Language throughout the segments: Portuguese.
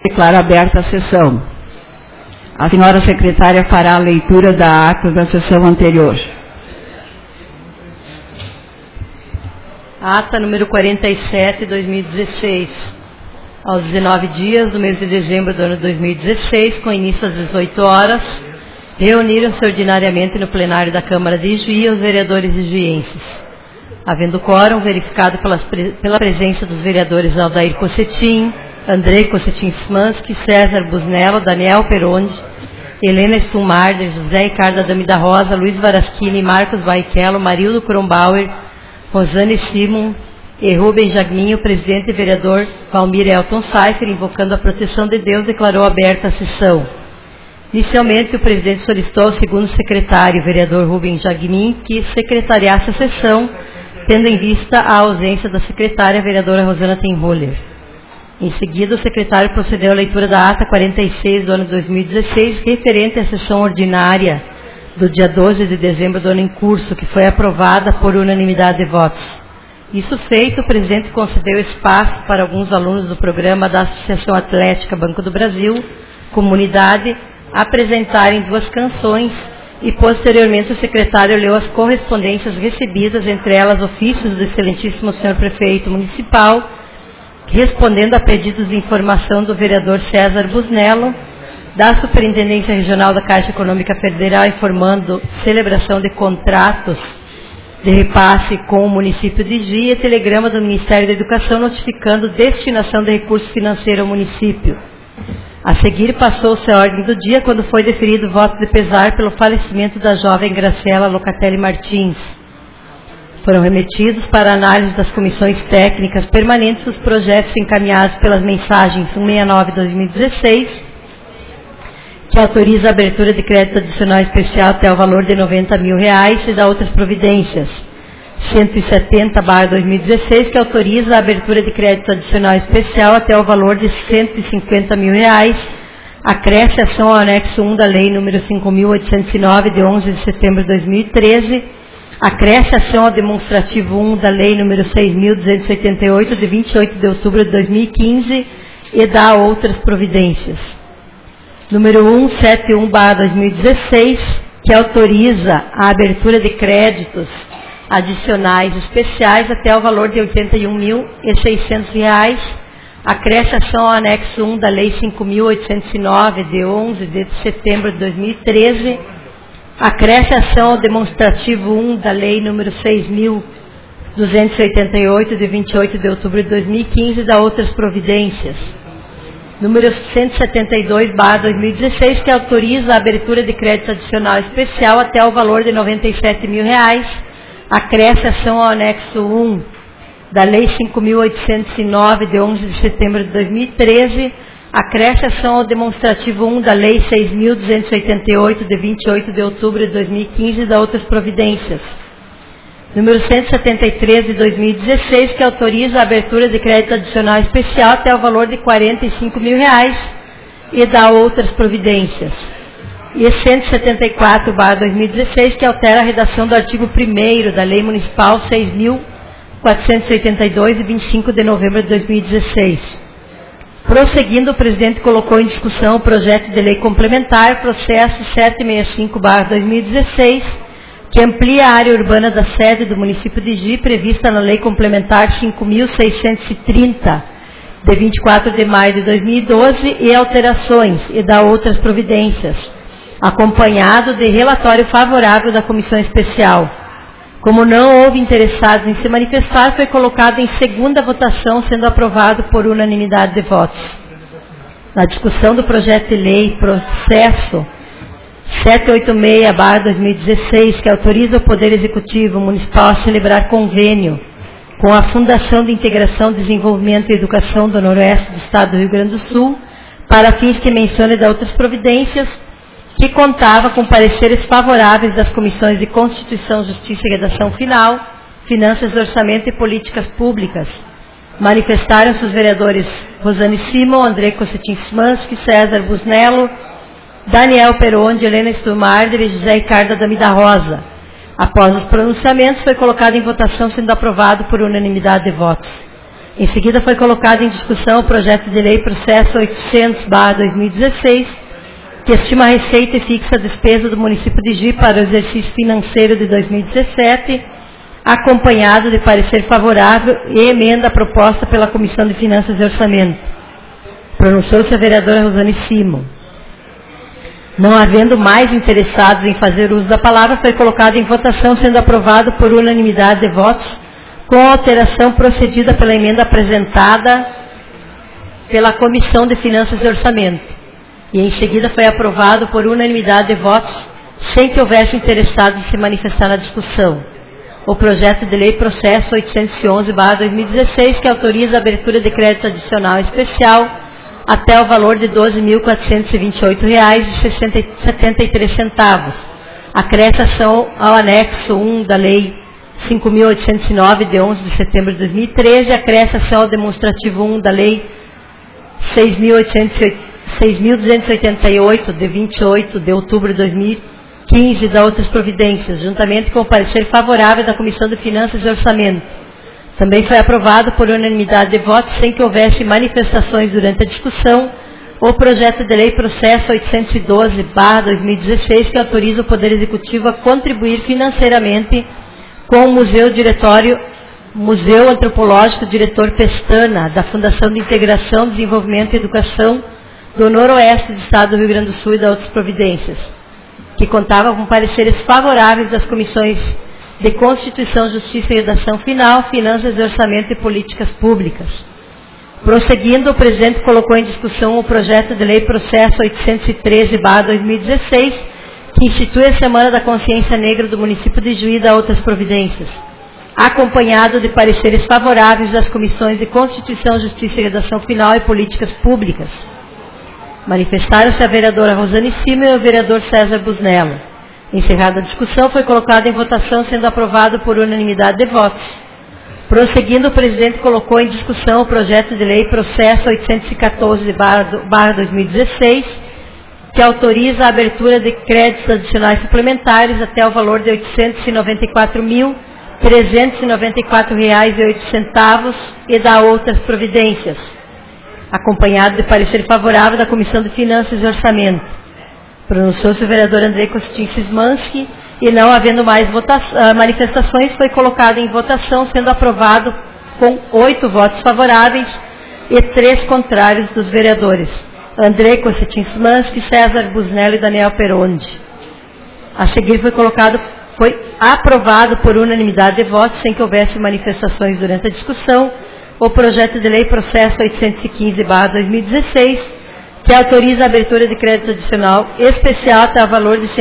Declaro aberta a sessão. A senhora secretária fará a leitura da ata da sessão anterior. Ata número 47, 2016. Aos 19 dias do mês de dezembro do ano 2016, com início às 18 horas, reuniram-se ordinariamente no plenário da Câmara de Ijuí os vereadores ijuienses. Havendo quórum verificado pela presença dos vereadores Aldair Cossetin, Andrei Cossetin Smansky, César Busnello, Daniel Peronde, Helena Stummarder, José Ricardo Adame da Rosa, Luiz Varaschini, Marcos Barrichello, Marildo Kronbauer, Rosane Simon e Rubem Jagmin, o presidente e vereador Valmir Elton Seifer, invocando a proteção de Deus, declarou aberta a sessão. Inicialmente, o presidente solicitou ao segundo secretário, o vereador Rubem Jagmin, que secretariasse a sessão, tendo em vista a ausência da secretária, a vereadora Rosana Tenholler. Em seguida, o secretário procedeu à leitura da ata 46 do ano 2016, referente à sessão ordinária do dia 12 de dezembro do ano em curso, que foi aprovada por unanimidade de votos. Isso feito, o presidente concedeu espaço para alguns alunos do programa da Associação Atlética Banco do Brasil, Comunidade, apresentarem 2 canções e, posteriormente, o secretário leu as correspondências recebidas, entre elas ofícios do excelentíssimo senhor prefeito municipal, respondendo a pedidos de informação do vereador César Busnello, da Superintendência Regional da Caixa Econômica Federal, informando celebração de contratos de repasse com o município de Ijuí, e telegrama do Ministério da Educação notificando destinação de recurso financeiro ao município. A seguir, passou-se a ordem do dia, quando foi deferido o voto de pesar pelo falecimento da jovem Graciela Locatelli Martins. Foram remetidos para análise das comissões técnicas permanentes os projetos encaminhados pelas mensagens 169/2016, que autoriza a abertura de crédito adicional especial até o valor de R$90 mil e da outras providências. 170/2016, que autoriza a abertura de crédito adicional especial até o valor de R$150 mil, acresce ação ao anexo 1 da Lei nº 5.809, de 11 de setembro de 2013, acresce ação ao demonstrativo 1 da Lei nº 6.288, de 28 de outubro de 2015, e dá outras providências. Número 171/2016, que autoriza a abertura de créditos adicionais especiais até o valor de R$81.600, acresce ação ao anexo 1 da Lei 5.809, de 11 de setembro de 2013, acresce ação ao demonstrativo 1 da Lei nº 6.288, de 28 de outubro de 2015, e dá outras providências. Número 172/2016, que autoriza a abertura de crédito adicional especial até o valor de R$97 mil, acresce ação ao anexo 1 da Lei 5.809, de 11 de setembro de 2013, acresce ação ao demonstrativo 1 da Lei 6.288, de 28 de outubro de 2015, e dá outras providências. Número 173/2016, que autoriza a abertura de crédito adicional especial até o valor de R$45 mil e dá outras providências. E 174/2016, que altera a redação do artigo 1º da Lei Municipal 6.482, de 25 de novembro de 2016. Prosseguindo, o presidente colocou em discussão o projeto de lei complementar, processo 765/2016, que amplia a área urbana da sede do município de Ijuí, prevista na Lei Complementar 5.630, de 24 de maio de 2012, e alterações, e dá outras providências, acompanhado de relatório favorável da Comissão Especial. Como não houve interessados em se manifestar, foi colocado em segunda votação, sendo aprovado por unanimidade de votos. Na discussão do projeto de lei, processo 786/2016, que autoriza o Poder Executivo Municipal a celebrar convênio com a Fundação de Integração, Desenvolvimento e Educação do Noroeste do Estado do Rio Grande do Sul, para fins que mencione de outras providências, que contava com pareceres favoráveis das comissões de Constituição, Justiça e Redação Final, Finanças, Orçamento e Políticas Públicas. Manifestaram-se os vereadores Rosane Simon, Andrei Cossetin Smansky, César Busnello, Daniel Peronde, Helena Stummarder e José Ricardo Adame da Rosa. Após os pronunciamentos, foi colocado em votação, sendo aprovado por unanimidade de votos. Em seguida, foi colocado em discussão o projeto de lei processo 800/2016, que estima a receita e fixa a despesa do município de Juí para o exercício financeiro de 2017, acompanhado de parecer favorável e emenda proposta pela Comissão de Finanças e Orçamento. Pronunciou-se a vereadora Rosane Simon. Não havendo mais interessados em fazer uso da palavra, foi colocado em votação, sendo aprovado por unanimidade de votos, com a alteração procedida pela emenda apresentada pela Comissão de Finanças e Orçamento. E em seguida foi aprovado por unanimidade de votos, sem que houvesse interessados em se manifestar na discussão. O projeto de lei processo 811/2016, que autoriza a abertura de crédito adicional especial até o valor de R$ 12.428,73. Acrescentação ao anexo 1 da Lei 5.809, de 11 de setembro de 2013, acrescentação ao demonstrativo 1 da Lei 6.288, de 28 de outubro de 2015, e da outras providências, juntamente com o parecer favorável da Comissão de Finanças e Orçamento. Também foi aprovado por unanimidade de votos, sem que houvesse manifestações durante a discussão, o projeto de lei processo 812/2016, que autoriza o Poder Executivo a contribuir financeiramente com o Museu Antropológico Diretor Pestana, da Fundação de Integração, Desenvolvimento e Educação do Noroeste do Estado do Rio Grande do Sul e das outras providências, que contava com pareceres favoráveis das comissões de Constituição, Justiça e Redação Final, Finanças e Orçamento e Políticas Públicas. Prosseguindo, o presidente colocou em discussão o projeto de lei processo 813/2016, que institui a Semana da Consciência Negra do município de Juí e da outras providências, acompanhado de pareceres favoráveis das comissões de Constituição, Justiça e Redação Final e Políticas Públicas. Manifestaram-se a vereadora Rosane Simon e o vereador César Busnello. Encerrada a discussão, foi colocado em votação, sendo aprovado por unanimidade de votos. Prosseguindo, o presidente colocou em discussão o projeto de lei processo 814/2016, que autoriza a abertura de créditos adicionais suplementares até o valor de R$ 894.394,08 e da outras providências, acompanhado de parecer favorável da Comissão de Finanças e Orçamento. Pronunciou-se o vereador Andrei Costin Szymanski, e não havendo mais manifestações, foi colocado em votação, sendo aprovado com 8 votos favoráveis e 3 contrários dos vereadores Andrei Costin Szymanski, César Busnello e Daniel Perondi. A seguir foi aprovado por unanimidade de votos, sem que houvesse manifestações durante a discussão, o projeto de lei processo 815/2016, que autoriza a abertura de crédito adicional especial até o valor de R$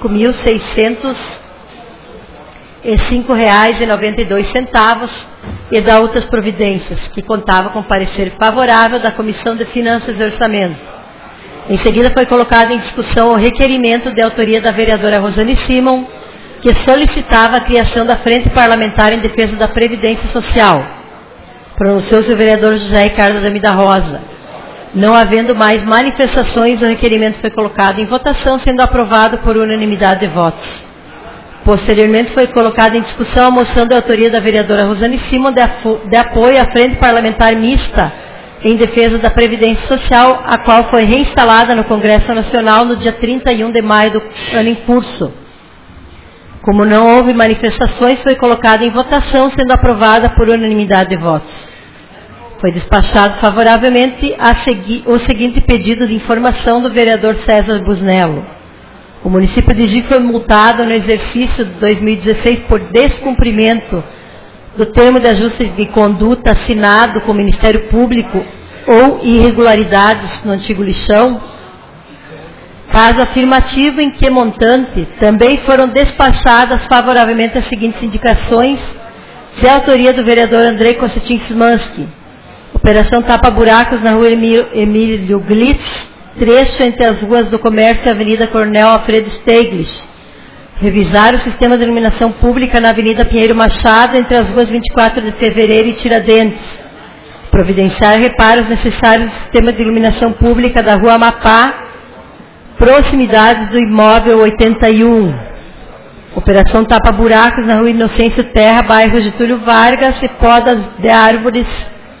105.605,92 e da outras providências, que contava com parecer favorável da Comissão de Finanças e Orçamento. Em seguida, foi colocado em discussão o requerimento de autoria da vereadora Rosane Simon, que solicitava a criação da Frente Parlamentar em Defesa da Previdência Social. Pronunciou-se o vereador José Ricardo Adame da Rosa. Não havendo mais manifestações, o requerimento foi colocado em votação, sendo aprovado por unanimidade de votos. Posteriormente, foi colocada em discussão a moção de autoria da vereadora Rosane Simon de apoio à Frente Parlamentar Mista em Defesa da Previdência Social, a qual foi reinstalada no Congresso Nacional no dia 31 de maio do ano em curso. Como não houve manifestações, foi colocada em votação, sendo aprovada por unanimidade de votos. Foi despachado favoravelmente o seguinte pedido de informação do vereador César Busnello. O município de Juí foi multado no exercício de 2016 por descumprimento do termo de ajuste de conduta assinado com o Ministério Público ou irregularidades no antigo lixão. Caso afirmativo, em que montante, também foram despachadas favoravelmente as seguintes indicações, de autoria do vereador Andrei Costin Szymanski. Operação Tapa-Buracos na rua Emílio Glitz, trecho entre as ruas do Comércio e a Avenida Coronel Alfredo Steiglitz. Revisar o sistema de iluminação pública na Avenida Pinheiro Machado, entre as ruas 24 de Fevereiro e Tiradentes. Providenciar reparos necessários no sistema de iluminação pública da Rua Amapá, proximidades do imóvel 81. Operação Tapa-Buracos na Rua Inocêncio Terra, bairro Getúlio Vargas, e podas de árvores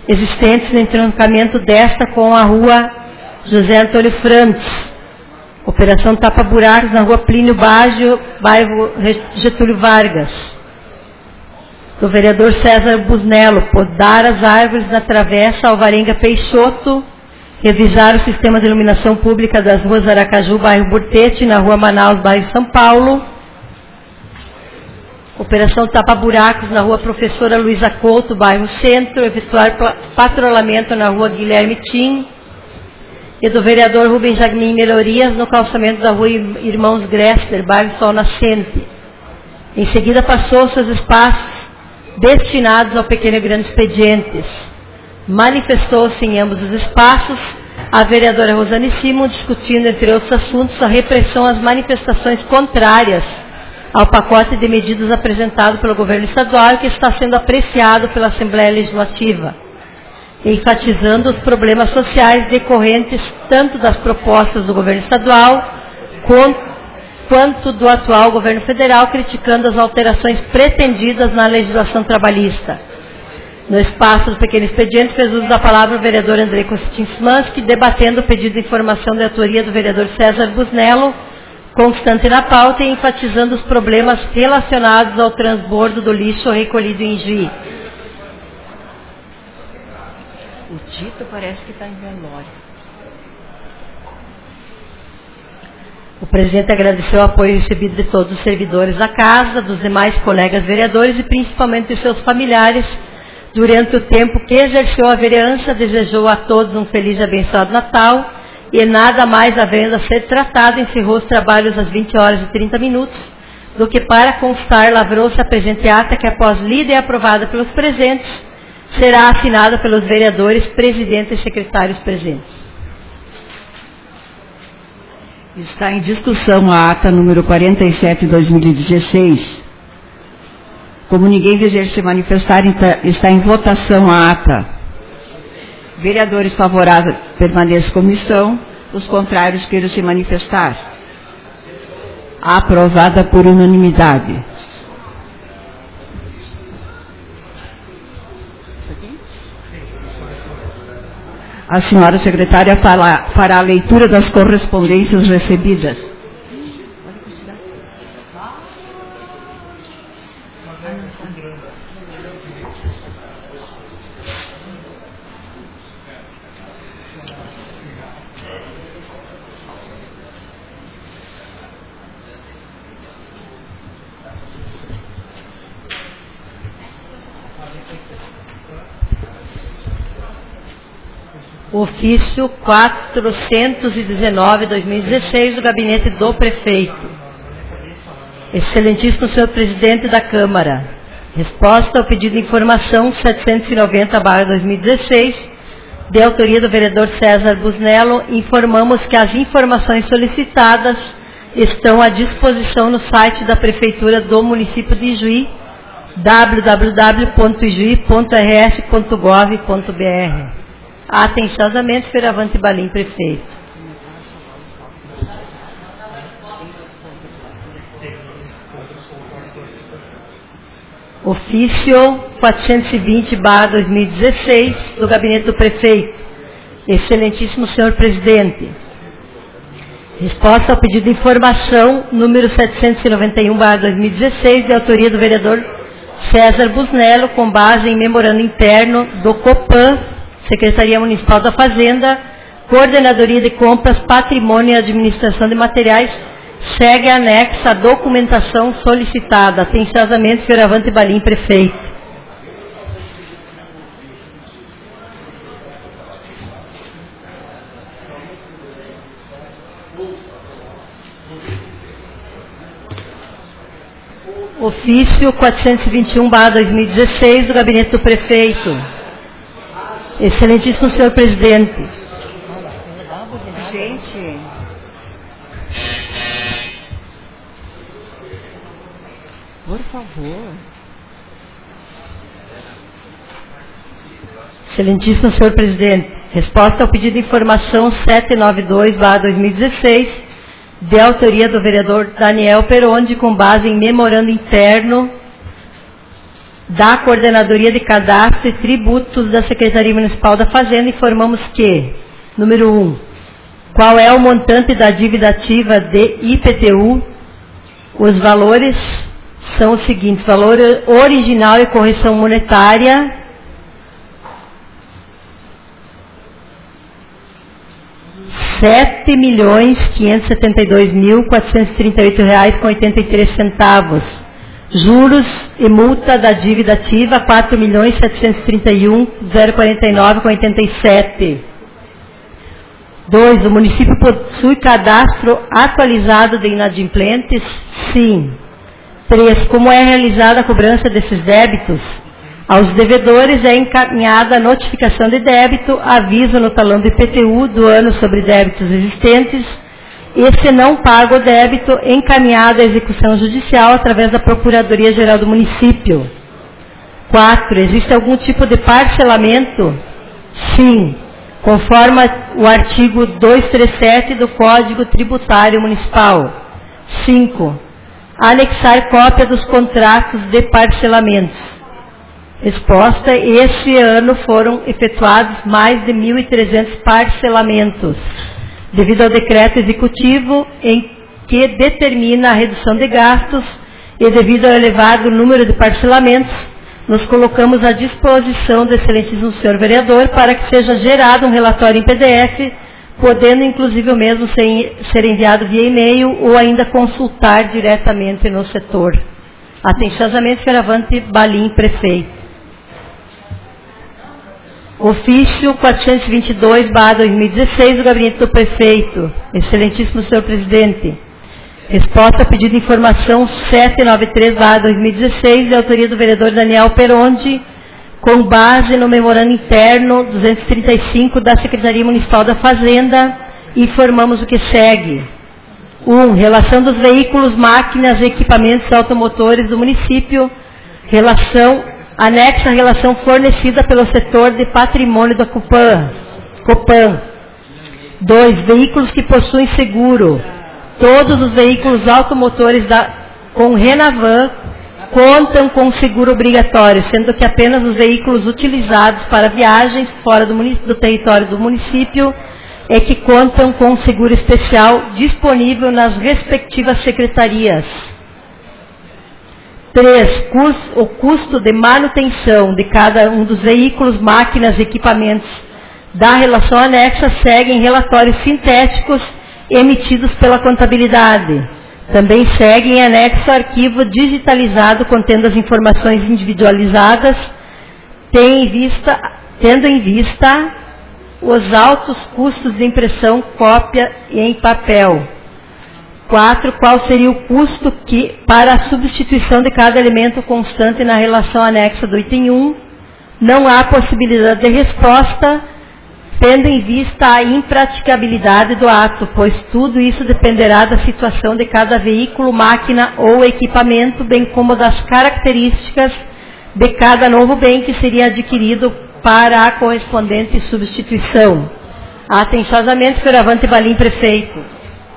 existentes no entroncamento desta com a rua José Antônio Frantes. Operação tapa-buracos na rua Plínio Baggio, bairro Getúlio Vargas. Do vereador César Busnello, podar as árvores na travessa Alvarenga Peixoto, revisar o sistema de iluminação pública das ruas Aracaju, bairro Burtete, na rua Manaus, bairro São Paulo. Operação tapa-buracos na rua Professora Luiza Couto, bairro Centro, efetuar patrulhamento na rua Guilherme Tim. E do vereador Rubem Jagmin melhorias no calçamento da rua Irmãos Grester, bairro Sol Nascente. Em seguida passou-se os espaços destinados ao pequeno e grande expedientes. Manifestou-se em ambos os espaços a vereadora Rosane Simon, discutindo, entre outros assuntos, a repressão às manifestações contrárias ao pacote de medidas apresentado pelo governo estadual, que está sendo apreciado pela Assembleia Legislativa, enfatizando os problemas sociais decorrentes tanto das propostas do governo estadual quanto do atual governo federal, criticando as alterações pretendidas na legislação trabalhista. No espaço do pequeno expediente, fez uso da palavra o vereador André Kostinsmansky, debatendo o pedido de informação de autoria do vereador César Busnello, constante na pauta, e enfatizando os problemas relacionados ao transbordo do lixo recolhido em Juí. O Tito parece que está em velório. O presidente agradeceu o apoio recebido de todos os servidores da casa, dos demais colegas vereadores e principalmente de seus familiares durante o tempo que exerceu a vereança, desejou a todos um feliz e abençoado Natal e nada mais havendo a ser tratado, encerrou os trabalhos às 20 horas e 30 minutos, do que para constar lavrou-se a presente ata que, após lida e aprovada pelos presentes, será assinada pelos vereadores, presidentes e secretários presentes. Está em discussão a ata número 47/2016. Como ninguém deseja se manifestar, está em votação a ata. Vereadores favoráveis permaneçam como estão, os contrários queiram se manifestar. Aprovada por unanimidade. A senhora secretária fará a leitura das correspondências recebidas. Ofício 419/2016 do Gabinete do Prefeito. Excelentíssimo senhor Presidente da Câmara, resposta ao pedido de informação 790/2016, de autoria do vereador César Busnello, informamos que as informações solicitadas estão à disposição no site da Prefeitura do município de Juí, www.juí.rs.gov.br. Atenciosamente, Fioravante Balim, prefeito. Ofício 420/2016 do Gabinete do Prefeito. Excelentíssimo senhor Presidente, resposta ao pedido de informação número 791/2016, de autoria do vereador César Busnello, com base em memorando interno do Copan, Secretaria Municipal da Fazenda, Coordenadoria de Compras, Patrimônio e Administração de Materiais, segue anexa a documentação solicitada. Atenciosamente, Fioravante Balim, prefeito. Ofício 421/2016 do Gabinete do Prefeito. Excelentíssimo senhor Presidente. Gente. Por favor. Excelentíssimo senhor Presidente, resposta ao pedido de informação 792/2016, de autoria do vereador Daniel Peronde, com base em memorando interno da Coordenadoria de Cadastro e Tributos da Secretaria Municipal da Fazenda, informamos que, número 1, qual é o montante da dívida ativa de IPTU? Os valores são os seguintes: valor original e correção monetária, R$7.572.438,83. Juros e multa da dívida ativa, R$4.731.049,87. 2. O município possui cadastro atualizado de inadimplentes? Sim. 3. Como é realizada a cobrança desses débitos? Aos devedores é encaminhada a notificação de débito, aviso no talão do IPTU do ano sobre débitos existentes, e se não paga o débito, encaminhado à execução judicial através da Procuradoria-Geral do município. 4. Existe algum tipo de parcelamento? Sim, conforme o artigo 237 do Código Tributário Municipal. 5. Anexar cópia dos contratos de parcelamentos. Resposta: esse ano foram efetuados mais de 1.300 parcelamentos, devido ao decreto executivo em que determina a redução de gastos e devido ao elevado número de parcelamentos, nos colocamos à disposição do excelentíssimo senhor vereador para que seja gerado um relatório em PDF, podendo inclusive o mesmo ser enviado via e-mail ou ainda consultar diretamente no setor. Atenciosamente, Fioravante Balim, prefeito. Ofício 422/2016 do Gabinete do Prefeito. Excelentíssimo senhor presidente. Resposta ao pedido de informação 793/2016, de autoria do vereador Daniel Peronde, com base no memorando interno 235 da Secretaria Municipal da Fazenda, informamos o que segue. 1. Relação dos veículos, máquinas e equipamentos automotores do município. Anexa à relação fornecida pelo setor de patrimônio da Copan. 2. Veículos que possuem seguro. Todos os veículos automotores com Renavan contam com seguro obrigatório, sendo que apenas os veículos utilizados para viagens fora do território do município é que contam com seguro especial disponível nas respectivas secretarias. 3. O custo de manutenção de cada um dos veículos, máquinas e equipamentos da relação anexa segue em relatórios sintéticos emitidos pela contabilidade. Também segue em anexo arquivo digitalizado contendo as informações individualizadas, tendo em vista os altos custos de impressão, cópia em papel. 4. Qual seria o custo para a substituição de cada elemento constante na relação anexa do item 1? Não há possibilidade de resposta, tendo em vista a impraticabilidade do ato, pois tudo isso dependerá da situação de cada veículo, máquina ou equipamento, bem como das características de cada novo bem que seria adquirido para a correspondente substituição. Atenciosamente, Fioravante Balim, prefeito.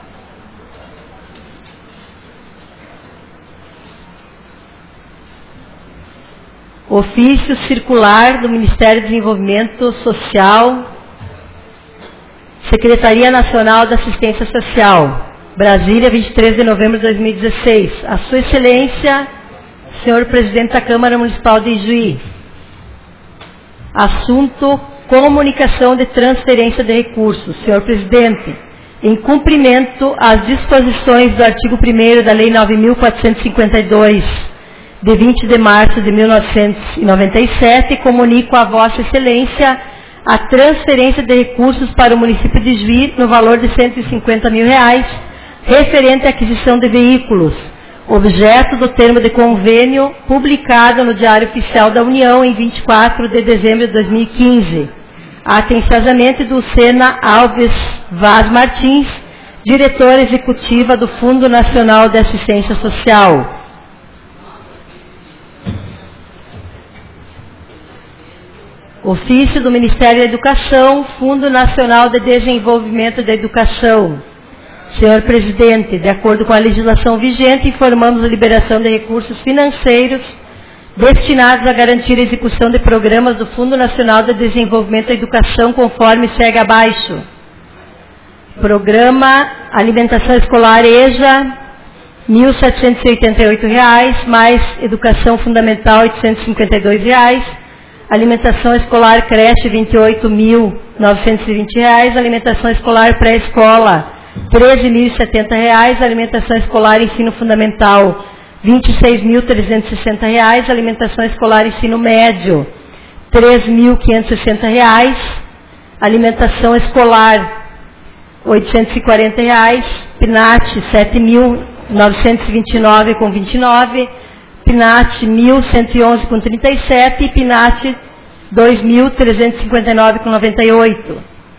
Ofício circular do Ministério do Desenvolvimento Social, Secretaria Nacional da Assistência Social, Brasília, 23 de novembro de 2016. A Sua Excelência, senhor presidente da Câmara Municipal de Ijuí. Assunto: comunicação de transferência de recursos. Senhor presidente, em cumprimento às disposições do artigo 1º da Lei 9.452, de 20 de março de 1997, comunico a Vossa Excelência a transferência de recursos para o município de Ijuí no valor de R$150 mil, referente à aquisição de veículos, objeto do termo de convênio publicado no Diário Oficial da União em 24 de dezembro de 2015. Atenciosamente, Dulcena Alves Vaz Martins, diretora executiva do Fundo Nacional de Assistência Social. Ofício do Ministério da Educação, Fundo Nacional de Desenvolvimento da Educação. Senhor presidente, de acordo com a legislação vigente, informamos a liberação de recursos financeiros destinados a garantir a execução de programas do Fundo Nacional de Desenvolvimento da Educação, conforme segue abaixo. Programa Alimentação Escolar EJA, R$ 1.788, mais Educação Fundamental, R$ 852. Alimentação Escolar Creche, R$ 28.920. Alimentação Escolar Pré-Escola, R$ 13.070. Alimentação Escolar Ensino Fundamental, R$ 26.360. Alimentação Escolar Ensino Médio, R$ 3.560. Alimentação Escolar, R$ 840. PNAT, R$ 7.929,29. PNAT, R$ 1.111,37. E PNAT, R$ 2.359,98.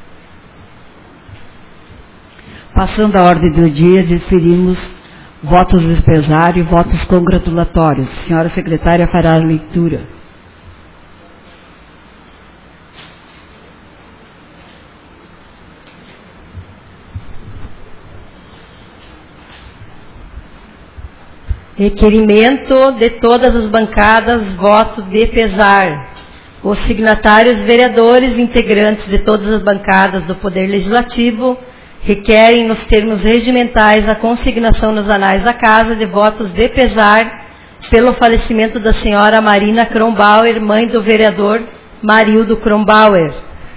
Passando a ordem do dia, deferimos votos de pesar e votos congratulatórios. Senhora secretária fará a leitura. Requerimento de todas as bancadas, voto de pesar. Os signatários vereadores, integrantes de todas as bancadas do Poder Legislativo, requerem, nos termos regimentais, a consignação nos anais da Casa de votos de pesar pelo falecimento da senhora Marina Kronbauer, mãe do vereador Marildo Kronbauer.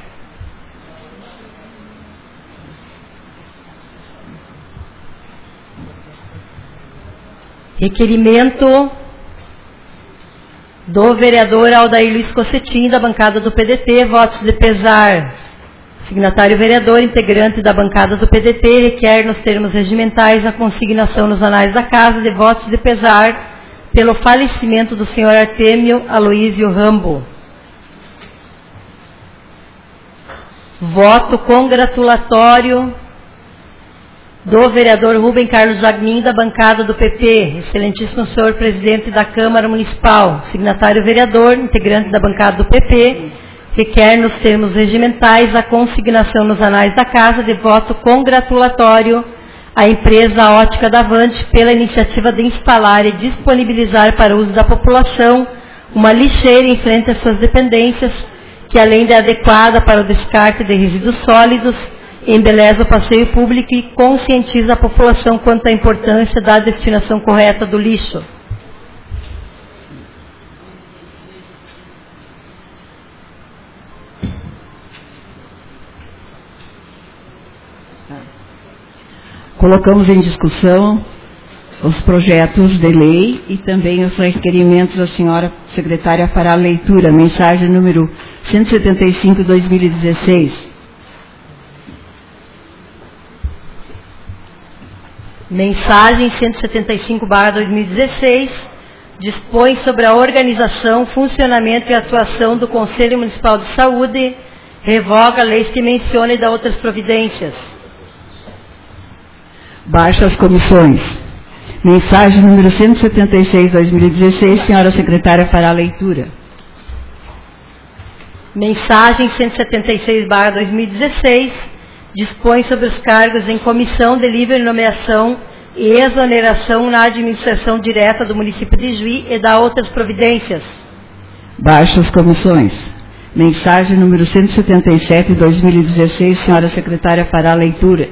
Requerimento do vereador Aldair Luiz Cossetin, da bancada do PDT, votos de pesar. Signatário vereador, integrante da bancada do PDT, requer, nos termos regimentais, a consignação nos anais da Casa de votos de pesar pelo falecimento do senhor Artêmio Aloísio Rambo. Voto congratulatório do vereador Rubem Carlos Jagmin, da bancada do PP, excelentíssimo senhor presidente da Câmara Municipal, signatário vereador, integrante da bancada do PP, requer, nos termos regimentais, a consignação nos anais da Casa de voto congratulatório à empresa Ótica da Avante pela iniciativa de instalar e disponibilizar para uso da população uma lixeira em frente às suas dependências, que além de adequada para o descarte de resíduos sólidos, embeleza o passeio público e conscientiza a população quanto à importância da destinação correta do lixo. Colocamos em discussão os projetos de lei e também os requerimentos. A senhora secretária fará a leitura. Mensagem número 175/2016. Mensagem 175/2016 dispõe sobre a organização, funcionamento e atuação do Conselho Municipal de Saúde, revoga leis que menciona e dá outras providências. Baixa as comissões. Mensagem número 176/2016, senhora secretária fará a leitura. Mensagem 176/2016 dispõe sobre os cargos em comissão de livre nomeação e exoneração na administração direta do município de Juí e dá outras providências. Baixa as comissões. Mensagem número 177/2016, senhora secretária fará a leitura.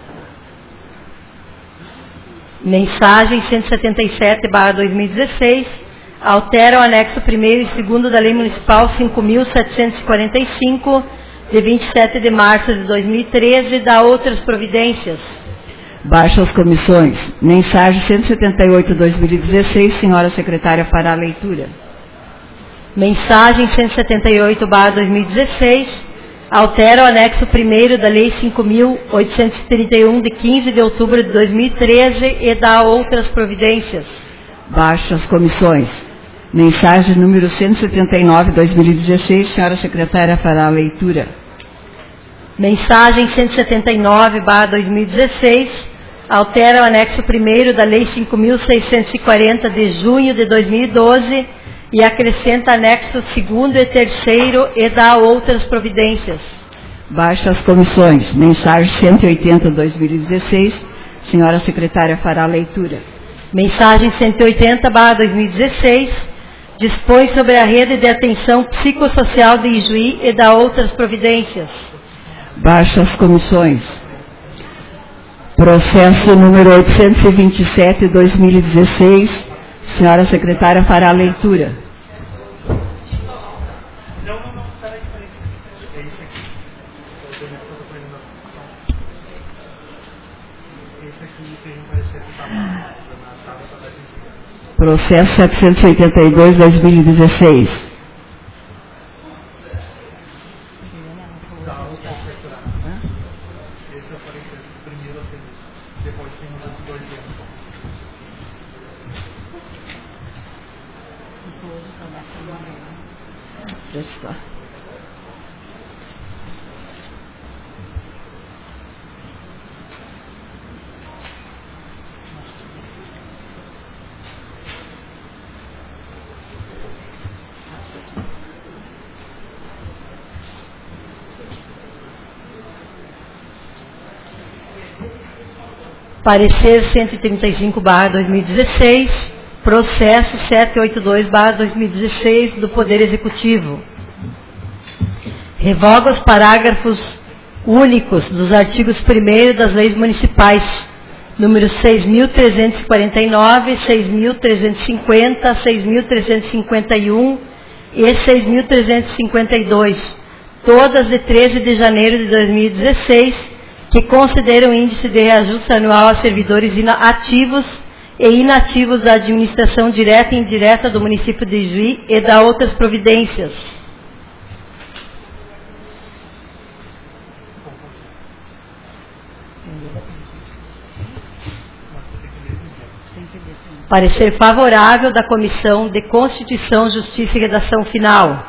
Mensagem 177/2016 altera o anexo 1º e 2º da Lei Municipal 5.745, de 27 de março de 2013, dá outras providências. Baixa as comissões. Mensagem 178/2016, senhora secretária fará a leitura. Mensagem 178/2016 altera o anexo 1º da Lei 5.831, de 15 de outubro de 2013, e dá outras providências. Baixa as comissões. Mensagem número 179/2016, senhora secretária fará a leitura. Mensagem 179/2016 altera o anexo 1º da Lei 5.640, de junho de 2012, e acrescenta anexo 2º e 3º e dá outras providências. Baixa as comissões. Mensagem 180/2016, senhora secretária fará a leitura. Mensagem 180/2016 dispõe sobre a rede de atenção psicossocial de Ijuí e dá outras providências. Baixa as comissões. Processo número 827/2016. Senhora secretária fará a leitura. Processo 782/2016. Parecer 135/2016, processo 782/2016 do Poder Executivo. Revoga os parágrafos únicos dos artigos 1º das leis municipais, números 6.349, 6.350, 6.351 e 6.352, todas de 13 de janeiro de 2016, que consideram índice de reajuste anual a servidores ativos e inativos da administração direta e indireta do município de Ijuí e da outras providências. Parecer favorável da Comissão de Constituição, Justiça e Redação Final.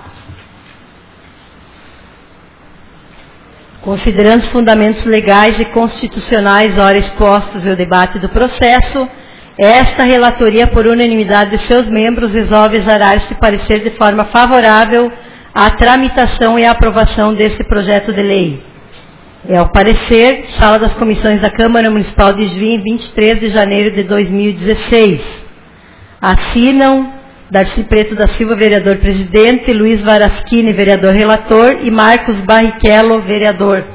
Considerando os fundamentos legais e constitucionais ora expostos e o debate do processo, esta relatoria, por unanimidade de seus membros, resolve exarar-se parecer de forma favorável à tramitação e à aprovação deste projeto de lei. É o parecer, Sala das Comissões da Câmara Municipal de Ijuí, em 23 de janeiro de 2016. Assinam Darcy Preto da Silva, vereador presidente, Luiz Varaschini, vereador relator, e Marcos Barrichello, vereador.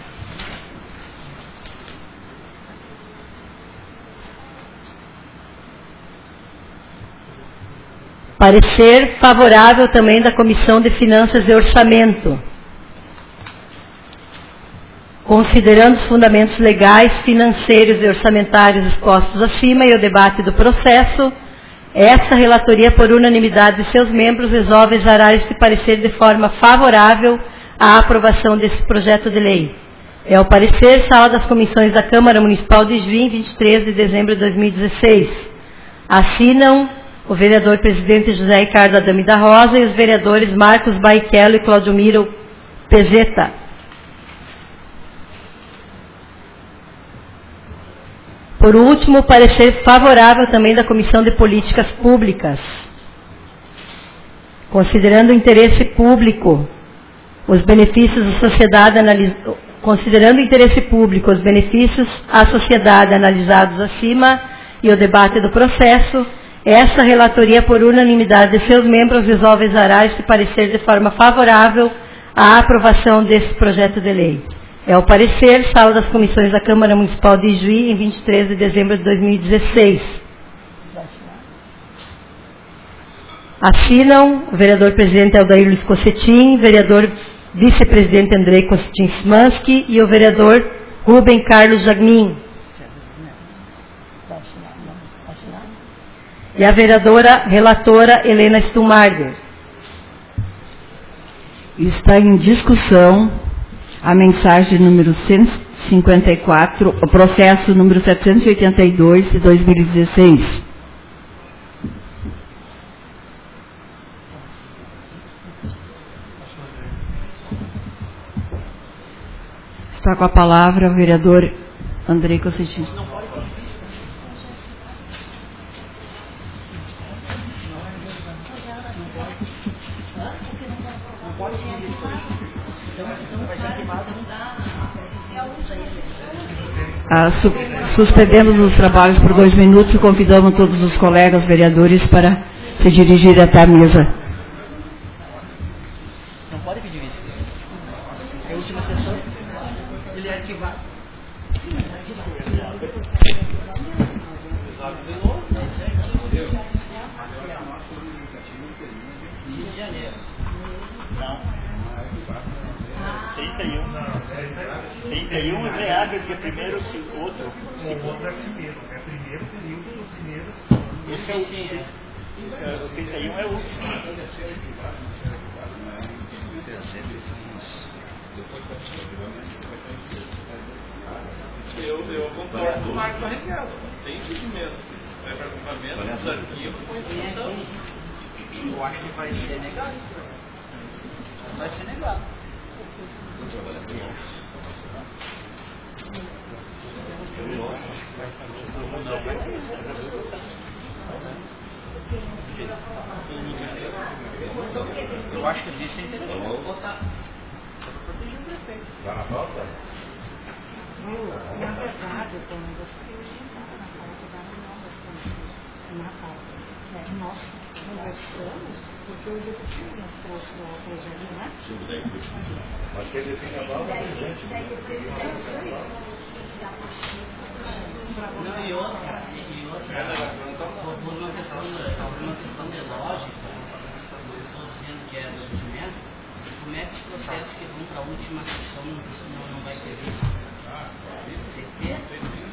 Parecer favorável também da Comissão de Finanças e Orçamento. Considerando os fundamentos legais, financeiros e orçamentários expostos acima e o debate do processo, esta relatoria, por unanimidade de seus membros, resolve exarar este parecer de forma favorável à aprovação desse projeto de lei. É o parecer, Sala das Comissões da Câmara Municipal de Ijuí, em 23 de dezembro de 2016. Assinam o vereador presidente José Ricardo Adame da Rosa e os vereadores Marcos Barrichello e Claudio Miro Pezeta. Por último, parecer favorável também da Comissão de Políticas Públicas. Considerando o interesse público, os benefícios à sociedade considerando o interesse público, os benefícios à sociedade analisados acima e o debate do processo, essa relatoria, por unanimidade de seus membros, resolve exarar este parecer de forma favorável à aprovação desse projeto de lei. É o parecer, Sala das Comissões da Câmara Municipal de Ijuí, em 23 de dezembro de 2016. Assinam o vereador presidente Aldair Luiz Cossetin, vereador vice-presidente Andrei Cossetin Smansky e o vereador Rubem Carlos Jagmin. E a vereadora relatora Helena Stumarger. Está em discussão a mensagem número 154, o processo número 782 de 2016. Está com a palavra o vereador Andrei Cossetin. Suspendemos os trabalhos por 2 minutos e convidamos todos os colegas vereadores para se dirigir até a mesa. Não pode pedir isso. É a última sessão. Ele é arquivado. Sim, mas arquivado. Rio de Janeiro. Não. 31 é água que é primeiro que o outro. O outro é primeiro. É primeiro período do primeiro. Esse é o 31 é o último. Eu concordo com o Marco Barrichello. Tem entendimento. Vai para acampamento, os arquivos, com informação. Eu acho que vai ser negado. Vai ser negado. Eu acho que isso é interessante. Vou votar. Só para proteger o prefeito. Vai na pauta? Na verdade, eu tenho gostaria de entrar na pauta da reunião das comissões. Na pauta. Nós conversamos, porque o executivo nos trouxe o projeto, né? Mas quem define a pauta é o presidente. Não, e outra, por uma questão de lógica, estou dizendo que é do regimento, como é que os processos que vão para a última sessão não vai ter isso? Tem que ter?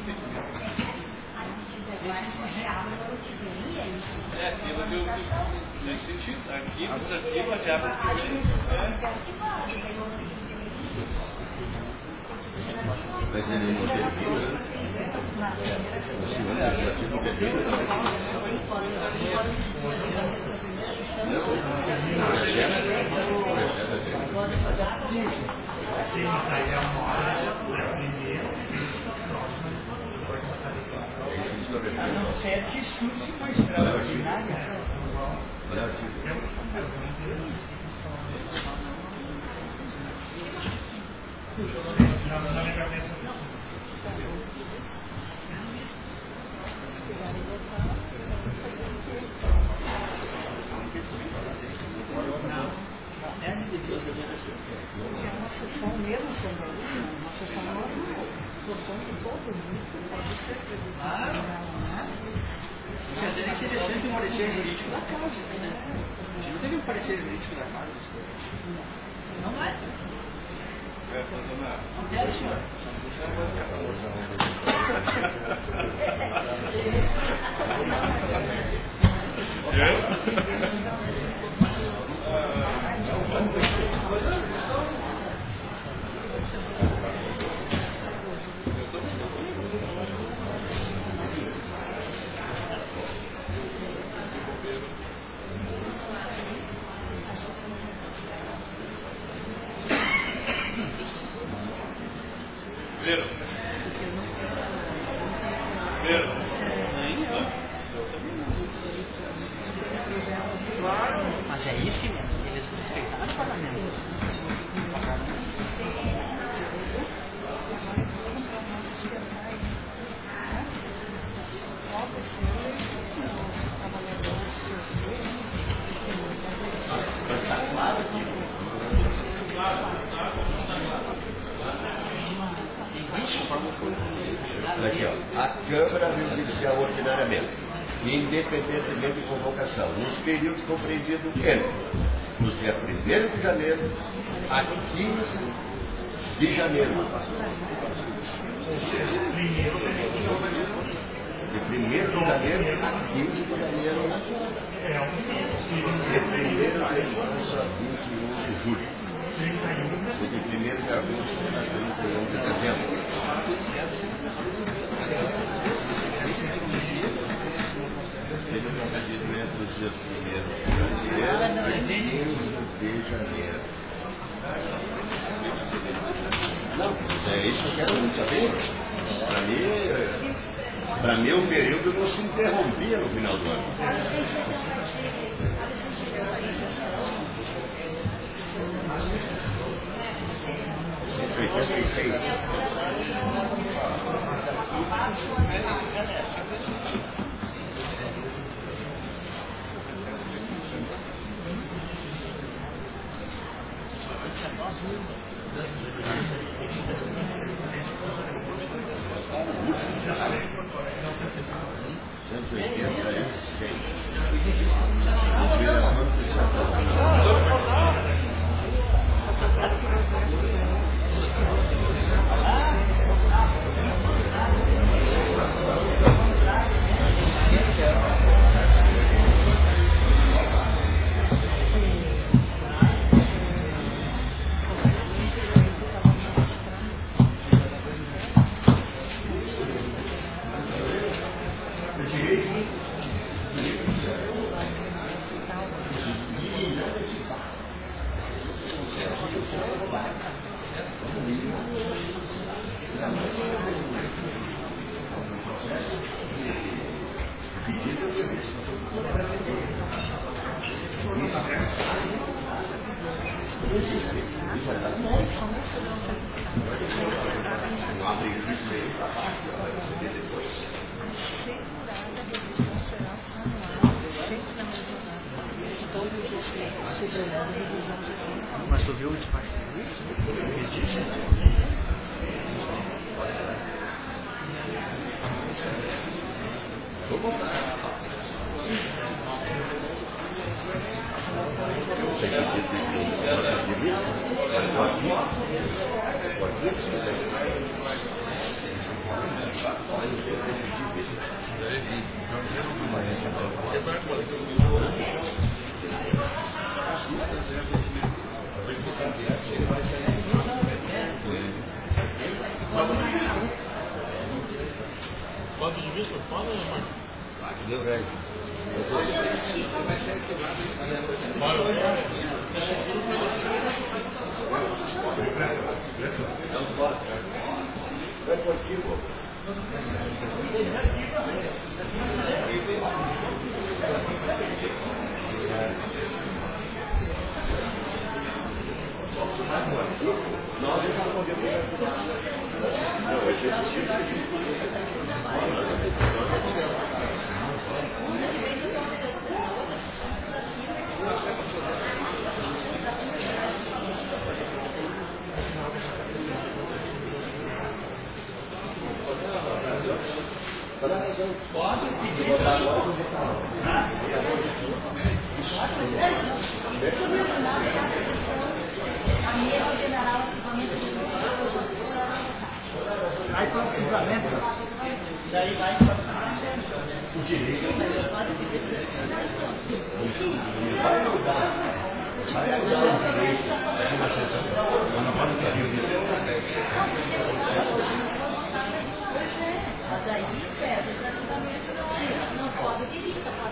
É aquilo que eu nesse sentido. Arquivos, já para Vai ser nenhum interview, né? O senhor legislativo interview. Sim, mas aí é uma hora primeiro. A não ser que surge uma extraordinária. É uma sessão mesmo também, uma sessão normal. Portanto, todo mundo pode ser acreditado. Quer dizer que seria sempre um parecer jurídico da casa, né? Não teve um parecer jurídico da casa. Não é? É, senhor. Mas é isso que eles respeitaram o parlamento. Aqui, ó. A Câmara judicial ordinariamente, independentemente de convocação, nos períodos compreendidos entre os dias 1º de janeiro a 15 de janeiro. De 1º de janeiro a 15 de janeiro. De 1º de março a 21 de julho. E de 1º de agosto a 31 de dezembro. Ele não está dizendo entre os dias 1º de janeiro. Não, é isso que eu quero saber. Para mim, o período não se interrompia no final do ano. 86. Mas tu viu o despacho do Luiz? Ponto de vista, fala, Marcos. Meu velho. Pode pedir aí para o equipamento, daí vai para o direito. Mas aí, não pode dirigir, pode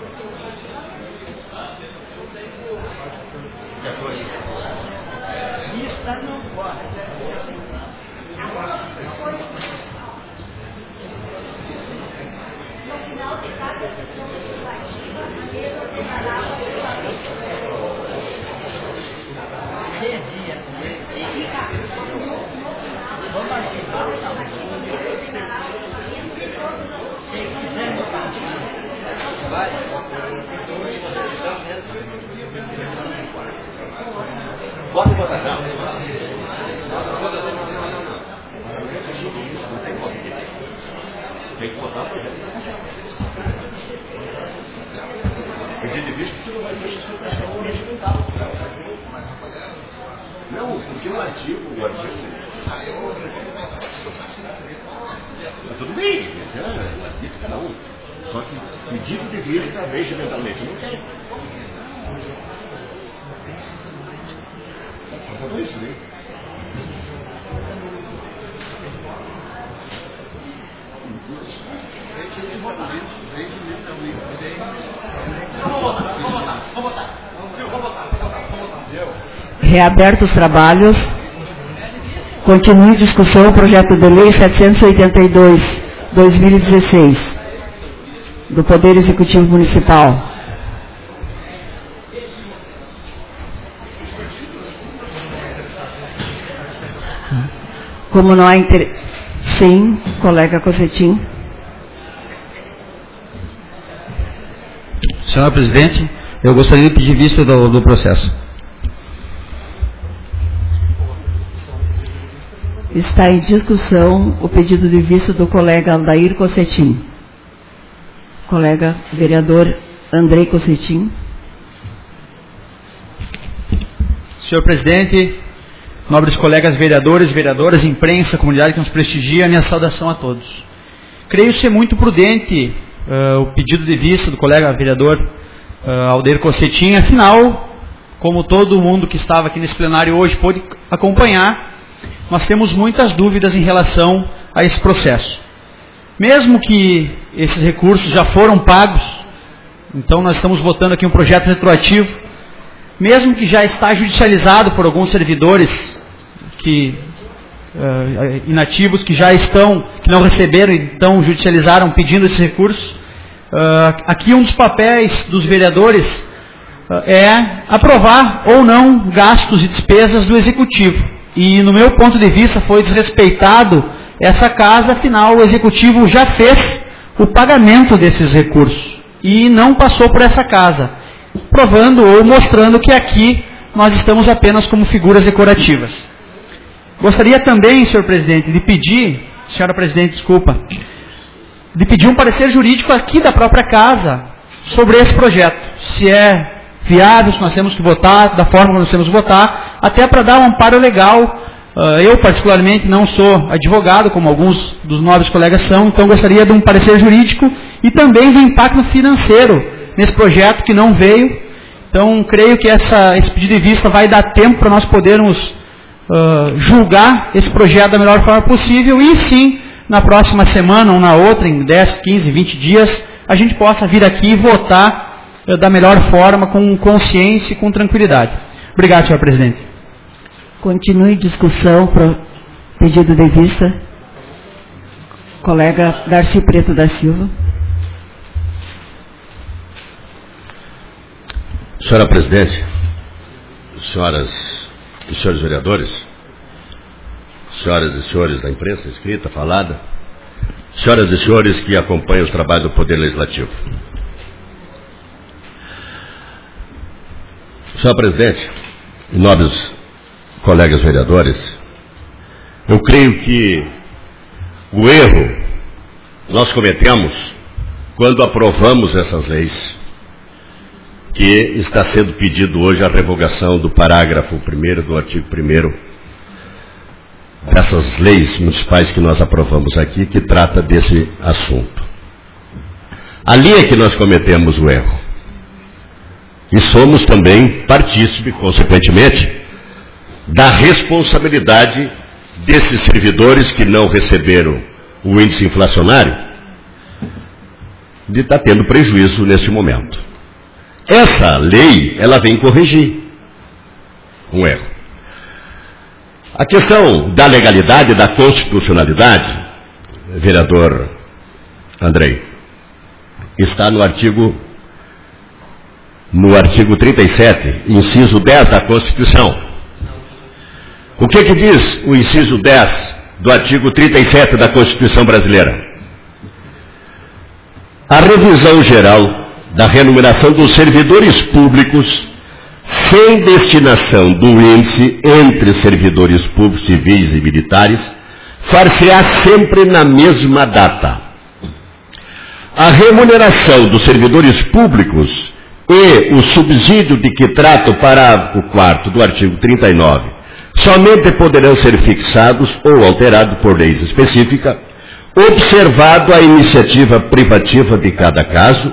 Vista não pode. No final de cada sessão legislativa, a mesa ordenará Dia. Vamos ativar essa se quiser votar. Vai. Última sessão mesmo. Bota em votação. Tem que votar o projeto. Pedido de vista, você não vai ver. Não, porque o artigo. Tudo bem, é cada um. Só que pedido de vista, regimentalmente, não tem. Fazer isso, né? Reabertos os trabalhos. Continue discussão o projeto de lei 782/2016 do Poder Executivo Municipal. Como não há interesse. Sim, colega Cossetim. Senhor presidente, eu gostaria de pedir vista do processo. Está em discussão o pedido de vista do colega Aldair Cossetin. Colega vereador Andrei Cossetin. Senhor presidente, nobres colegas vereadores, vereadoras, imprensa, comunidade que nos prestigia, minha saudação a todos. Creio ser muito prudente o pedido de vista do colega vereador Aldair Cossetin. Afinal, como todo mundo que estava aqui nesse plenário hoje pôde acompanhar, nós temos muitas dúvidas em relação a esse processo. Mesmo que esses recursos já foram pagos, então nós estamos votando aqui um projeto retroativo, mesmo que já está judicializado por alguns servidores inativos que já estão, que não receberam, então judicializaram pedindo esses recursos, aqui um dos papéis dos vereadores é aprovar ou não gastos e despesas do Executivo. E, no meu ponto de vista, foi desrespeitado essa casa, afinal, o Executivo já fez o pagamento desses recursos e não passou por essa casa, provando ou mostrando que aqui nós estamos apenas como figuras decorativas. Gostaria também, senhor presidente, de pedir, senhora presidente, desculpa, de pedir um parecer jurídico aqui da própria casa sobre esse projeto, se é viável, se nós temos que votar, da forma que nós temos que votar, até para dar um amparo legal. Eu, particularmente, não sou advogado, como alguns dos nobres colegas são, então gostaria de um parecer jurídico e também do impacto financeiro nesse projeto que não veio. Então, creio que esse pedido de vista vai dar tempo para nós podermos julgar esse projeto da melhor forma possível e, sim, na próxima semana ou na outra, em 10, 15, 20 dias, a gente possa vir aqui e votar da melhor forma, com consciência e com tranquilidade. Obrigado, senhor presidente. Continue discussão para o pedido de vista. Colega Darcy Preto da Silva. Senhora presidente, senhoras e senhores vereadores, senhoras e senhores da imprensa escrita, falada, senhoras e senhores que acompanham os trabalhos do Poder Legislativo. Senhor presidente, e nobres colegas vereadores, eu creio que o erro nós cometemos quando aprovamos essas leis, que está sendo pedido hoje a revogação do parágrafo 1º do artigo 1º dessas leis municipais que nós aprovamos aqui, que trata desse assunto. Ali é que nós cometemos o erro. E somos também partícipe, consequentemente, da responsabilidade desses servidores que não receberam o índice inflacionário, de estar tendo prejuízo neste momento. Essa lei, ela vem corrigir um erro. A questão da legalidade, da constitucionalidade, vereador Andrei, está no artigo 37, inciso 10 da Constituição. O que diz o inciso 10 do artigo 37 da Constituição brasileira? A revisão geral da remuneração dos servidores públicos, sem destinação do índice entre servidores públicos, civis e militares, far-se-á sempre na mesma data. A remuneração dos servidores públicos e o subsídio de que trata o parágrafo 4º do artigo 39 somente poderão ser fixados ou alterados por leis específicas, observado a iniciativa privativa de cada caso,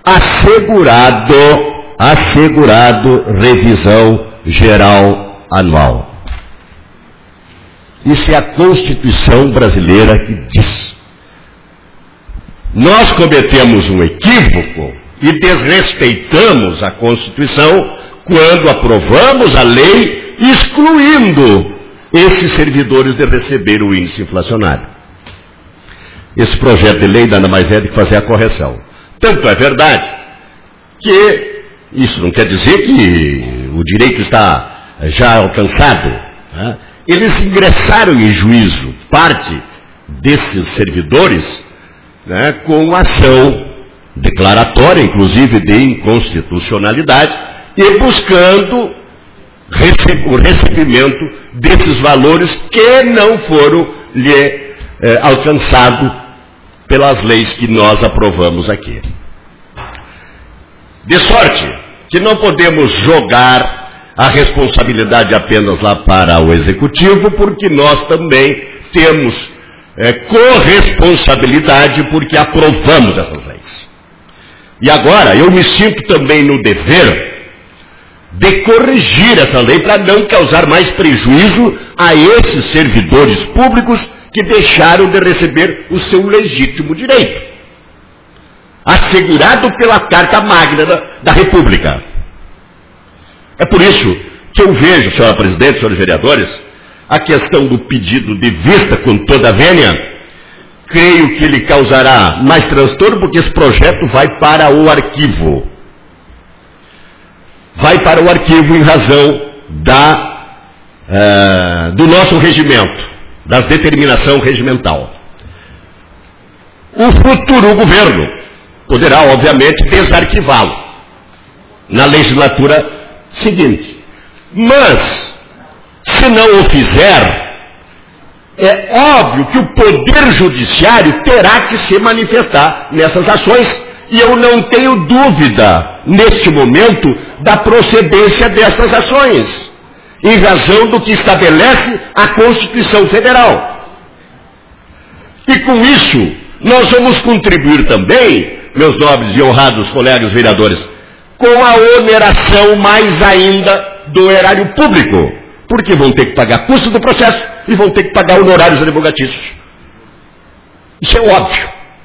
assegurado revisão geral anual. Isso é a Constituição brasileira que diz. Nós cometemos um equívoco e desrespeitamos a Constituição quando aprovamos a lei excluindo esses servidores de receber o índice inflacionário. Esse projeto de lei nada mais é do que fazer a correção. Tanto é verdade que isso não quer dizer que o direito está já alcançado, né? Eles ingressaram em juízo, parte desses servidores, né, com ação declaratória, inclusive de inconstitucionalidade, e buscando o recebimento desses valores que não foram lhe alcançados pelas leis que nós aprovamos aqui. De sorte que não podemos jogar a responsabilidade apenas lá para o Executivo, porque nós também temos corresponsabilidade porque aprovamos essas leis. E agora eu me sinto também no dever de corrigir essa lei para não causar mais prejuízo a esses servidores públicos que deixaram de receber o seu legítimo direito, assegurado pela Carta Magna da República. É por isso que eu vejo, senhora presidente, senhores vereadores, a questão do pedido de vista com toda a vênia. Creio que ele causará mais transtorno, porque esse projeto vai para o arquivo. Vai para o arquivo em razão do nosso regimento, das determinação regimental. O futuro governo poderá, obviamente, desarquivá-lo na legislatura seguinte. Mas, se não o fizer, é óbvio que o Poder Judiciário terá que se manifestar nessas ações, e eu não tenho dúvida, neste momento, da procedência destas ações, em razão do que estabelece a Constituição Federal. E com isso, nós vamos contribuir também, meus nobres e honrados colegas vereadores, com a oneração mais ainda do erário público, porque vão ter que pagar custo do processo e vão ter que pagar honorários advogatícios. Isso é óbvio.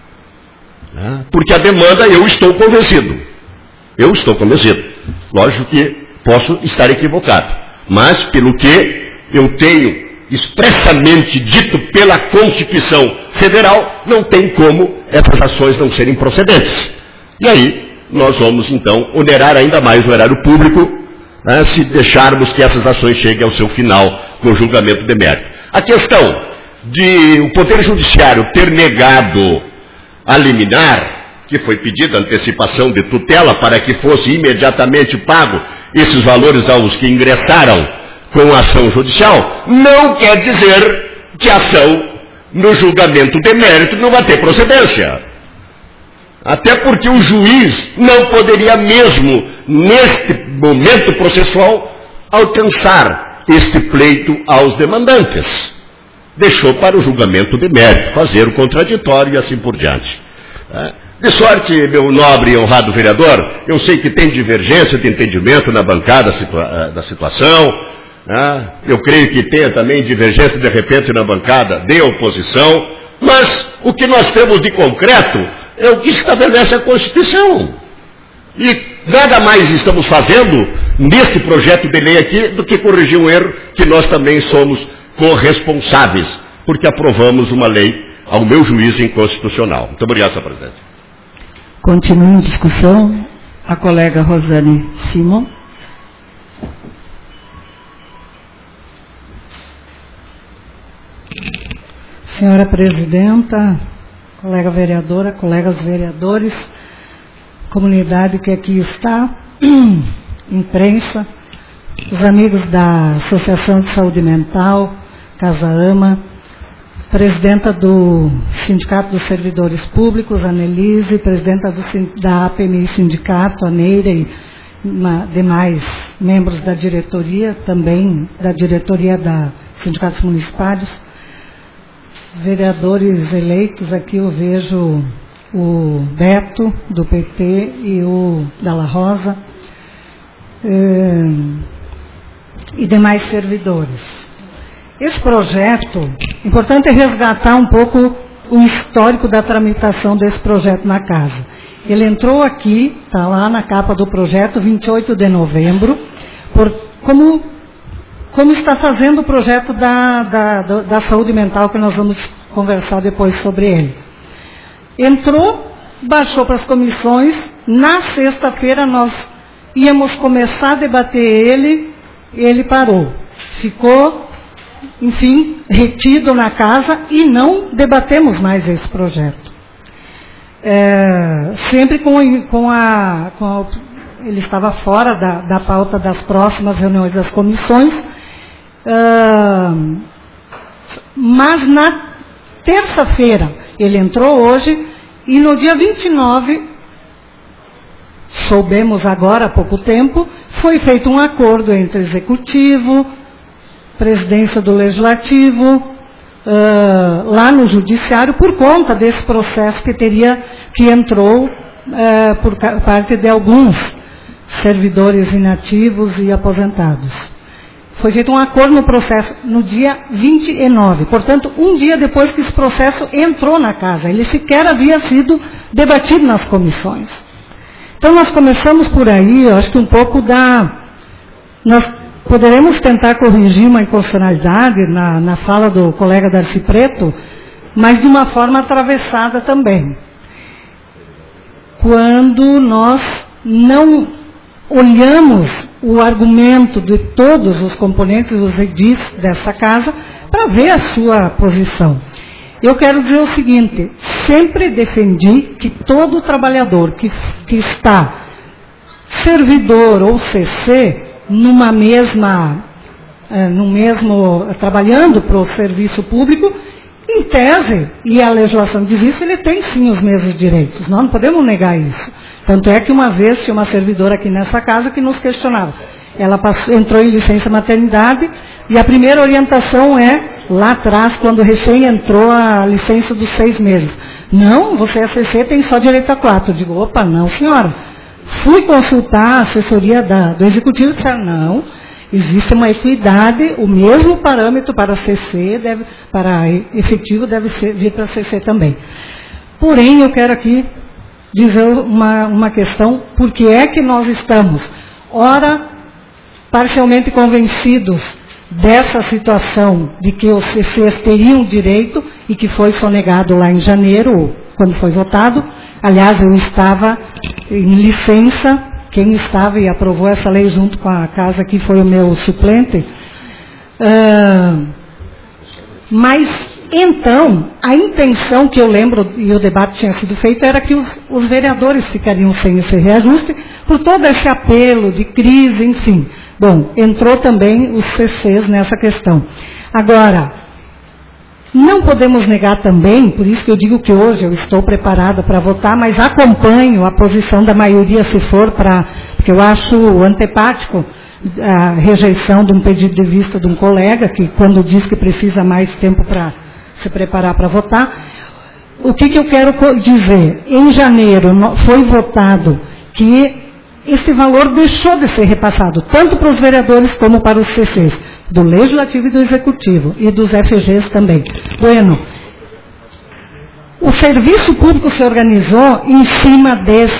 Porque a demanda, eu estou convencido. Eu estou convencido. Lógico que posso estar equivocado. Mas, pelo que eu tenho expressamente dito pela Constituição Federal, não tem como essas ações não serem procedentes. E aí, nós vamos, então, onerar ainda mais o erário público, se deixarmos que essas ações cheguem ao seu final com o julgamento de mérito. A questão de o Poder Judiciário ter negado a liminar, que foi pedida antecipação de tutela para que fosse imediatamente pago esses valores aos que ingressaram com a ação judicial, não quer dizer que a ação no julgamento de mérito não vai ter procedência. Até porque o juiz não poderia mesmo, neste momento processual, alcançar este pleito aos demandantes. Deixou para o julgamento de mérito, fazer o contraditório e assim por diante. De sorte, meu nobre e honrado vereador, eu sei que tem divergência de entendimento na bancada da situação, eu creio que tenha também divergência de repente na bancada de oposição, mas o que nós temos de concreto é o que estabelece a Constituição. E nada mais estamos fazendo neste projeto de lei aqui do que corrigir um erro que nós também somos corresponsáveis, porque aprovamos uma lei, ao meu juízo, inconstitucional. Muito obrigado, senhor presidente. Continua em discussão a colega Rosane Simon. Senhora presidenta, colega vereadora, colegas vereadores, comunidade que aqui está, imprensa, os amigos da Associação de Saúde Mental, Casa Ama, presidenta do Sindicato dos Servidores Públicos, Anelise, presidenta da APMI Sindicato, a Neira, e demais membros da diretoria, também da diretoria da Sindicatos Municipais, vereadores eleitos, aqui eu vejo o Beto, do PT, e o Dalla Rosa, e demais servidores. Esse projeto, importante é resgatar um pouco o histórico da tramitação desse projeto na casa. Ele entrou aqui, está lá na capa do projeto, 28 de novembro, como está fazendo o projeto da saúde mental, que nós vamos conversar depois sobre ele. Entrou, baixou para as comissões, na sexta-feira nós íamos começar a debater ele parou. Ficou, enfim, retido na casa e não debatemos mais esse projeto. Sempre com a ele estava fora da pauta das próximas reuniões das comissões, mas na terça-feira, ele entrou hoje, e no dia 29, soubemos agora há pouco tempo, foi feito um acordo entre Executivo, Presidência do Legislativo, lá no Judiciário, por conta desse processo que entrou por parte de alguns servidores inativos e aposentados. Foi feito um acordo no processo no dia 29, portanto, um dia depois que esse processo entrou na casa. Ele sequer havia sido debatido nas comissões. Então, nós começamos por aí, eu acho que um pouco nós poderemos tentar corrigir uma inconstitucionalidade na fala do colega Darcy Preto, mas de uma forma atravessada também. Quando nós não olhamos o argumento de todos os componentes dos edis dessa casa para ver a sua posição. Eu quero dizer o seguinte, sempre defendi que todo trabalhador que está servidor ou CC numa mesma, trabalhando para o serviço público, em tese, e a legislação diz isso, ele tem sim os mesmos direitos, nós não podemos negar isso. Tanto é que uma vez tinha uma servidora aqui nessa casa que nos questionava. Ela entrou em licença maternidade e a primeira orientação lá atrás, quando recém entrou a licença dos 6 meses. Não, você é CC, tem só direito a 4. Eu digo, opa, não senhora. Fui consultar a assessoria do Executivo e disseram, não, existe uma equidade, o mesmo parâmetro para CC, para efetivo deve vir para CC também. Porém, eu quero aqui dizer uma questão, por que é que nós estamos, ora, parcialmente convencidos dessa situação de que os CCs teriam direito e que foi sonegado lá em janeiro, quando foi votado. Aliás, eu estava em licença, quem estava e aprovou essa lei junto com a casa aqui foi o meu suplente. Mas, então, a intenção que eu lembro, e o debate tinha sido feito, era que os vereadores ficariam sem esse reajuste, por todo esse apelo de crise, enfim. Bom, entrou também os CCs nessa questão. Agora, não podemos negar também, por isso que eu digo que hoje eu estou preparada para votar, mas acompanho a posição da maioria se for porque eu acho antipático a rejeição de um pedido de vista de um colega, que quando diz que precisa mais tempo para se preparar para votar. O que eu quero dizer? Em janeiro foi votado que esse valor deixou de ser repassado, tanto para os vereadores como para os CCs, do Legislativo e do Executivo, e dos FGs também. Bueno, o serviço público se organizou em cima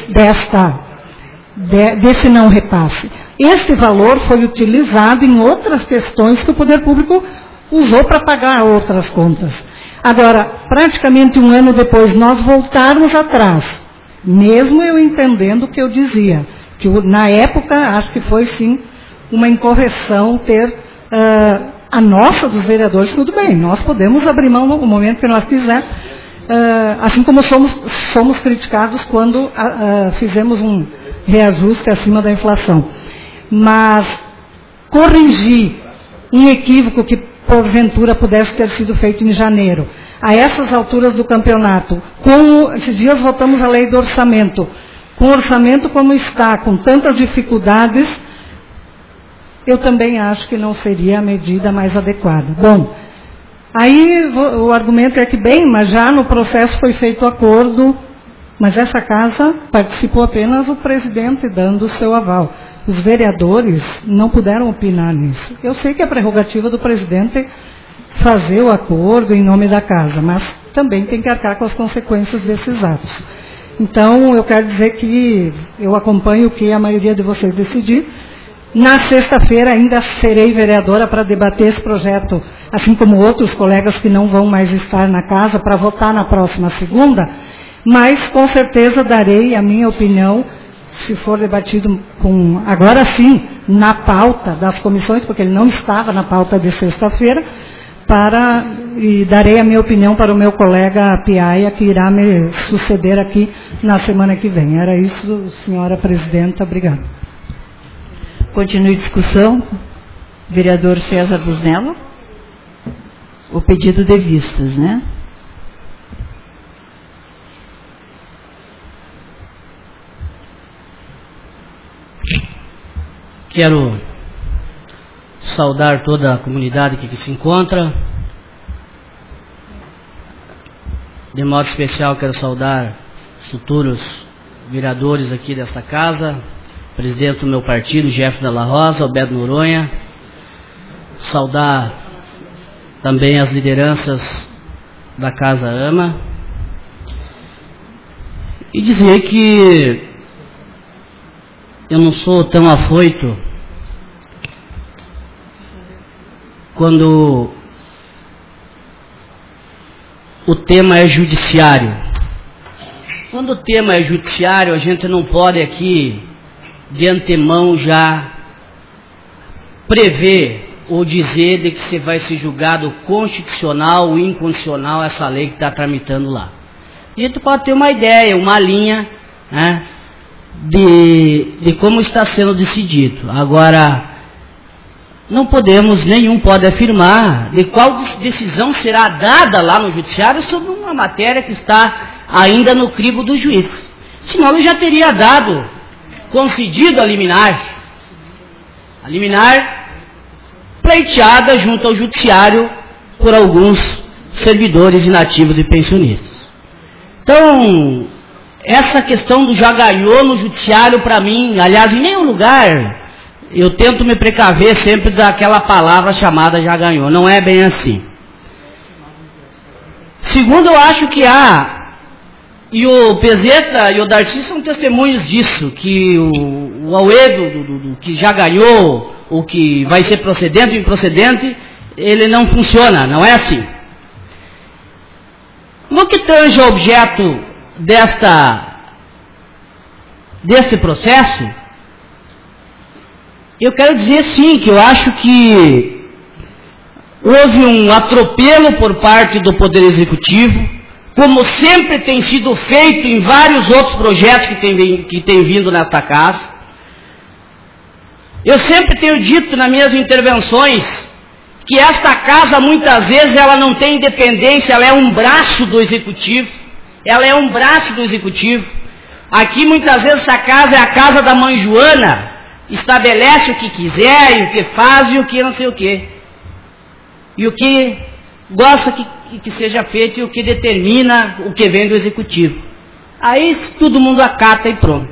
desse não repasse. Este valor foi utilizado em outras questões que o poder público usou para pagar outras contas. Agora, praticamente um ano depois, nós voltarmos atrás, mesmo eu entendendo o que eu dizia, que na época, acho que foi sim uma incorreção ter a nossa dos vereadores, tudo bem, nós podemos abrir mão no momento que nós quisermos, assim como somos criticados quando fizemos um reajuste acima da inflação. Mas corrigir um equívoco que porventura pudesse ter sido feito em janeiro, a essas alturas do campeonato, esses dias votamos a lei do orçamento, com o orçamento como está, com tantas dificuldades, eu também acho que não seria a medida mais adequada. Bom, aí o argumento é que, bem, mas já no processo foi feito o acordo, mas essa casa participou apenas o presidente dando o seu aval. Os vereadores não puderam opinar nisso. Eu sei que é prerrogativa do presidente fazer o acordo em nome da casa, mas também tem que arcar com as consequências desses atos. Então, eu quero dizer que eu acompanho o que a maioria de vocês decidir. Na sexta-feira ainda serei vereadora para debater esse projeto, assim como outros colegas que não vão mais estar na casa para votar na próxima segunda, mas com certeza darei a minha opinião, se for debatido agora sim, na pauta das comissões, porque ele não estava na pauta de sexta-feira, e darei a minha opinião para o meu colega Piaia, que irá me suceder aqui na semana que vem. Era isso, senhora presidenta. Obrigada. Continue a discussão. Vereador César Busnello. O pedido de vistas, né? Quero saudar toda a comunidade que aqui se encontra. De modo especial quero saudar os futuros vereadores aqui desta casa, presidente do meu partido, Jeff Dalla Rosa, Alberto Noronha. Saudar também as lideranças da Casa AMA. E dizer que eu não sou tão afoito quando o tema é judiciário. Quando o tema é judiciário, a gente não pode aqui, de antemão, já prever ou dizer de que se vai ser julgado constitucional ou inconstitucional essa lei que está tramitando lá. A gente pode ter uma ideia, uma linha, né, de como está sendo decidido. Agora, não podemos, nenhum pode afirmar de qual decisão será dada lá no judiciário sobre uma matéria que está ainda no crivo do juiz. Senão ele já teria dado, concedido a liminar pleiteada junto ao judiciário por alguns servidores inativos e pensionistas. Então, essa questão do já ganhou no judiciário, para mim, aliás, em nenhum lugar, eu tento me precaver sempre daquela palavra chamada já ganhou. Não é bem assim. Segundo, eu acho que e o Pezeta e o Darcy são testemunhos disso, que o Auedo, que já ganhou, o que vai ser procedente ou improcedente, ele não funciona, não é assim. No que tange ao objeto deste processo, eu quero dizer sim, que eu acho que houve um atropelo por parte do Poder Executivo, como sempre tem sido feito em vários outros projetos que tem vindo nesta casa. Eu sempre tenho dito nas minhas intervenções que esta casa, muitas vezes, ela não tem independência, ela é um braço do Executivo. Ela é um braço do Executivo. Aqui, muitas vezes, essa casa é a casa da mãe Joana, estabelece o que quiser, e o que faz, e o que não sei o que. E o que gosta que seja feito, e o que determina o que vem do Executivo. Aí todo mundo acata e pronto.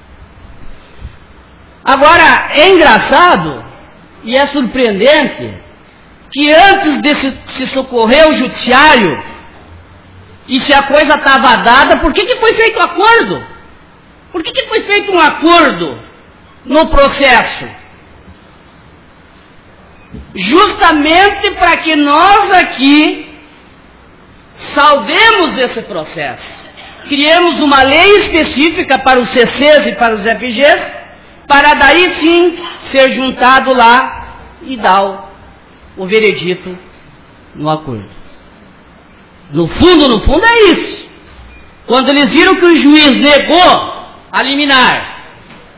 Agora, é engraçado, e é surpreendente, que antes de se socorrer o judiciário, e se a coisa estava dada, por que foi feito o acordo? Por que foi feito um acordo no processo? Justamente para que nós aqui salvemos esse processo. Criemos uma lei específica para os CCs e para os FGs, para daí sim ser juntado lá e dar o veredito no acordo. No fundo é isso. Quando eles viram que o juiz negou a liminar,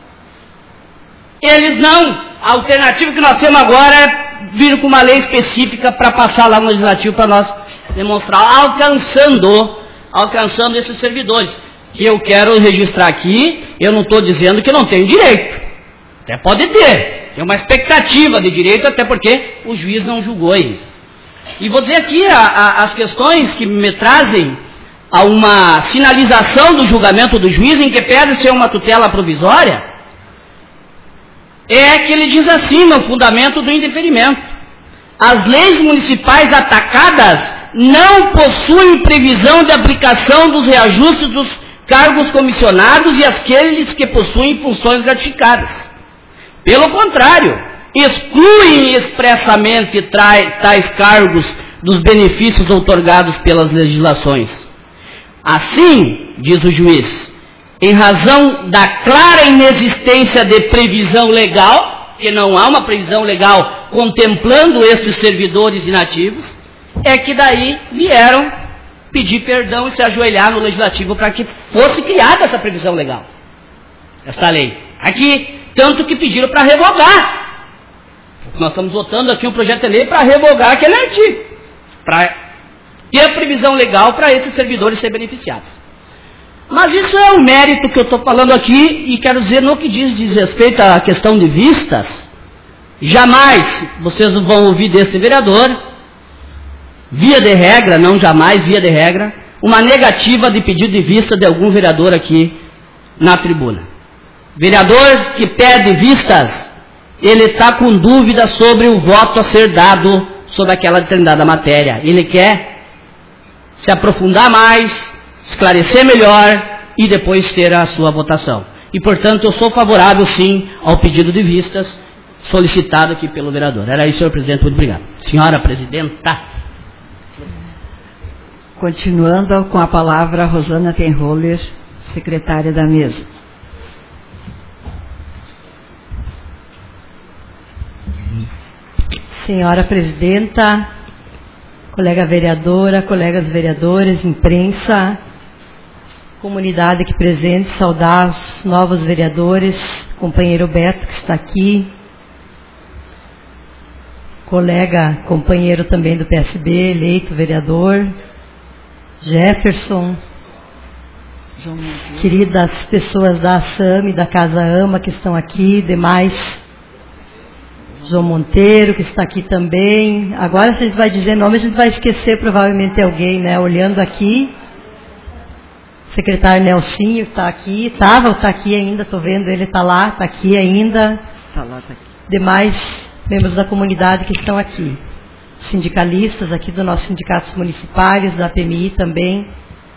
eles não, a alternativa que nós temos agora é vir com uma lei específica para passar lá no legislativo para nós demonstrar, alcançando esses servidores, que eu quero registrar aqui. Eu não estou dizendo que não tem direito, até pode ter, tem uma expectativa de direito, até porque o juiz não julgou ainda. E vou dizer aqui as questões que me trazem a uma sinalização do julgamento do juiz, em que pede ser uma tutela provisória, é que ele diz assim no fundamento do indeferimento: as leis municipais atacadas não possuem previsão de aplicação dos reajustes dos cargos comissionados e aqueles que possuem funções gratificadas. Pelo contrário, excluem expressamente tais cargos dos benefícios outorgados pelas legislações. Assim, diz o juiz, em razão da clara inexistência de previsão legal, que não há uma previsão legal contemplando estes servidores inativos, é que daí vieram pedir perdão e se ajoelhar no Legislativo para que fosse criada essa previsão legal, esta lei. Aqui, tanto que pediram para revogar. Nós estamos votando aqui um projeto de lei para revogar aquele artigo, para ter a previsão legal para esses servidores serem beneficiados. Mas isso é um mérito que eu estou falando aqui, e quero dizer, no que diz respeito à questão de vistas, jamais vocês vão ouvir desse vereador, via de regra, não jamais, via de regra, uma negativa de pedido de vista de algum vereador aqui na tribuna. Vereador que pede vistas, ele está com dúvida sobre o voto a ser dado sobre aquela determinada matéria. Ele quer se aprofundar mais, esclarecer melhor e depois ter a sua votação. E, portanto, eu sou favorável, sim, ao pedido de vistas solicitado aqui pelo vereador. Era isso, senhor presidente. Muito obrigado. Senhora presidenta. Continuando com a palavra, Rosana Tenroller, secretária da mesa. Senhora presidenta, colega vereadora, colegas vereadores, imprensa, comunidade aqui presente, saudar os novos vereadores, companheiro Beto que está aqui, colega, companheiro também do PSB, eleito vereador, Jefferson, queridas pessoas da ASAM e da Casa AMA que estão aqui, demais, João Monteiro, que está aqui também. Agora, se a gente vai dizer nome, a gente vai esquecer provavelmente alguém, né? Olhando aqui, secretário Nelsinho, que está aqui, está aqui ainda, estou vendo ele, está lá, está aqui ainda. Está lá, está aqui. Demais membros da comunidade que estão aqui. Sindicalistas aqui dos nossos sindicatos municipais, da PMI também.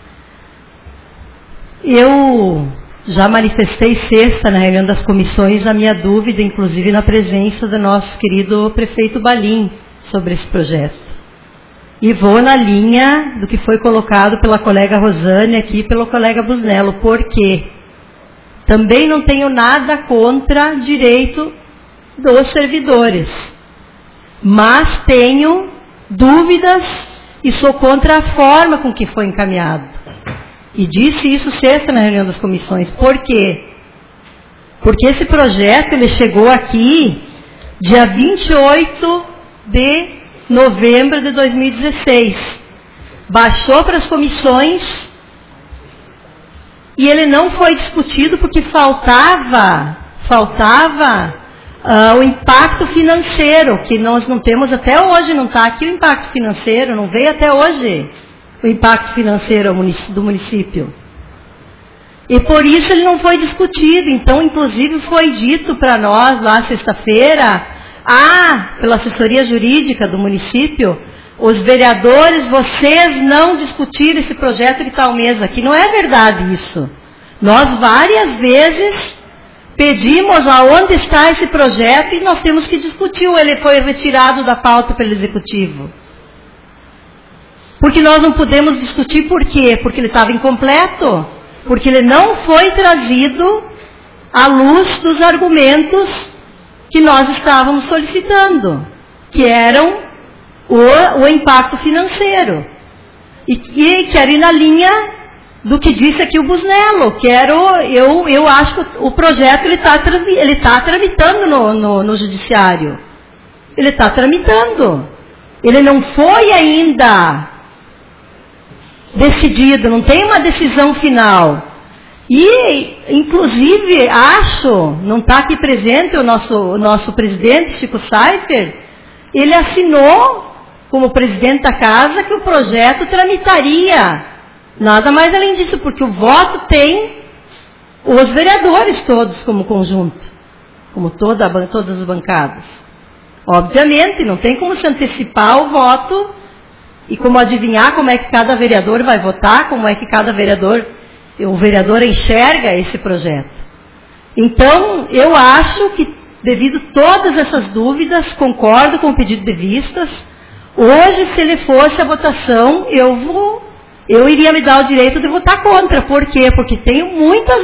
Eu já manifestei sexta, na reunião das comissões, a minha dúvida, inclusive na presença do nosso querido prefeito Balim, sobre esse projeto. E vou na linha do que foi colocado pela colega Rosane aqui e pelo colega Busnello. Por quê? Também não tenho nada contra direito dos servidores, mas tenho dúvidas e sou contra a forma com que foi encaminhado. E disse isso sexta na reunião das comissões. Por quê? Porque esse projeto ele chegou aqui dia 28 de novembro de 2016. Baixou para as comissões e ele não foi discutido porque faltava o impacto financeiro, que nós não temos até hoje, não está aqui o impacto financeiro, não veio até hoje o impacto financeiro do município. E por isso ele não foi discutido. Então, inclusive, foi dito para nós lá sexta-feira, pela assessoria jurídica do município, os vereadores, vocês não discutiram esse projeto que está ao mesa aqui. Não é verdade isso. Nós várias vezes pedimos aonde está esse projeto e nós temos que discutir, ou ele foi retirado da pauta pelo executivo. Porque nós não podemos discutir por quê? Porque ele estava incompleto, porque ele não foi trazido à luz dos argumentos que nós estávamos solicitando, que eram o impacto financeiro. E que era na linha do que disse aqui o Busnello, que era eu acho que o projeto ele está tramitando no judiciário. Ele está tramitando. Ele não foi ainda decidido, não tem uma decisão final. E, inclusive, acho, não está aqui presente o nosso presidente, Chico Seifer, ele assinou, como presidente da casa, que o projeto tramitaria. Nada mais além disso, porque o voto tem os vereadores todos como conjunto, como todas as bancadas. Obviamente, não tem como se antecipar o voto e como adivinhar como é que cada vereador vai votar, como é que o vereador enxerga esse projeto. Então, eu acho que, devido a todas essas dúvidas, concordo com o pedido de vistas. Hoje, se ele fosse a votação, eu iria me dar o direito de votar contra. Por quê? Porque tenho muitas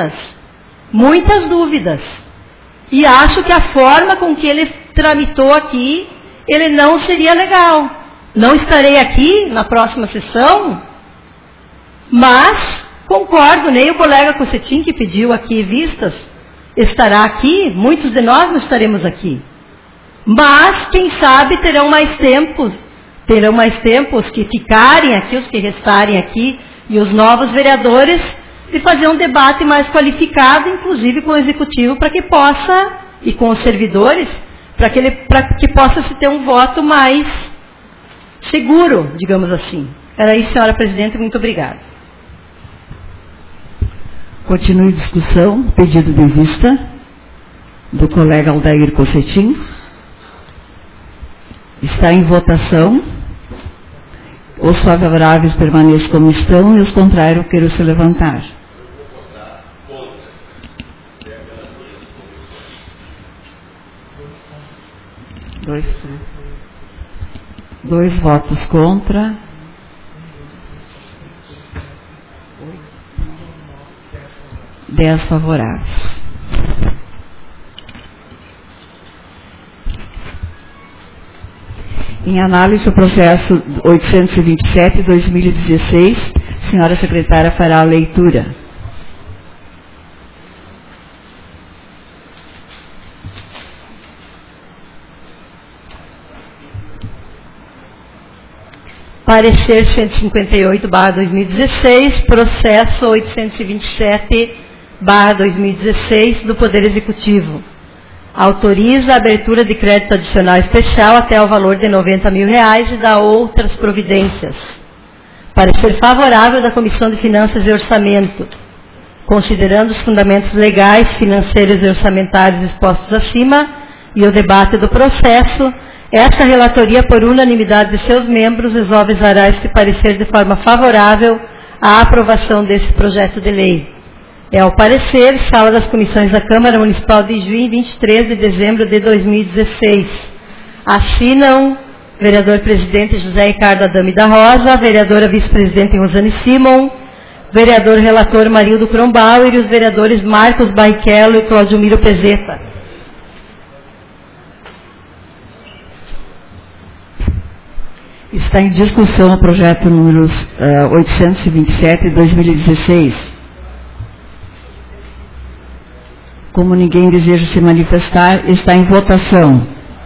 dúvidas. E acho que a forma com que ele tramitou aqui, ele não seria legal. Não estarei aqui na próxima sessão, mas concordo, nem o colega Cossetin, que pediu aqui vistas, estará aqui, muitos de nós não estaremos aqui. Mas, quem sabe, terão mais tempos que ficarem aqui, os que restarem aqui, e os novos vereadores, de fazer um debate mais qualificado, inclusive com o Executivo, para que possa, e com os servidores, para que possa se ter um voto mais seguro, digamos assim. Era isso, senhora presidente, muito obrigada. Continue discussão, pedido de vista do colega Aldair Cossetin. Está em votação. Os favoráveis permaneçam como estão e os contrários queiram se levantar. Dois votos contra. 10 favoráveis. Em análise o processo 827/2016, senhora secretária fará a leitura. Parecer 158/2016, processo 827/2016 do Poder Executivo. Autoriza a abertura de crédito adicional especial até o valor de R$90 mil e dá outras providências. Parecer favorável da Comissão de Finanças e Orçamento. Considerando os fundamentos legais, financeiros e orçamentários expostos acima e o debate do processo, esta relatoria, por unanimidade de seus membros, resolverá este parecer de forma favorável à aprovação desse projeto de lei. É o parecer, sala das comissões da Câmara Municipal de Juí, 23 de dezembro de 2016. Assinam vereador presidente José Ricardo Adame da Rosa, vereadora vice-presidente Rosane Simon, vereador relator Marildo Kronbauer e os vereadores Marcos Barrichello e Cláudio Miro Pezeta. Está em discussão o projeto número 827/2016. Como ninguém deseja se manifestar, está em votação.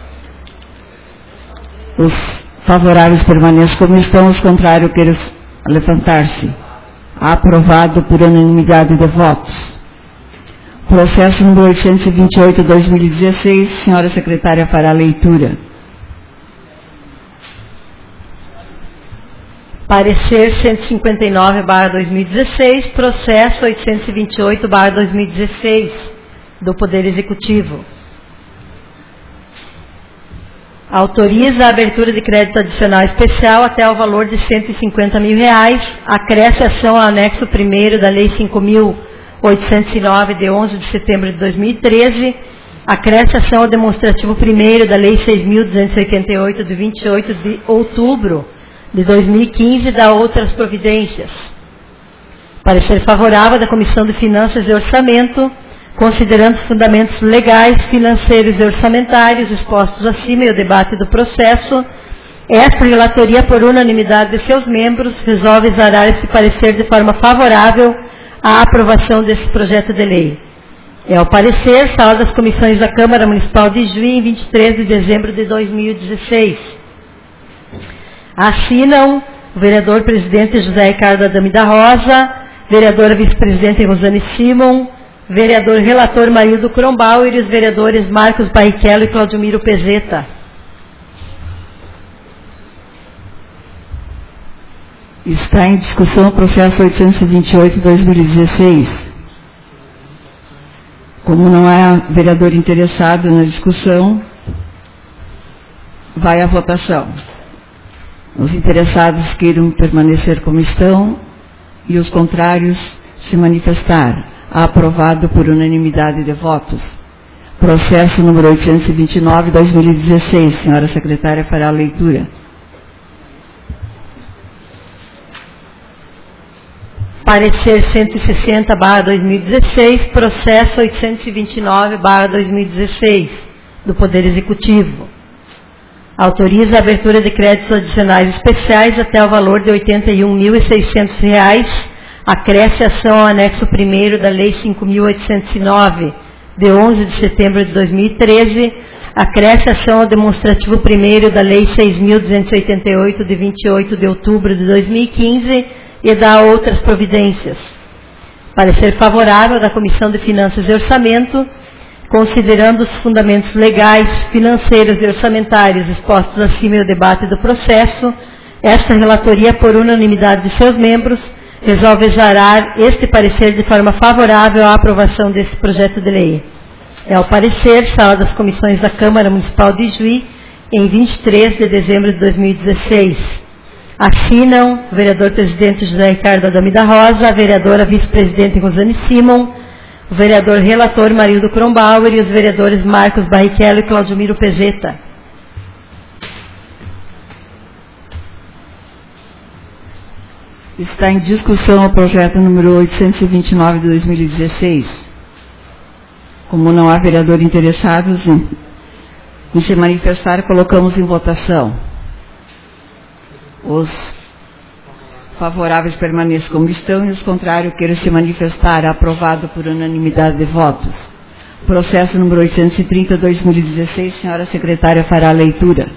Os favoráveis permaneçam como estão, os contrários queiram levantar-se. Aprovado por unanimidade de votos. Processo número 828/2016, senhora secretária fará a leitura. Parecer 159/2016, processo 828/2016 do Poder Executivo. Autoriza a abertura de crédito adicional especial até o valor de R$150 mil, acresce ação ao anexo 1º da Lei 5.809, de 11 de setembro de 2013, acresce ação ao demonstrativo 1º da Lei 6.288, de 28 de outubro de 2015, dá outras providências. Parecer favorável da Comissão de Finanças e Orçamento, considerando os fundamentos legais, financeiros e orçamentários expostos acima e o debate do processo, esta relatoria, por unanimidade de seus membros, resolve exarar esse parecer de forma favorável à aprovação desse projeto de lei. É o parecer, sala das comissões da Câmara Municipal de Juí, em 23 de dezembro de 2016. Assinam o vereador presidente José Ricardo Adame da Rosa, vereadora vice-presidente Rosane Simon, vereador relator Marildo Kronbauer e os vereadores Marcos Barrichello e Cláudio Miro Pezeta. Está em discussão o processo 828/2016. Como não há vereador interessado na discussão, vai à votação. Os interessados queiram permanecer como estão e os contrários se manifestar. Aprovado por unanimidade de votos. Processo número 829/2016. Senhora secretária fará a leitura. Parecer 160/2016, processo 829/2016 do Poder Executivo. Autoriza a abertura de créditos adicionais especiais até o valor de R$ 81.600, acresce ação ao anexo 1º da Lei 5.809, de 11 de setembro de 2013, acresce ação ao demonstrativo 1º da Lei 6.288, de 28 de outubro de 2015, e dá outras providências. Parecer favorável da Comissão de Finanças e Orçamento, considerando os fundamentos legais, financeiros e orçamentários expostos acima do debate do processo, esta relatoria, por unanimidade de seus membros, resolve exarar este parecer de forma favorável à aprovação deste projeto de lei. É o parecer, sala das comissões da Câmara Municipal de Juí, em 23 de dezembro de 2016. Assinam o vereador presidente José Ricardo Adame da Rosa, a vereadora vice-presidente Rosane Simon, o vereador relator Marildo Kronbauer e os vereadores Marcos Barrichello e Claudemiro Pezeta. Está em discussão o projeto número 829 de 2016. Como não há vereadores interessados em se manifestar, colocamos em votação. Os favoráveis permaneçam como estão e os contrários queiram se manifestar. Aprovado por unanimidade de votos. Processo número 830, 2016. Senhora secretária fará a leitura.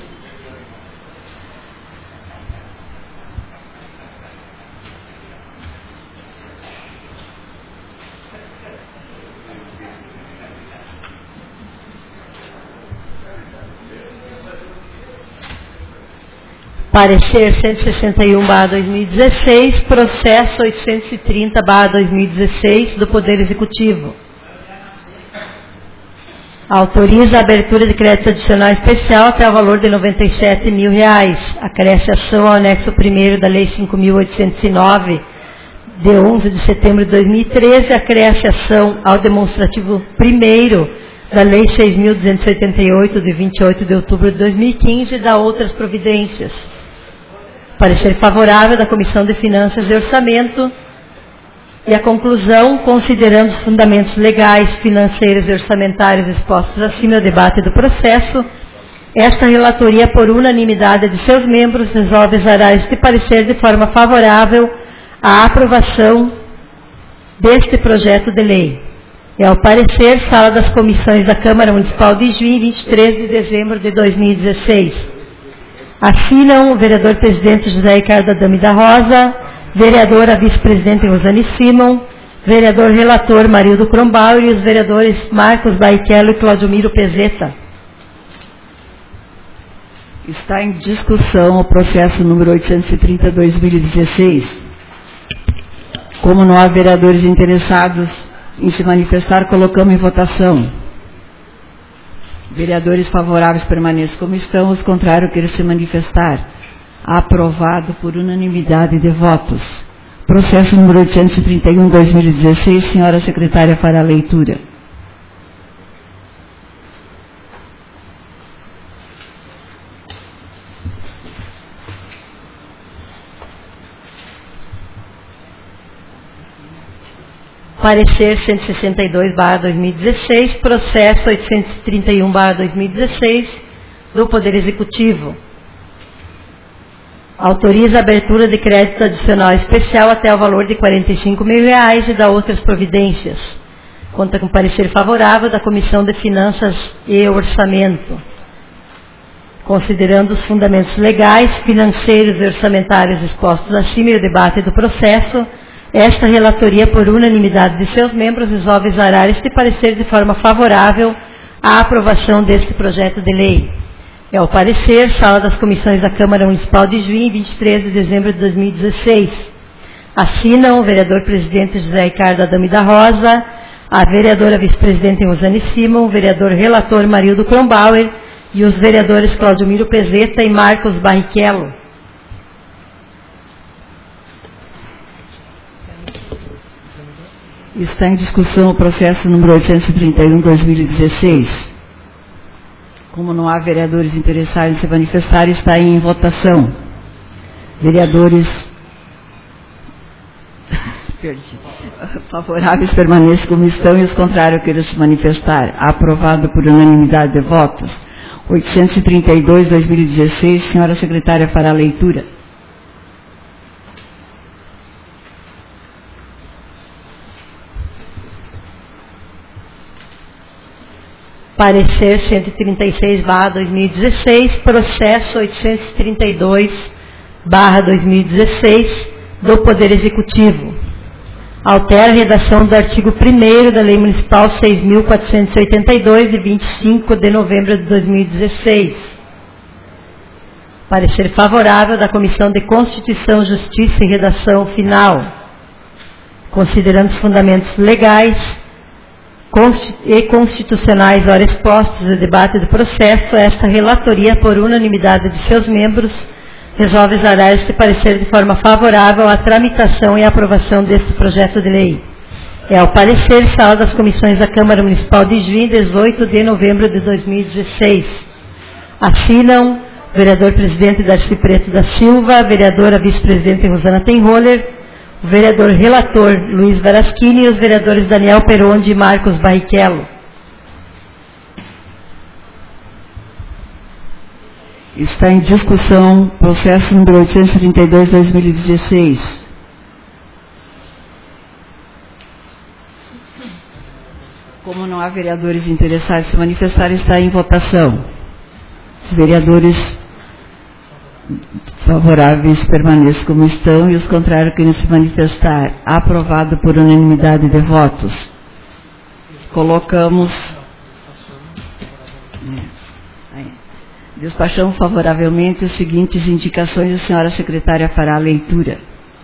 Parecer 161/2016, processo 830/2016 do Poder Executivo. Autoriza a abertura de crédito adicional especial até o valor de R$ 97.000. Acresce ação ao anexo 1º da Lei 5.809, de 11 de setembro de 2013. Acresce ação ao demonstrativo 1º da Lei 6.288, de 28 de outubro de 2015, e dá outras providências. Parecer favorável da Comissão de Finanças e Orçamento. E a conclusão, considerando os fundamentos legais, financeiros e orçamentários expostos acima ao debate do processo, esta relatoria, por unanimidade de seus membros, resolve exarar este parecer de forma favorável à aprovação deste projeto de lei. É o parecer, sala das comissões da Câmara Municipal de Juí, 23 de dezembro de 2016. Assinam o vereador presidente José Ricardo Adame da Rosa, vereadora vice-presidente Rosane Simon, vereador relator Marildo Kronbauer e os vereadores Marcos Barrichello e Claudemiro Pezeta. Está em discussão o processo número 830/2016. Como não há vereadores interessados em se manifestar, colocamos em votação. Vereadores favoráveis permaneçam como estão, os contrários queiram se manifestar. Aprovado por unanimidade de votos. Processo número 831/2016, senhora secretária fará a leitura. Parecer 162/2016, processo 831/2016 do Poder Executivo. Autoriza a abertura de crédito adicional especial até o valor de R$ 45.000 e dá outras providências. Conta com parecer favorável da Comissão de Finanças e Orçamento. Considerando os fundamentos legais, financeiros e orçamentários expostos acima e o debate do processo, esta relatoria, por unanimidade de seus membros, resolve exarar este parecer de forma favorável à aprovação deste projeto de lei. É o parecer, sala das comissões da Câmara Municipal de Juí, 23 de dezembro de 2016. Assinam o vereador presidente José Ricardo Adame da Rosa, a vereadora vice-presidente Rosane Simon, o vereador relator Marildo Kronbauer e os vereadores Claudemiro Pezeta e Marcos Barrichello. Está em discussão o processo número 831/2016. Como não há vereadores interessados em se manifestar, está em votação. Vereadores favoráveis permaneçam como estão e os contrários queiram se manifestar. Aprovado por unanimidade de votos. 832/2016. Senhora secretária fará a leitura. Parecer 136/2016, processo 832/2016 do Poder Executivo. Altera a redação do artigo 1º da Lei Municipal 6.482, de 25 de novembro de 2016. Parecer favorável da Comissão de Constituição, Justiça e Redação final. Considerando os fundamentos legais e constitucionais ora expostos e debate do processo, esta relatoria, por unanimidade de seus membros, resolve exarar este parecer de forma favorável à tramitação e aprovação deste projeto de lei. É o parecer sala das comissões da Câmara Municipal de Juí, 18 de novembro de 2016. Assinam o vereador presidente Darcy Preto da Silva, a vereadora vice-presidente Rosana Tenholler, o vereador relator Luiz Varaschini e os vereadores Daniel Peronde e Marcos Barrichello. Está em discussão processo número 832/2016. Como não há vereadores interessados em se manifestar, está em votação. Os vereadores favoráveis permaneçam como estão e os contrários querem se manifestar. Aprovado por unanimidade de votos. Colocamos. Despachamos favoravelmente as seguintes indicações. A senhora secretária fará a leitura.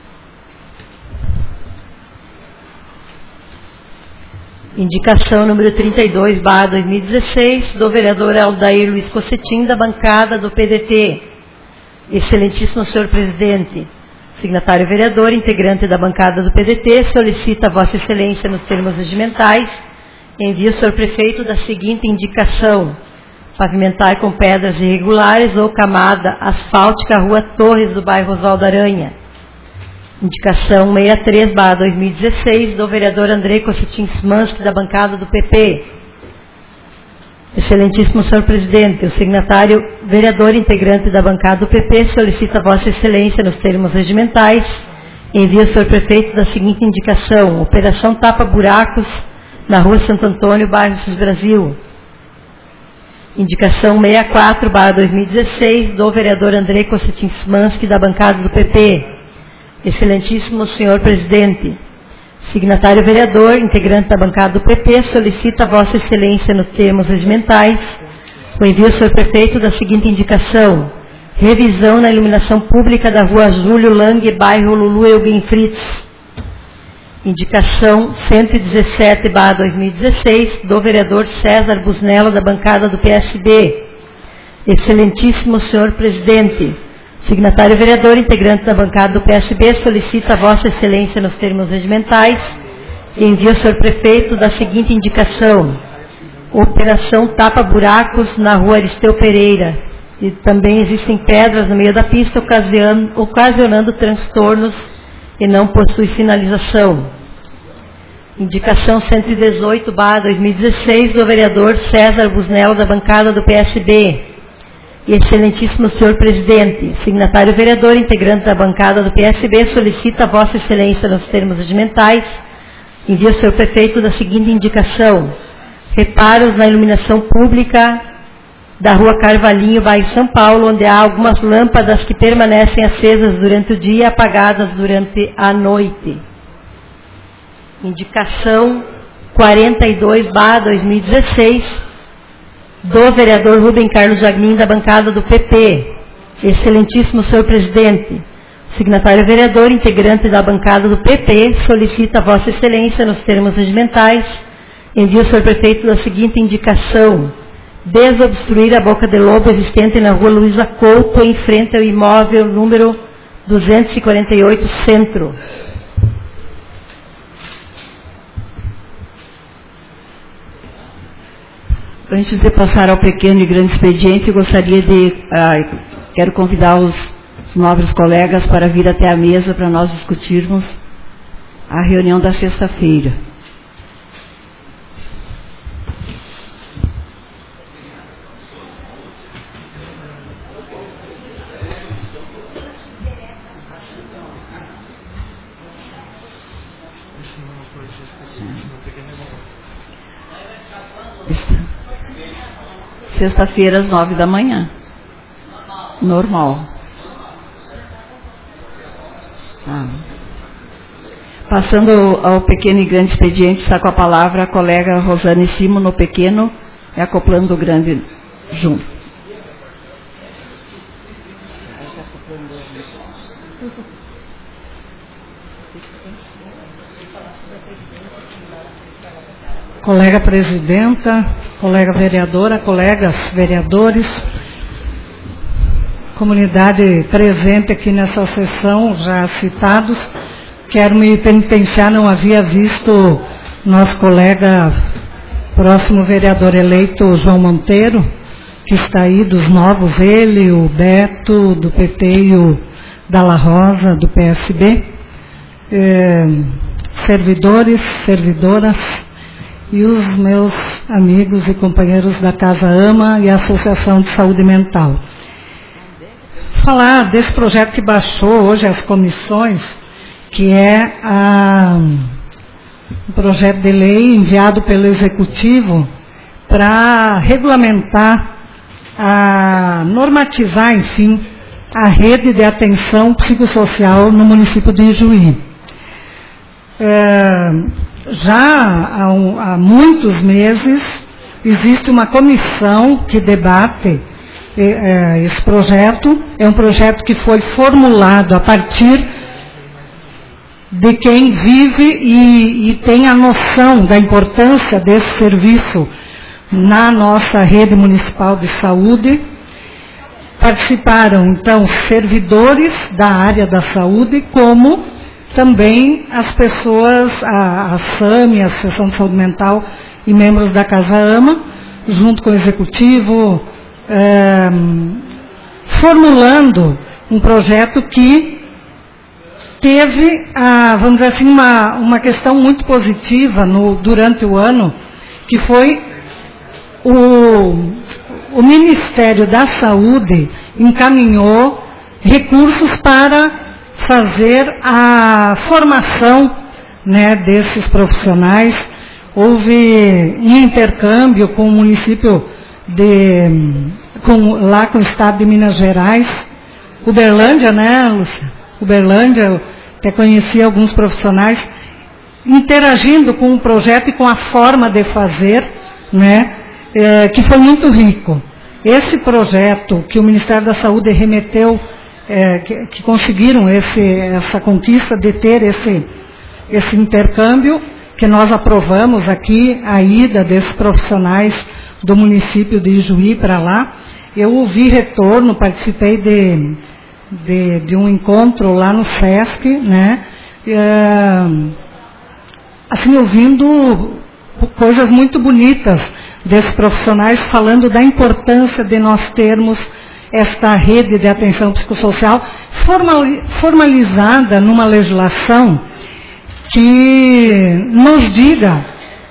Indicação número 32/2016 do vereador Aldair Luiz Cossetim, da bancada do PDT. Excelentíssimo senhor presidente, signatário vereador, integrante da bancada do PDT, solicita a Vossa Excelência, nos termos regimentais, envia o senhor prefeito da seguinte indicação: pavimentar com pedras irregulares ou camada asfáltica a Rua Torres, do bairro Oswaldo Aranha. Indicação 63/2016 do vereador Andrei Cossetim Smansky, da bancada do PP. Excelentíssimo senhor presidente, o signatário vereador integrante da bancada do PP solicita a Vossa Excelência, nos termos regimentais, envia o senhor prefeito da seguinte indicação: operação tapa-buracos na Rua Santo Antônio, bairro Cis Brasil. Indicação 64/2016 do vereador Andrei Cossetim Smansky, da bancada do PP. Excelentíssimo senhor presidente, signatário vereador, integrante da bancada do PP, solicita a Vossa Excelência, nos termos regimentais, o envio ao senhor prefeito da seguinte indicação: revisão na iluminação pública da Rua Júlio Lange, bairro Lulu Eugen Fritz. Indicação 117/2016 do vereador César Busnello, da bancada do PSB. Excelentíssimo senhor presidente, signatário vereador, integrante da bancada do PSB, solicita a Vossa Excelência, nos termos regimentais, e envia ao senhor prefeito da seguinte indicação: operação tapa-buracos na Rua Aristeu Pereira. E também existem pedras no meio da pista, ocasionando transtornos e não possui sinalização. Indicação 118/2016 do vereador César Busnello, da bancada do PSB. Excelentíssimo senhor presidente, signatário vereador, integrante da bancada do PSB, solicita a Vossa Excelência, nos termos regimentais, envia ao senhor prefeito da seguinte indicação: reparos na iluminação pública da Rua Carvalhinho, bairro São Paulo, onde há algumas lâmpadas que permanecem acesas durante o dia e apagadas durante a noite. Indicação 42/2016 do vereador Rubem Carlos Jagmin, da bancada do PP. Excelentíssimo senhor presidente, signatário vereador, integrante da bancada do PP, solicita a Vossa Excelência, nos termos regimentais, envia ao senhor prefeito da seguinte indicação: desobstruir a boca de lobo existente na Rua Luiza Couto, em frente ao imóvel número 248 Centro. Antes de passar ao pequeno e grande expediente, eu gostaria quero convidar os nobres colegas para vir até a mesa para nós discutirmos a reunião da sexta-feira. coisas específicas, não sei o que é normal. Sexta-feira, às 9 da manhã. Normal. Passando ao pequeno e grande expediente, está com a palavra a colega Rosane Simo no pequeno e acoplando o grande junto. Colega presidenta, colega vereadora, colegas vereadores, comunidade presente aqui nessa sessão, já citados, quero me penitenciar, não havia visto nosso colega, próximo vereador eleito, João Monteiro, que está aí, dos novos, ele, o Beto, do PT e o Dalla Rosa, do PSB, servidores, servidoras, e os meus amigos e companheiros da Casa AMA e a Associação de Saúde Mental. Falar desse projeto que baixou hoje as comissões, que é um projeto de lei enviado pelo Executivo para regulamentar, normatizar, enfim, a rede de atenção psicossocial no município de Ijuí. Já há muitos meses existe uma comissão que debate esse projeto. É um projeto que foi formulado a partir de quem vive e tem a noção da importância desse serviço na nossa rede municipal de saúde. Participaram, então, servidores da área da saúde, como também as pessoas, a SAMI, a Associação de Saúde Mental, e membros da Casa AMA, junto com o Executivo, formulando um projeto que teve, vamos dizer assim, uma questão muito positiva durante o ano, que foi o Ministério da Saúde encaminhou recursos para fazer a formação, né, desses profissionais. Houve um intercâmbio com o município lá com o estado de Minas Gerais, Uberlândia, né, Lúcia? Uberlândia, eu até conheci alguns profissionais interagindo com o projeto e com a forma de fazer, né, que foi muito rico. Esse projeto que o Ministério da Saúde remeteu, que conseguiram essa conquista de ter esse intercâmbio, que nós aprovamos aqui, a ida desses profissionais do município de Ijuí para lá. Eu ouvi retorno, participei de um encontro lá no SESC, né, assim, ouvindo coisas muito bonitas desses profissionais, falando da importância de nós termos esta rede de atenção psicossocial formalizada numa legislação que nos diga,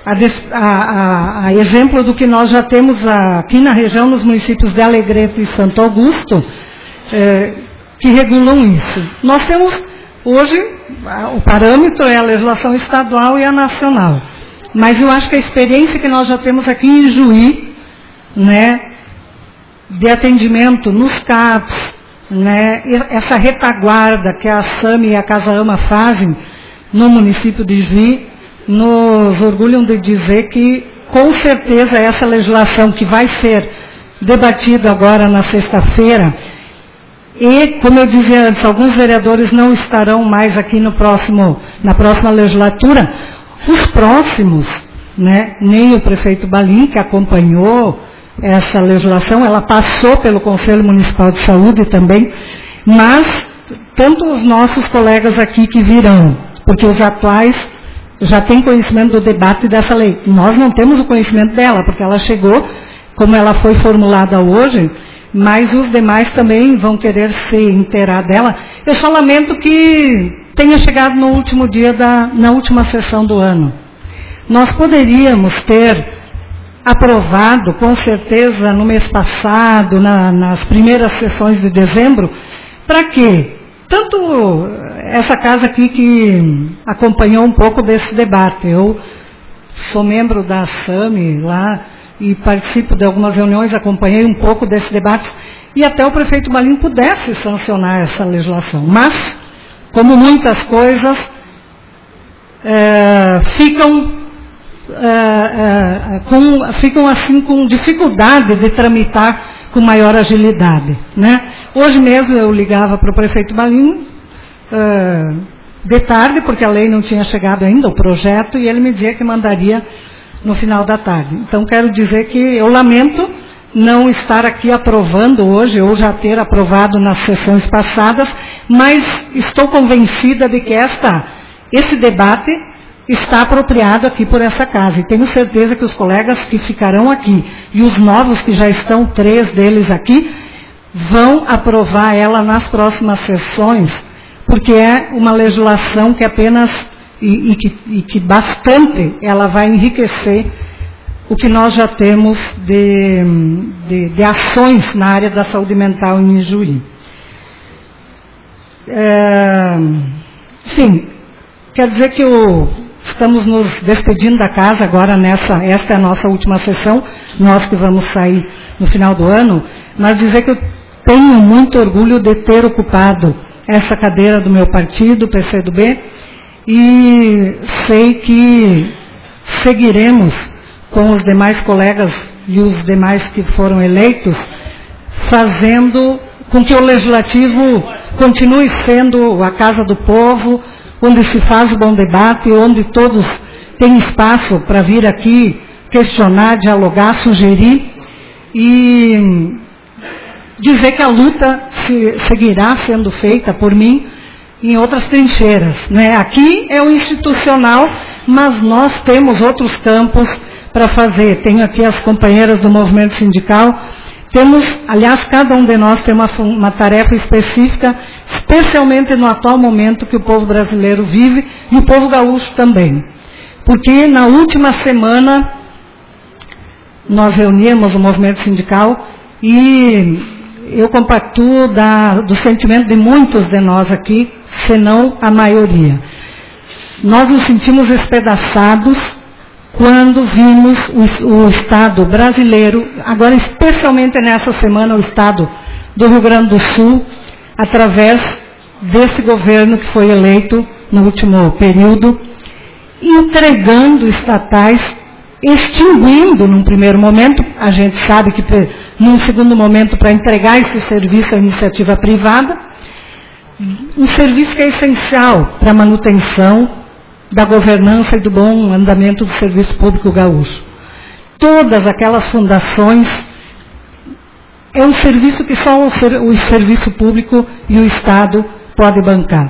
a exemplo do que nós já temos aqui na região, nos municípios de Alegrete e Santo Augusto, que regulam isso. Nós temos hoje, o parâmetro é a legislação estadual e a nacional, mas eu acho que a experiência que nós já temos aqui em Ijuí, né, de atendimento nos CAPs, né, essa retaguarda que a SAMI e a Casa AMA fazem no município de Ijuí, nos orgulham de dizer que, com certeza, essa legislação que vai ser debatida agora na sexta-feira, e, como eu dizia antes, alguns vereadores não estarão mais aqui na próxima legislatura, os próximos, né, nem o prefeito Balim, que acompanhou essa legislação, ela passou pelo Conselho Municipal de Saúde também, mas tanto os nossos colegas aqui que virão, porque os atuais já têm conhecimento do debate dessa lei. Nós não temos o conhecimento dela, porque ela chegou, como ela foi formulada hoje, mas os demais também vão querer se inteirar dela. Eu só lamento que tenha chegado no último dia, na última sessão do ano. Nós poderíamos ter aprovado, com certeza, no mês passado, nas primeiras sessões de dezembro. Para quê? tanto essa casa aqui que acompanhou um pouco desse debate. Eu sou membro da SAMI lá e participo de algumas reuniões, acompanhei um pouco desse debate, e até o prefeito Malim pudesse sancionar essa legislação. Mas, como muitas coisas, ficam assim com dificuldade de tramitar com maior agilidade, né? Hoje mesmo eu ligava para o prefeito Malim de tarde, porque a lei não tinha chegado ainda, o projeto, e ele me dizia que mandaria no final da tarde. Então quero dizer que eu lamento não estar aqui aprovando hoje, ou já ter aprovado nas sessões passadas, mas estou convencida de que esse debate está apropriado aqui por essa casa. E tenho certeza que os colegas que ficarão aqui e os novos que já estão, 3 deles aqui, vão aprovar ela nas próximas sessões, porque é uma legislação que apenas, e que bastante, ela vai enriquecer o que nós já temos de ações na área da saúde mental em Ijuí. Enfim, quero dizer que estamos nos despedindo da casa agora esta é a nossa última sessão, nós que vamos sair no final do ano, mas dizer que eu tenho muito orgulho de ter ocupado essa cadeira do meu partido, PCdoB, e sei que seguiremos com os demais colegas e os demais que foram eleitos, fazendo com que o Legislativo continue sendo a casa do povo, onde se faz o bom debate, onde todos têm espaço para vir aqui questionar, dialogar, sugerir, e dizer que a luta seguirá sendo feita por mim em outras trincheiras, né? Aqui é o institucional, mas nós temos outros campos para fazer. Tenho aqui as companheiras do movimento sindical. Aliás, cada um de nós tem uma tarefa específica, especialmente no atual momento que o povo brasileiro vive, e o povo gaúcho também. Porque na última semana, nós reuníamos o movimento sindical, e eu compactuo do sentimento de muitos de nós aqui, se não a maioria. Nós nos sentimos espedaçados quando vimos o Estado brasileiro, agora especialmente nessa semana o Estado do Rio Grande do Sul, através desse governo que foi eleito no último período, entregando estatais, extinguindo num primeiro momento, a gente sabe que num segundo momento para entregar esse serviço à iniciativa privada, um serviço que é essencial para a manutenção da governança e do bom andamento do serviço público gaúcho. Todas aquelas fundações, é um serviço que só o serviço público e o Estado pode bancar.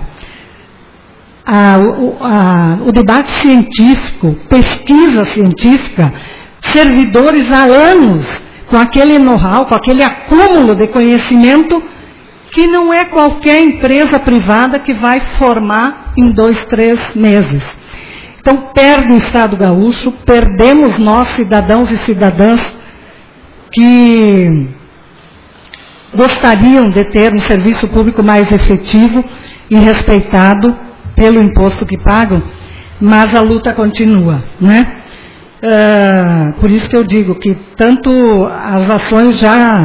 O debate científico, pesquisa científica, servidores há anos, com aquele know-how, com aquele acúmulo de conhecimento, que não é qualquer empresa privada que vai formar em 2, 3 meses. Então, perde o Estado gaúcho, perdemos nós, cidadãos e cidadãs, que gostariam de ter um serviço público mais efetivo e respeitado pelo imposto que pagam, mas a luta continua, né? Por isso que eu digo que tanto as ações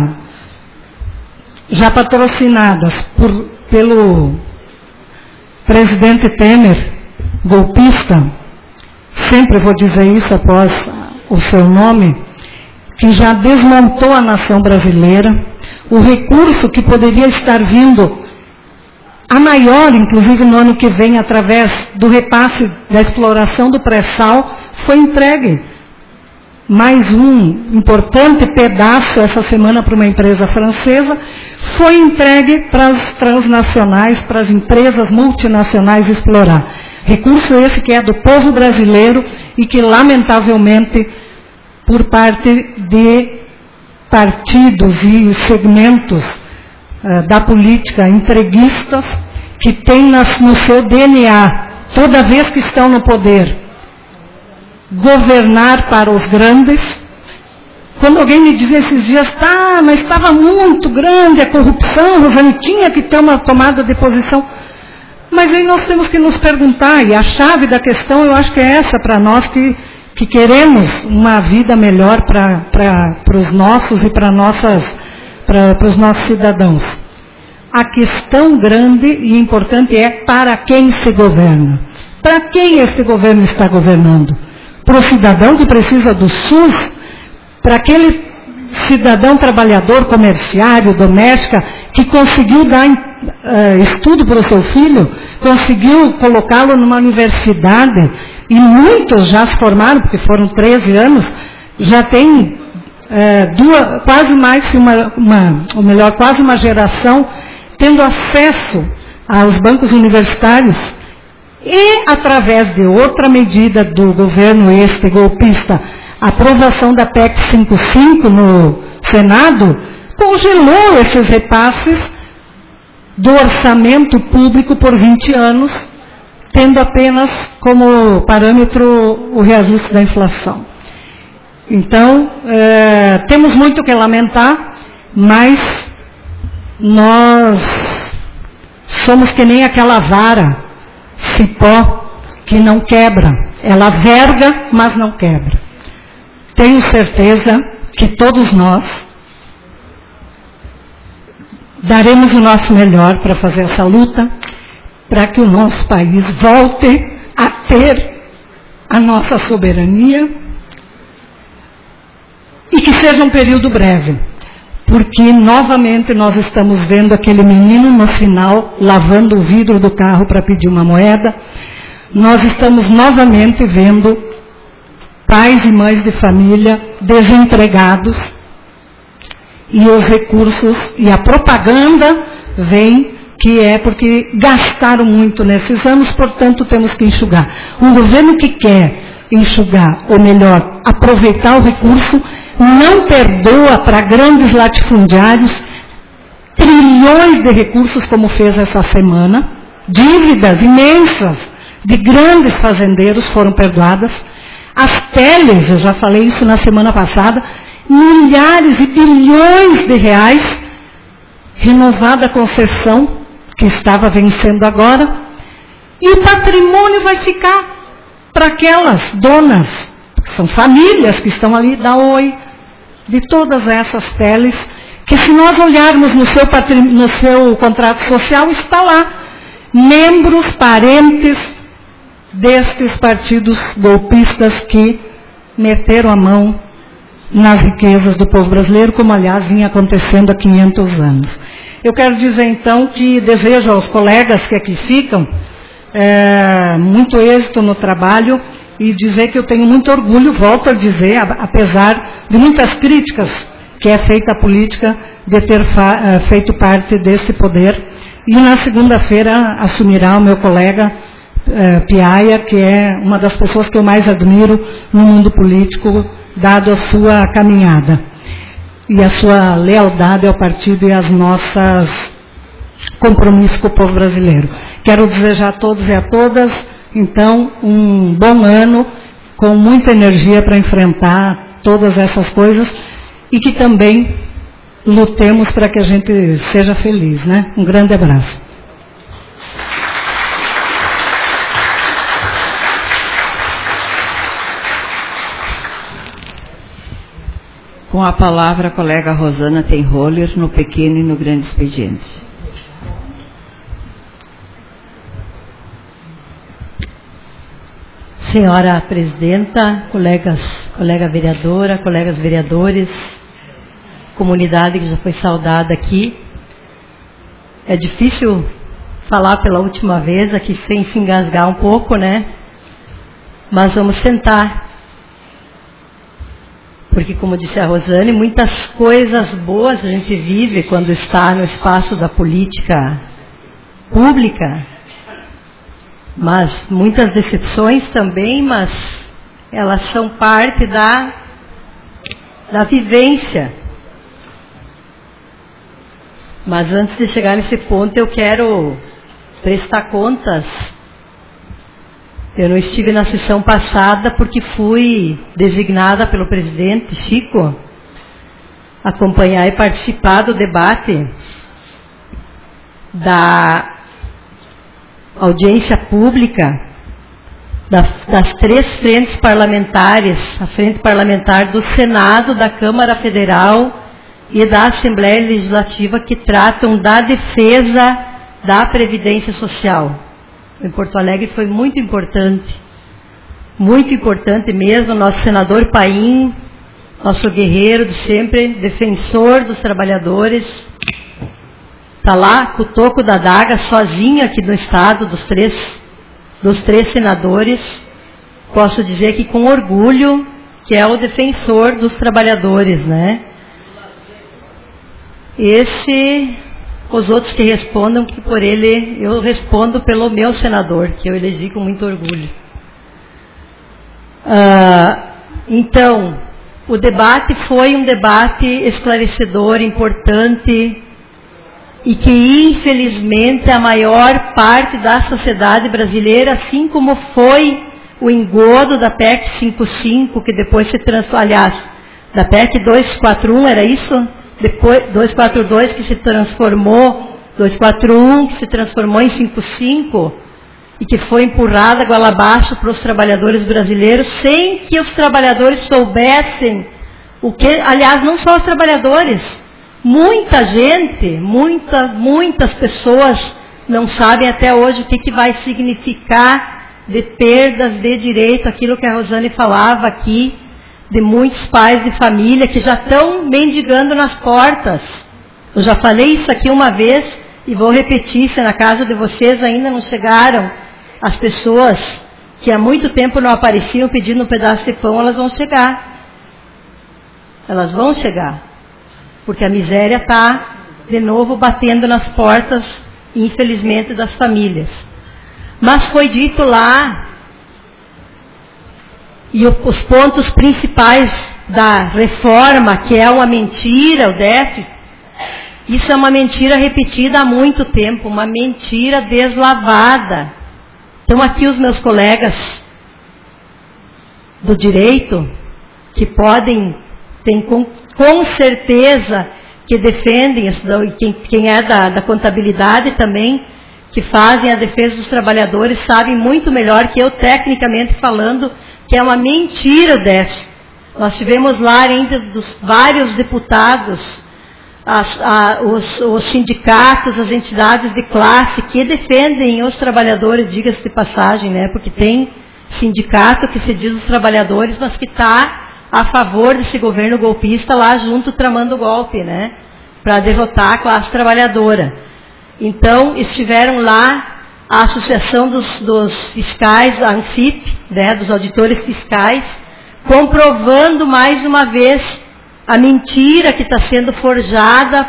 já patrocinadas pelo presidente Temer, golpista, sempre vou dizer isso após o seu nome, que já desmontou a nação brasileira, o recurso que poderia estar vindo a maior, inclusive no ano que vem, através do repasse da exploração do pré-sal, foi entregue. Mais um importante pedaço essa semana para uma empresa francesa, foi entregue para as transnacionais, para as empresas multinacionais explorar. Recurso esse que é do povo brasileiro e que, lamentavelmente, por parte de partidos e segmentos da política entreguistas, que têm no seu DNA, toda vez que estão no poder, governar para os grandes, Quando alguém me dizia esses dias, tá, mas estava muito grande a corrupção, Rosane tinha que ter uma tomada de posição. Mas aí nós temos que nos perguntar, e a chave da questão eu acho que é essa para nós que queremos uma vida melhor para os nossos e para os nossos cidadãos. A questão grande e importante é para quem se governa. Para quem este governo está governando? Para o cidadão que precisa do SUS? Para aquele cidadão trabalhador, comerciário, doméstica, que conseguiu dar estudo para o seu filho, conseguiu colocá-lo numa universidade, e muitos já se formaram, porque foram 13 anos, já tem quase uma geração tendo acesso aos bancos universitários, e através de outra medida do governo golpista, a aprovação da PEC 55 no Senado, congelou esses repasses do orçamento público por 20 anos, tendo apenas como parâmetro o reajuste da inflação. Então, temos muito o que lamentar, mas nós somos que nem aquela vara, cipó, que não quebra. Ela verga, mas não quebra. Tenho certeza que todos nós daremos o nosso melhor para fazer essa luta, para que o nosso país volte a ter a nossa soberania, e que seja um período breve, porque novamente nós estamos vendo aquele menino no sinal lavando o vidro do carro para pedir uma moeda. Nós estamos novamente vendo pais e mães de família desempregados, e os recursos e a propaganda vem que é porque gastaram muito nesses anos, portanto temos que enxugar. Um governo que quer enxugar, ou melhor, aproveitar o recurso, não perdoa para grandes latifundiários trilhões de recursos, como fez essa semana. Dívidas imensas de grandes fazendeiros foram perdoadas. As teles, eu já falei isso na semana passada, milhares e bilhões de reais, renovada a concessão, que estava vencendo agora, e o patrimônio vai ficar para aquelas donas, que são famílias que estão ali, da Oi, de todas essas teles, que se nós olharmos no seu contrato social, está lá, membros, parentes destes partidos golpistas que meteram a mão nas riquezas do povo brasileiro, como aliás vinha acontecendo há 500 anos. Eu quero dizer então que desejo aos colegas que aqui ficam muito êxito no trabalho, e dizer que eu tenho muito orgulho, volto a dizer, apesar de muitas críticas que é feita à política, de ter feito parte desse poder. E na segunda-feira assumirá o meu colega Piaia, que é uma das pessoas que eu mais admiro no mundo político, dado a sua caminhada e a sua lealdade ao partido e às nossas compromissos com o povo brasileiro. Quero desejar a todos e a todas, então, um bom ano, com muita energia para enfrentar todas essas coisas, e que também lutemos para que a gente seja feliz, né? Um grande abraço. Com a palavra a colega Rosana Tenholler, no pequeno e no grande expediente. Senhora presidenta, colega vereadora, colegas vereadores, comunidade que já foi saudada aqui. É difícil falar pela última vez aqui sem se engasgar um pouco, né? Mas vamos tentar. Porque, como disse a Rosane, muitas coisas boas a gente vive quando está no espaço da política pública, mas muitas decepções também, mas elas são parte da vivência. Mas antes de chegar nesse ponto, eu quero prestar contas. Eu não estive na sessão passada porque fui designada pelo presidente Chico acompanhar e participar do debate da audiência pública das 3 frentes parlamentares, a frente parlamentar do Senado, da Câmara Federal e da Assembleia Legislativa, que tratam da defesa da Previdência Social. Em Porto Alegre foi muito importante mesmo. Nosso senador Paim, nosso guerreiro de sempre, defensor dos trabalhadores, está lá com o toco da adaga, sozinho aqui no estado, dos três senadores. Posso dizer que com orgulho que é o defensor dos trabalhadores, né? Os outros que respondam, que por ele, eu respondo pelo meu senador, que eu elegi com muito orgulho. Então, o debate foi um debate esclarecedor, importante, e que, infelizmente, a maior parte da sociedade brasileira, assim como foi o engodo da PEC 55, que depois se transformou, aliás, da PEC 241, era isso? Depois, 242, que se transformou, 241, que se transformou em 55, e que foi empurrada goela abaixo para os trabalhadores brasileiros, sem que os trabalhadores soubessem o que, aliás, não só os trabalhadores, muita gente, muitas pessoas não sabem até hoje o que vai significar de perdas de direito, aquilo que a Rosane falava aqui, de muitos pais de família que já estão mendigando nas portas. Eu já falei isso aqui uma vez e vou repetir, se na casa de vocês ainda não chegaram as pessoas que há muito tempo não apareciam pedindo um pedaço de pão, elas vão chegar. Elas vão chegar. Porque a miséria está, de novo, batendo nas portas, infelizmente, das famílias. Mas foi dito lá, e os pontos principais da reforma, que é uma mentira, o déficit, isso é uma mentira repetida há muito tempo, uma mentira deslavada. Então aqui os meus colegas do direito, que podem, tem com certeza, que defendem, quem é da contabilidade também, que fazem a defesa dos trabalhadores, sabem muito melhor que eu, tecnicamente falando, que é uma mentira o déficit. Nós tivemos lá, ainda dos vários deputados, os sindicatos, as entidades de classe que defendem os trabalhadores, diga-se de passagem, né? Porque tem sindicato que se diz os trabalhadores, mas que está a favor desse governo golpista lá junto, tramando o golpe, né? Para derrotar a classe trabalhadora. Então, estiveram lá a Associação dos Fiscais, a ANFIP, né, dos auditores fiscais, comprovando mais uma vez a mentira que está sendo forjada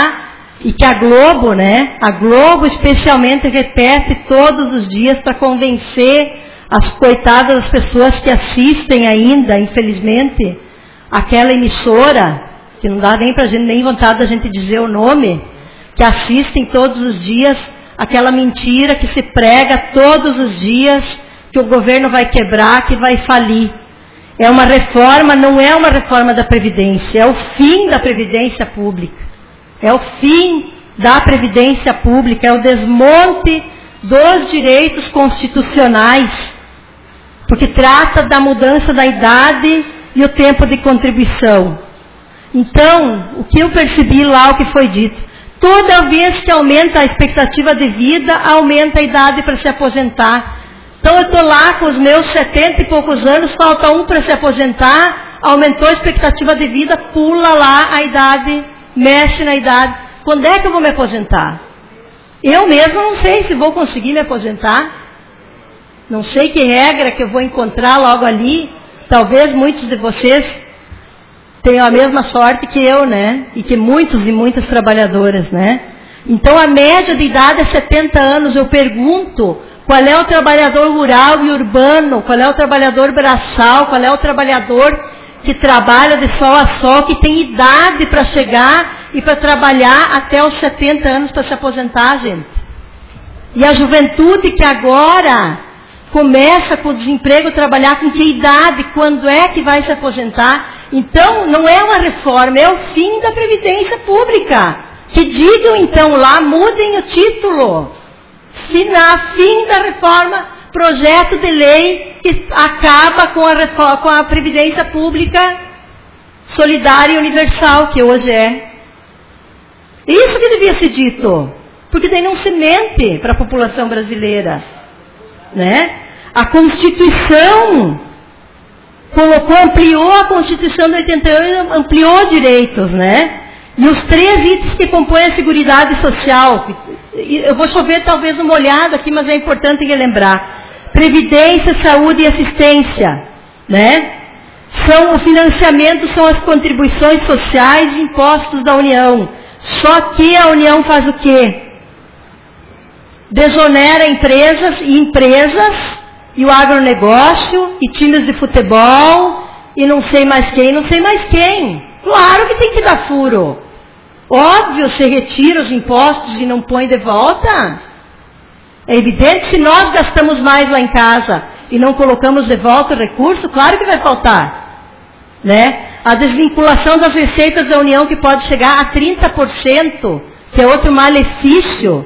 e que a Globo, né, a Globo especialmente repete todos os dias para convencer as coitadas das pessoas que assistem ainda, infelizmente, aquela emissora, que não dá nem para gente, nem vontade da gente dizer o nome, que assistem todos os dias aquela mentira que se prega todos os dias, que o governo vai quebrar, que vai falir. É uma reforma, não é uma reforma da Previdência, é o fim da Previdência Pública. É o fim da Previdência Pública, é o desmonte dos direitos constitucionais, porque trata da mudança da idade e o tempo de contribuição. Então, o que eu percebi lá, o que foi dito, toda vez que aumenta a expectativa de vida, aumenta a idade para se aposentar. Então eu estou lá com os meus 70 e poucos anos, falta um para se aposentar, aumentou a expectativa de vida, pula lá a idade, mexe na idade. Quando é que eu vou me aposentar? Eu mesma não sei se vou conseguir me aposentar. Não sei que regra que eu vou encontrar logo ali. Talvez muitos de vocês tenham a mesma sorte que eu, né? E que muitos e muitas trabalhadoras, né? Então a média de idade é 70 anos. Eu pergunto, qual é o trabalhador rural e urbano? Qual é o trabalhador braçal? Qual é o trabalhador que trabalha de sol a sol, que tem idade para chegar e para trabalhar até os 70 anos para se aposentar, gente? E a juventude que agora começa com o desemprego trabalhar com que idade? Quando é que vai se aposentar? Então, não é uma reforma, é o fim da Previdência Pública. Que digam, então, lá, mudem o título. Fim da reforma, projeto de lei que acaba com a Previdência Pública solidária e universal, que hoje é. Isso que devia ser dito. Porque daí não se mente para a população brasileira. Né? A Constituição ampliou a Constituição de 88, ampliou direitos, né? E os 3 itens que compõem a Seguridade Social, eu vou chover talvez uma olhada aqui, mas é importante relembrar. Previdência, saúde e assistência, né? O financiamento são as contribuições sociais e impostos da União. Só que a União faz o quê? Desonera empresas e o agronegócio, e times de futebol, e não sei mais quem. Claro que tem que dar furo. Óbvio, você retira os impostos e não põe de volta. É evidente, se nós gastamos mais lá em casa e não colocamos de volta o recurso, claro que vai faltar. Né? A desvinculação das receitas da União, que pode chegar a 30%, que é outro malefício,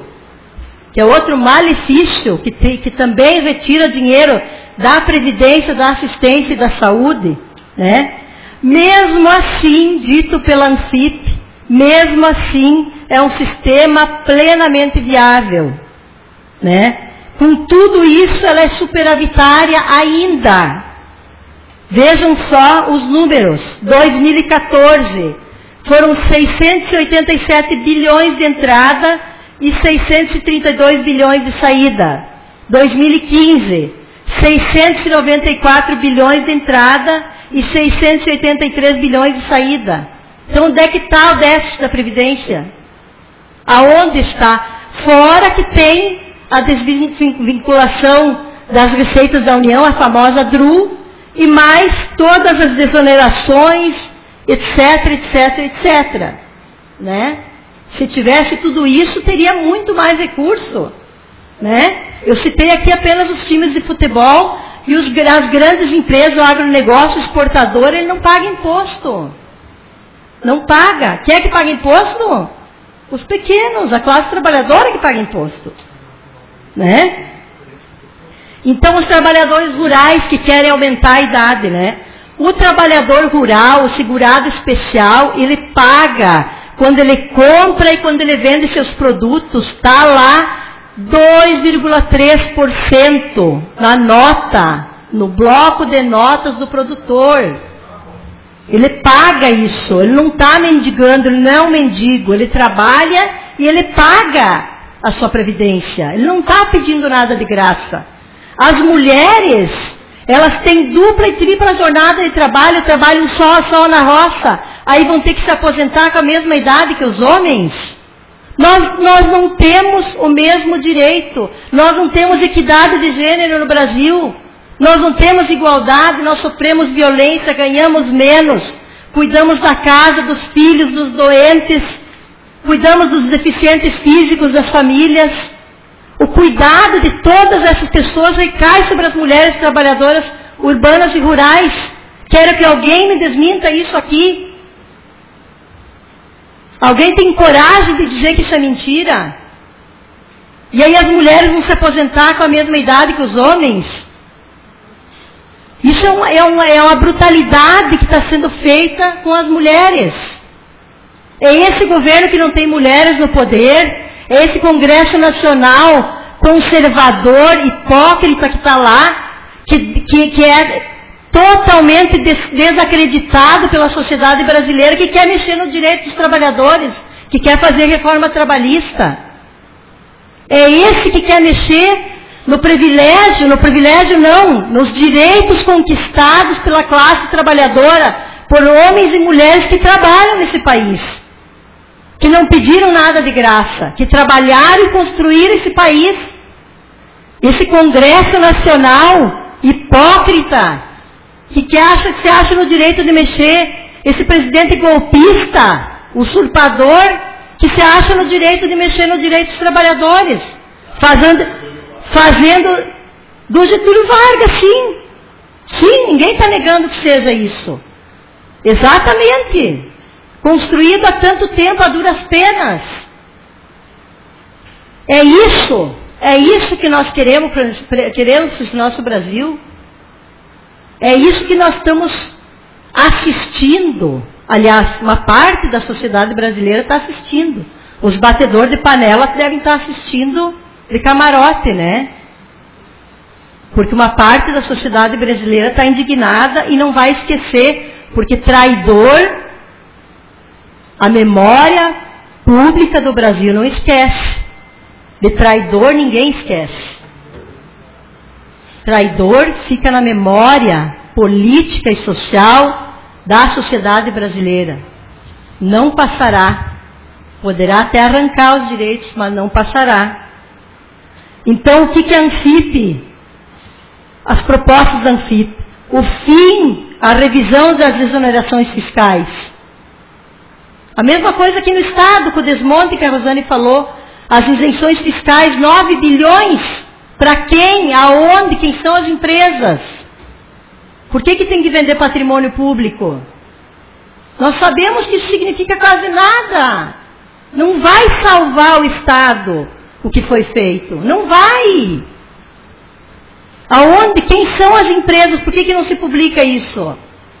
que também retira dinheiro da Previdência, da Assistência e da Saúde, né? Mesmo assim, dito pela Anfip, mesmo assim, é um sistema plenamente viável, né? Com tudo isso, ela é superavitária ainda. Vejam só os números. 2014, foram 687 bilhões de entrada e 632 bilhões de saída. 2015, 694 bilhões de entrada e 683 bilhões de saída. Então, onde é que está o déficit da Previdência? Aonde está? Fora que tem a desvinculação das receitas da União, a famosa DRU, e mais todas as desonerações, etc. Né? Se tivesse tudo isso, teria muito mais recurso. Né? Eu citei aqui apenas os times de futebol e as grandes empresas, o agronegócio exportador, ele não paga imposto. Não paga. Quem é que paga imposto? Os pequenos, a classe trabalhadora que paga imposto. Né? Então, os trabalhadores rurais que querem aumentar a idade, né? O trabalhador rural, o segurado especial, ele paga quando ele compra e quando ele vende seus produtos, está lá 2,3% na nota, no bloco de notas do produtor. Ele paga isso, ele não está mendigando, ele não é um mendigo, ele trabalha e ele paga a sua previdência. Ele não está pedindo nada de graça. As mulheres, elas têm dupla e tripla jornada de trabalho, trabalham só na roça, aí vão ter que se aposentar com a mesma idade que os homens. Nós não temos o mesmo direito, nós não temos equidade de gênero no Brasil, nós não temos igualdade, nós sofremos violência, ganhamos menos, cuidamos da casa, dos filhos, dos doentes, cuidamos dos deficientes físicos, das famílias. O cuidado de todas essas pessoas recai sobre as mulheres trabalhadoras urbanas e rurais. Quero que alguém me desminta isso aqui. Alguém tem coragem de dizer que isso é mentira? E aí as mulheres vão se aposentar com a mesma idade que os homens? Isso é uma brutalidade que está sendo feita com as mulheres. É esse governo que não tem mulheres no poder, é esse Congresso Nacional conservador, hipócrita que está lá, que é totalmente desacreditado pela sociedade brasileira, que quer mexer no direito dos trabalhadores, que quer fazer reforma trabalhista. É esse que quer mexer no privilégio não, nos direitos conquistados pela classe trabalhadora, por homens e mulheres que trabalham nesse país, que não pediram nada de graça, que trabalharam e construíram esse país. Esse Congresso Nacional hipócrita, que se acha no direito de mexer, esse presidente golpista, usurpador, que se acha no direito de mexer no direito dos trabalhadores, fazendo do Getúlio Vargas, sim, ninguém está negando que seja isso. Exatamente. Construído há tanto tempo, a duras penas. É isso que nós queremos no nosso Brasil. É isso que nós estamos assistindo. Aliás, uma parte da sociedade brasileira está assistindo. Os batedores de panela devem estar assistindo de camarote, né? Porque uma parte da sociedade brasileira está indignada e não vai esquecer, porque traidor, a memória pública do Brasil não esquece. De traidor ninguém esquece. Traidor fica na memória política e social da sociedade brasileira. Não passará. Poderá até arrancar os direitos, mas não passará. Então, o que é a Anfip? As propostas da Anfip. O fim, a revisão das exonerações fiscais. A mesma coisa aqui no Estado, com o desmonte que a Rosane falou. As isenções fiscais, 9 bilhões. Para quem? Aonde? Quem são as empresas? Por que tem que vender patrimônio público? Nós sabemos que isso significa quase nada. Não vai salvar o Estado o que foi feito. Não vai. Aonde? Quem são as empresas? Por que não se publica isso?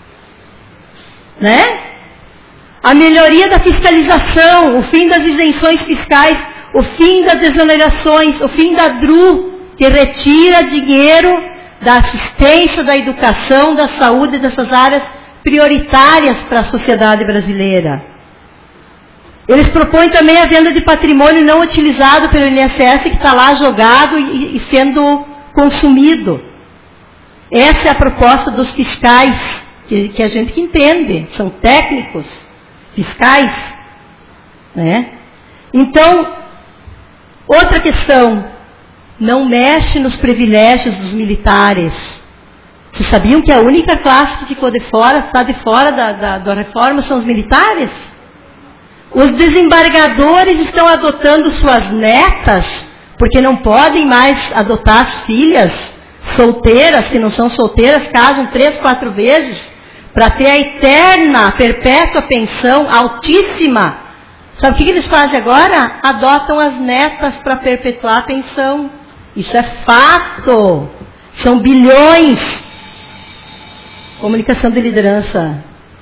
Né? A melhoria da fiscalização, o fim das isenções fiscais, o fim das exonerações, o fim da DRU, que retira dinheiro da assistência, da educação, da saúde, dessas áreas prioritárias para a sociedade brasileira. Eles propõem também a venda de patrimônio não utilizado pelo INSS, que está lá jogado e sendo consumido. Essa é a proposta dos fiscais, que a gente que entende, são técnicos fiscais, né? Então, outra questão, não mexe nos privilégios dos militares. Vocês sabiam que a única classe que ficou de fora, está de fora da reforma, são os militares? Os desembargadores estão adotando suas netas, porque não podem mais adotar as filhas solteiras, que não são solteiras, casam 3, 4 vezes, para ter a eterna, perpétua pensão altíssima. Sabe o que eles fazem agora? Adotam as netas para perpetuar a pensão. Isso é fato. São bilhões. Comunicação de liderança.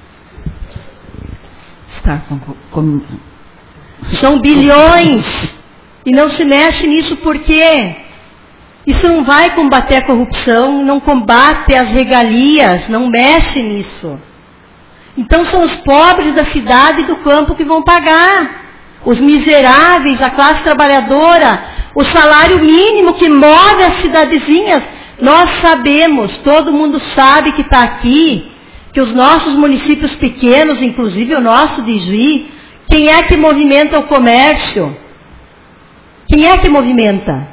São bilhões. E não se mexe nisso por quê? Isso não vai combater a corrupção, não combate as regalias, não mexe nisso. Então são os pobres da cidade e do campo que vão pagar. Os miseráveis, a classe trabalhadora, o salário mínimo que move as cidadezinhas. Nós sabemos, todo mundo sabe que está aqui, que os nossos municípios pequenos, inclusive o nosso de Ijuí, quem é que movimenta o comércio? Quem é que movimenta?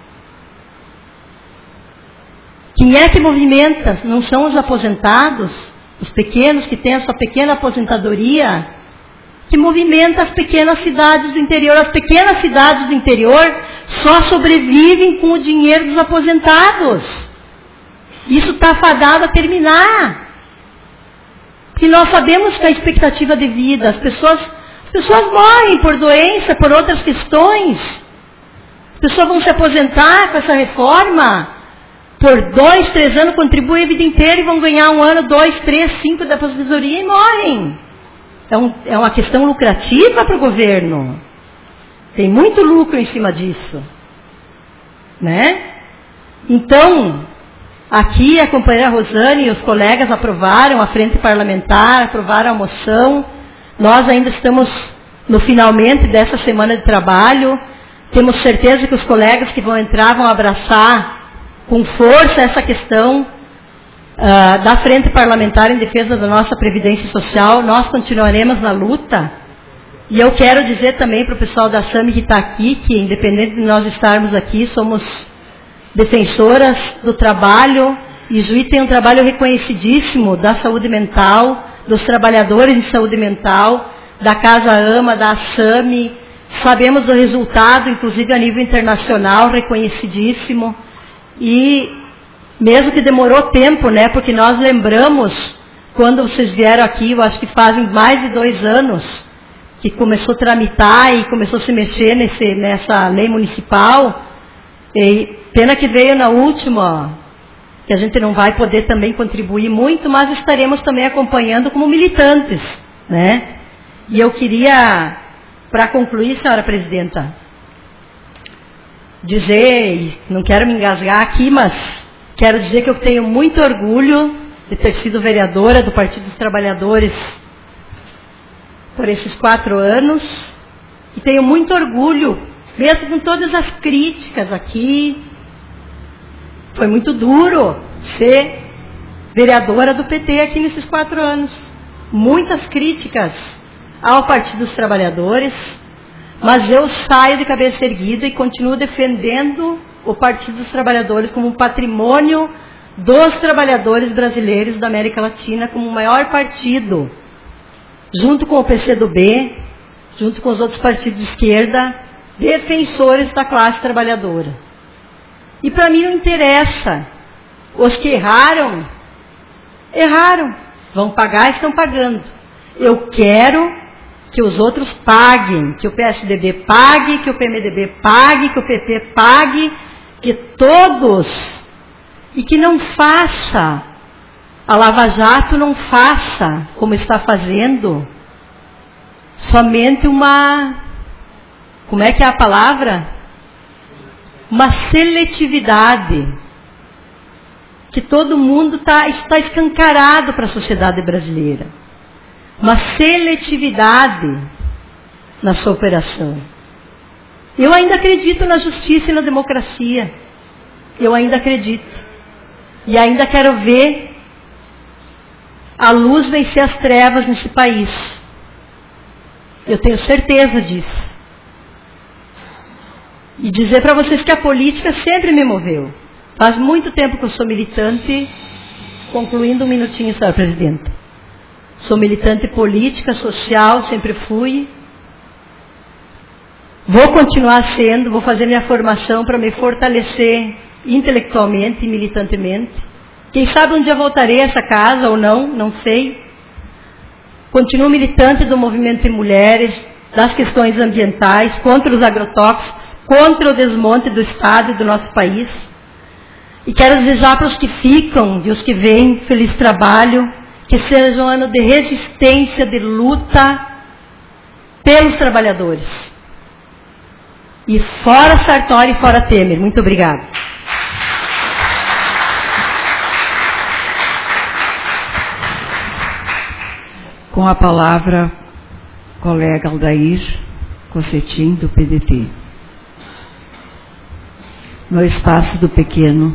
Quem é que movimenta? Não são os aposentados? Os pequenos que têm a sua pequena aposentadoria? Que movimenta as pequenas cidades do interior. As pequenas cidades do interior só sobrevivem com o dinheiro dos aposentados. Isso está fadado a terminar. Porque nós sabemos que a expectativa de vida, as pessoas morrem por doença, por outras questões. As pessoas vão se aposentar com essa reforma. Por 2, 3 anos, contribuem a vida inteira e vão ganhar 1 ano, 2, 3, 5 da aposentadoria e morrem. É uma questão lucrativa para o governo. Tem muito lucro em cima disso. Né? Então, aqui a companheira Rosane e os colegas aprovaram, a frente parlamentar, aprovaram a moção. Nós ainda estamos no finalmente dessa semana de trabalho. Temos certeza que os colegas que vão entrar vão abraçar com força essa questão da frente parlamentar em defesa da nossa Previdência Social. Nós continuaremos na luta. E eu quero dizer também para o pessoal da SAMI que está aqui, que independente de nós estarmos aqui, somos defensoras do trabalho. E Juí tem um trabalho reconhecidíssimo da saúde mental, dos trabalhadores em saúde mental, da Casa Ama, da SAMI. Sabemos do resultado, inclusive a nível internacional, reconhecidíssimo. E mesmo que demorou tempo, né, porque nós lembramos quando vocês vieram aqui, eu acho que fazem mais de 2 anos, que começou a tramitar e começou a se mexer nessa lei municipal. E pena que veio na última, que a gente não vai poder também contribuir muito, mas estaremos também acompanhando como militantes, né? E eu queria, para concluir, senhora presidenta, dizer, não quero me engasgar aqui, mas quero dizer que eu tenho muito orgulho de ter sido vereadora do Partido dos Trabalhadores por esses 4 anos, e tenho muito orgulho, mesmo com todas as críticas aqui. Foi muito duro ser vereadora do PT aqui nesses 4 anos. Muitas críticas ao Partido dos Trabalhadores, mas eu saio de cabeça erguida e continuo defendendo o Partido dos Trabalhadores como um patrimônio dos trabalhadores brasileiros da América Latina, como o maior partido, junto com o PCdoB, junto com os outros partidos de esquerda, defensores da classe trabalhadora. E para mim não interessa. Os que erraram, erraram. Vão pagar, estão pagando. Eu quero que os outros paguem, que o PSDB pague, que o PMDB pague, que o PP pague, que todos, e que não faça, a Lava Jato não faça, como está fazendo, somente uma, como é que é a palavra? Uma seletividade, que todo mundo está escancarado para a sociedade brasileira. Uma seletividade na sua operação. Eu ainda acredito na justiça e na democracia. Eu ainda acredito. E ainda quero ver a luz vencer as trevas nesse país. Eu tenho certeza disso. E dizer para vocês que a política sempre me moveu. Faz muito tempo que eu sou militante, concluindo um minutinho, senhora presidenta. Sou militante política, social, sempre fui. Vou continuar sendo, vou fazer minha formação para me fortalecer intelectualmente e militantemente. Quem sabe um dia voltarei a essa casa ou não, não sei. Continuo militante do movimento de mulheres, das questões ambientais, contra os agrotóxicos, contra o desmonte do Estado e do nosso país. E quero desejar para os que ficam e os que vêm, feliz trabalho, que seja um ano de resistência, de luta pelos trabalhadores. E fora Sartori e fora Temer. Muito obrigada. Com a palavra, colega Aldair Cossetim, do PDT. No espaço do pequeno.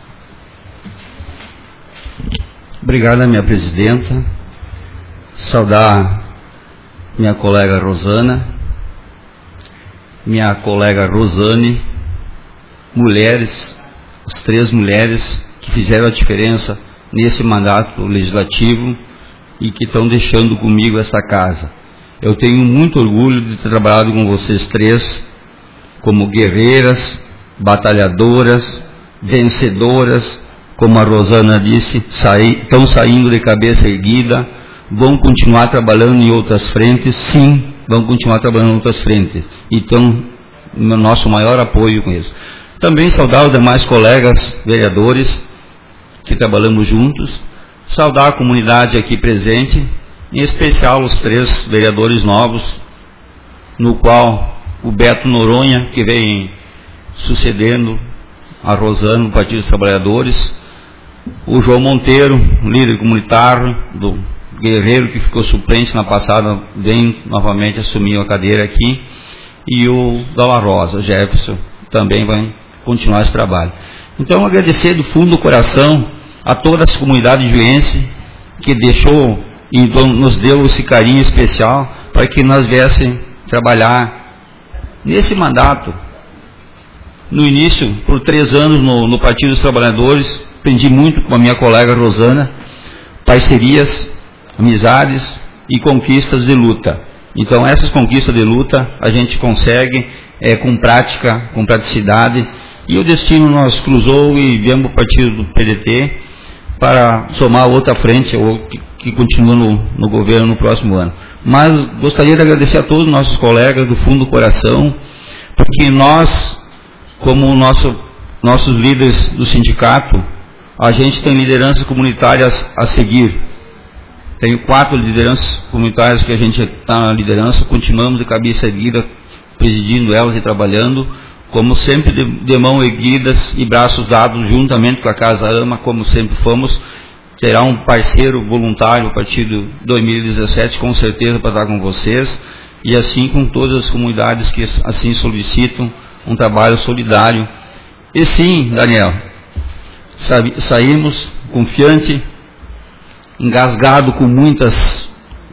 Obrigado, minha presidenta. Saudar minha colega Rosana, minha colega Rosane, mulheres, as 3 mulheres que fizeram a diferença nesse mandato legislativo e que estão deixando comigo essa casa. Eu tenho muito orgulho de ter trabalhado com vocês 3 como guerreiras, batalhadoras, vencedoras, como a Rosana disse, estão saindo de cabeça erguida, vão continuar trabalhando em outras frentes, sim, vão continuar trabalhando em outras frentes. Então, o nosso maior apoio com isso. Também saudar os demais colegas vereadores que trabalhamos juntos, saudar a comunidade aqui presente, em especial os 3 vereadores novos, no qual o Beto Noronha, que vem sucedendo a Rosana no Partido dos Trabalhadores, o João Monteiro, líder comunitário do Guerreiro, que ficou suplente na passada, vem novamente assumir a cadeira aqui, e o Dalla Rosa, Jefferson, também vai continuar esse trabalho. Então, agradecer do fundo do coração a toda essa comunidade juense que deixou e nos deu esse carinho especial para que nós viessem trabalhar nesse mandato. No início, por 3 anos no Partido dos Trabalhadores, aprendi muito com a minha colega Rosana, parcerias, amizades e conquistas de luta. Então, essas conquistas de luta a gente consegue com prática, com praticidade, e o destino nos cruzou e viemos para o partido do PDT para somar outra frente ou que continua no governo no próximo ano. Mas gostaria de agradecer a todos os nossos colegas do fundo do coração, porque nós, como nossos líderes do sindicato, a gente tem lideranças comunitárias a seguir. Tenho 4 lideranças comunitárias que a gente está na liderança, continuamos de cabeça erguida, presidindo elas e trabalhando, como sempre de mão erguidas e braços dados juntamente com a Casa Ama, como sempre fomos. Terá um parceiro voluntário a partir de 2017, com certeza, para estar com vocês, e assim com todas as comunidades que assim solicitam um trabalho solidário. E sim, Daniel, saímos confiante, engasgado com muitas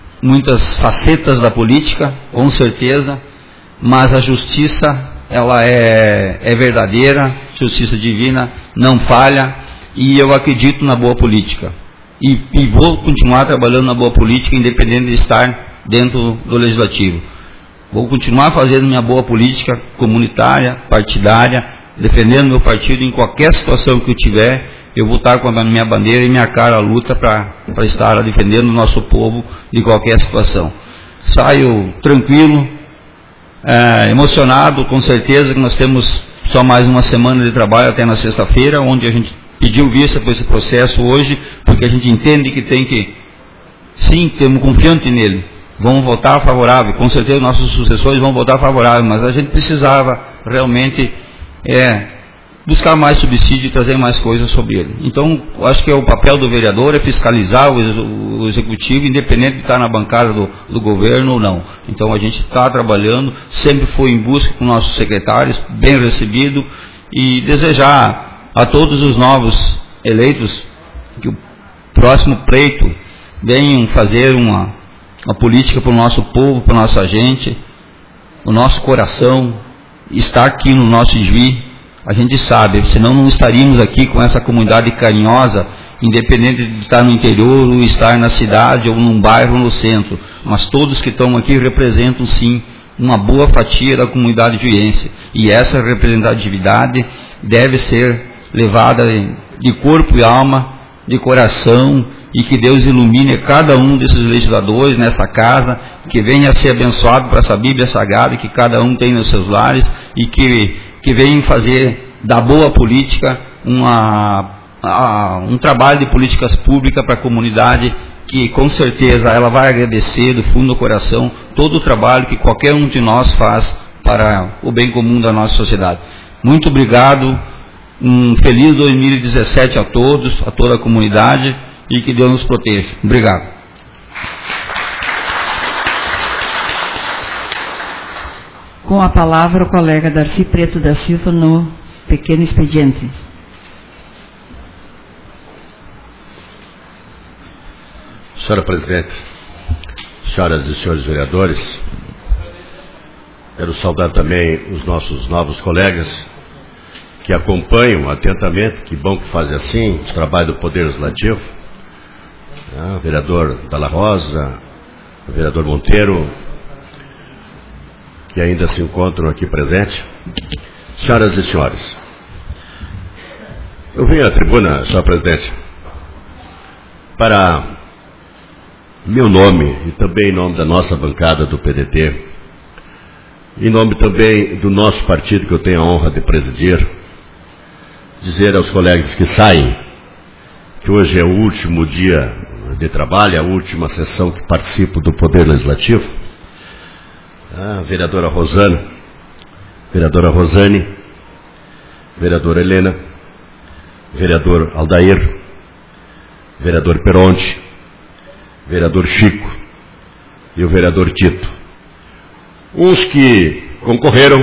facetas da política, com certeza, mas a justiça, ela é verdadeira, justiça divina, não falha, e eu acredito na boa política. E vou continuar trabalhando na boa política, independente de estar dentro do Legislativo. Vou continuar fazendo minha boa política comunitária, partidária, defendendo meu partido em qualquer situação que eu tiver. Eu vou estar com a minha bandeira e minha cara à luta para estar defendendo o nosso povo de qualquer situação. Saio tranquilo, emocionado, com certeza que nós temos só mais uma semana de trabalho até na sexta-feira, onde a gente pediu vista por esse processo hoje, porque a gente entende que tem que, sim, temos confiante nele, vamos votar favorável, com certeza nossos sucessores vão votar favorável, mas a gente precisava realmente buscar mais subsídio e trazer mais coisas sobre ele. Então, acho que o papel do vereador é fiscalizar o executivo, independente de estar na bancada do governo ou não. Então, a gente está trabalhando, sempre foi em busca com nossos secretários, bem recebido, e desejar a todos os novos eleitos que o próximo pleito venham fazer uma política para o nosso povo, para a nossa gente, o nosso coração, estar aqui no nosso Ijuí. A gente sabe, senão não estaríamos aqui com essa comunidade carinhosa, independente de estar no interior ou estar na cidade ou num bairro ou no centro. Mas todos que estão aqui representam, sim, uma boa fatia da comunidade juiense. E essa representatividade deve ser levada de corpo e alma, de coração, e que Deus ilumine cada um desses legisladores nessa casa, que venha a ser abençoado para essa Bíblia Sagrada que cada um tem nos seus lares, e que venham fazer da boa política um trabalho de políticas públicas para a comunidade, que com certeza ela vai agradecer do fundo do coração todo o trabalho que qualquer um de nós faz para o bem comum da nossa sociedade. Muito obrigado, um feliz 2017 a todos, a toda a comunidade, e que Deus nos proteja. Obrigado. Com a palavra o colega Darcy Preto da Silva no pequeno expediente. Senhora Presidente, senhoras e senhores vereadores, quero saudar também os nossos novos colegas que acompanham atentamente, que bom que fazem assim, o trabalho do Poder Legislativo, o vereador Dalla Rosa, o vereador Monteiro, que ainda se encontram aqui presentes. Senhoras e senhores, eu vim à tribuna, senhora Presidente, para meu nome e também em nome da nossa bancada do PDT, em nome também do nosso partido que eu tenho a honra de presidir, dizer aos colegas que saem que hoje é o último dia de trabalho, a última sessão que participo do Poder Legislativo. A vereadora Rosane, vereadora Helena, vereador Aldair, vereador Peronte, vereador Chico e o vereador Tito. Uns que concorreram,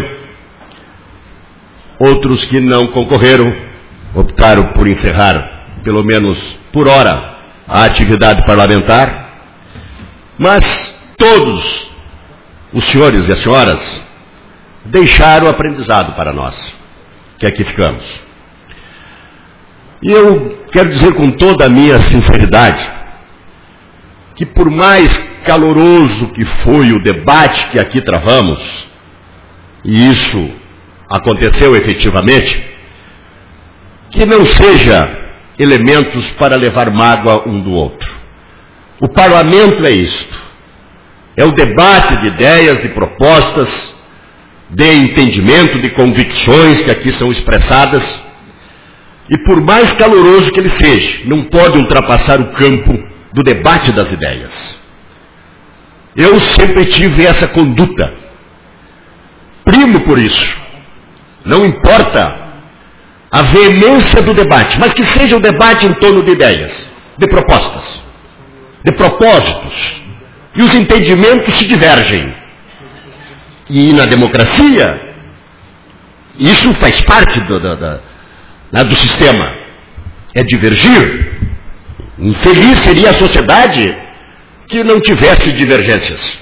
outros que não concorreram, optaram por encerrar, pelo menos por hora, a atividade parlamentar, mas todos os senhores e as senhoras deixaram o aprendizado para nós, que aqui ficamos. E eu quero dizer com toda a minha sinceridade, que por mais caloroso que foi o debate que aqui travamos, e isso aconteceu efetivamente, que não seja elementos para levar mágoa um do outro. O parlamento é isto. É o debate de ideias, de propostas, de entendimento, de convicções que aqui são expressadas. E por mais caloroso que ele seja, não pode ultrapassar o campo do debate das ideias. Eu sempre tive essa conduta. Primo por isso. Não importa a veemência do debate, mas que seja o debate em torno de ideias, de propostas, de propósitos. E os entendimentos se divergem. E na democracia, isso faz parte do sistema. É divergir. Infeliz seria a sociedade que não tivesse divergências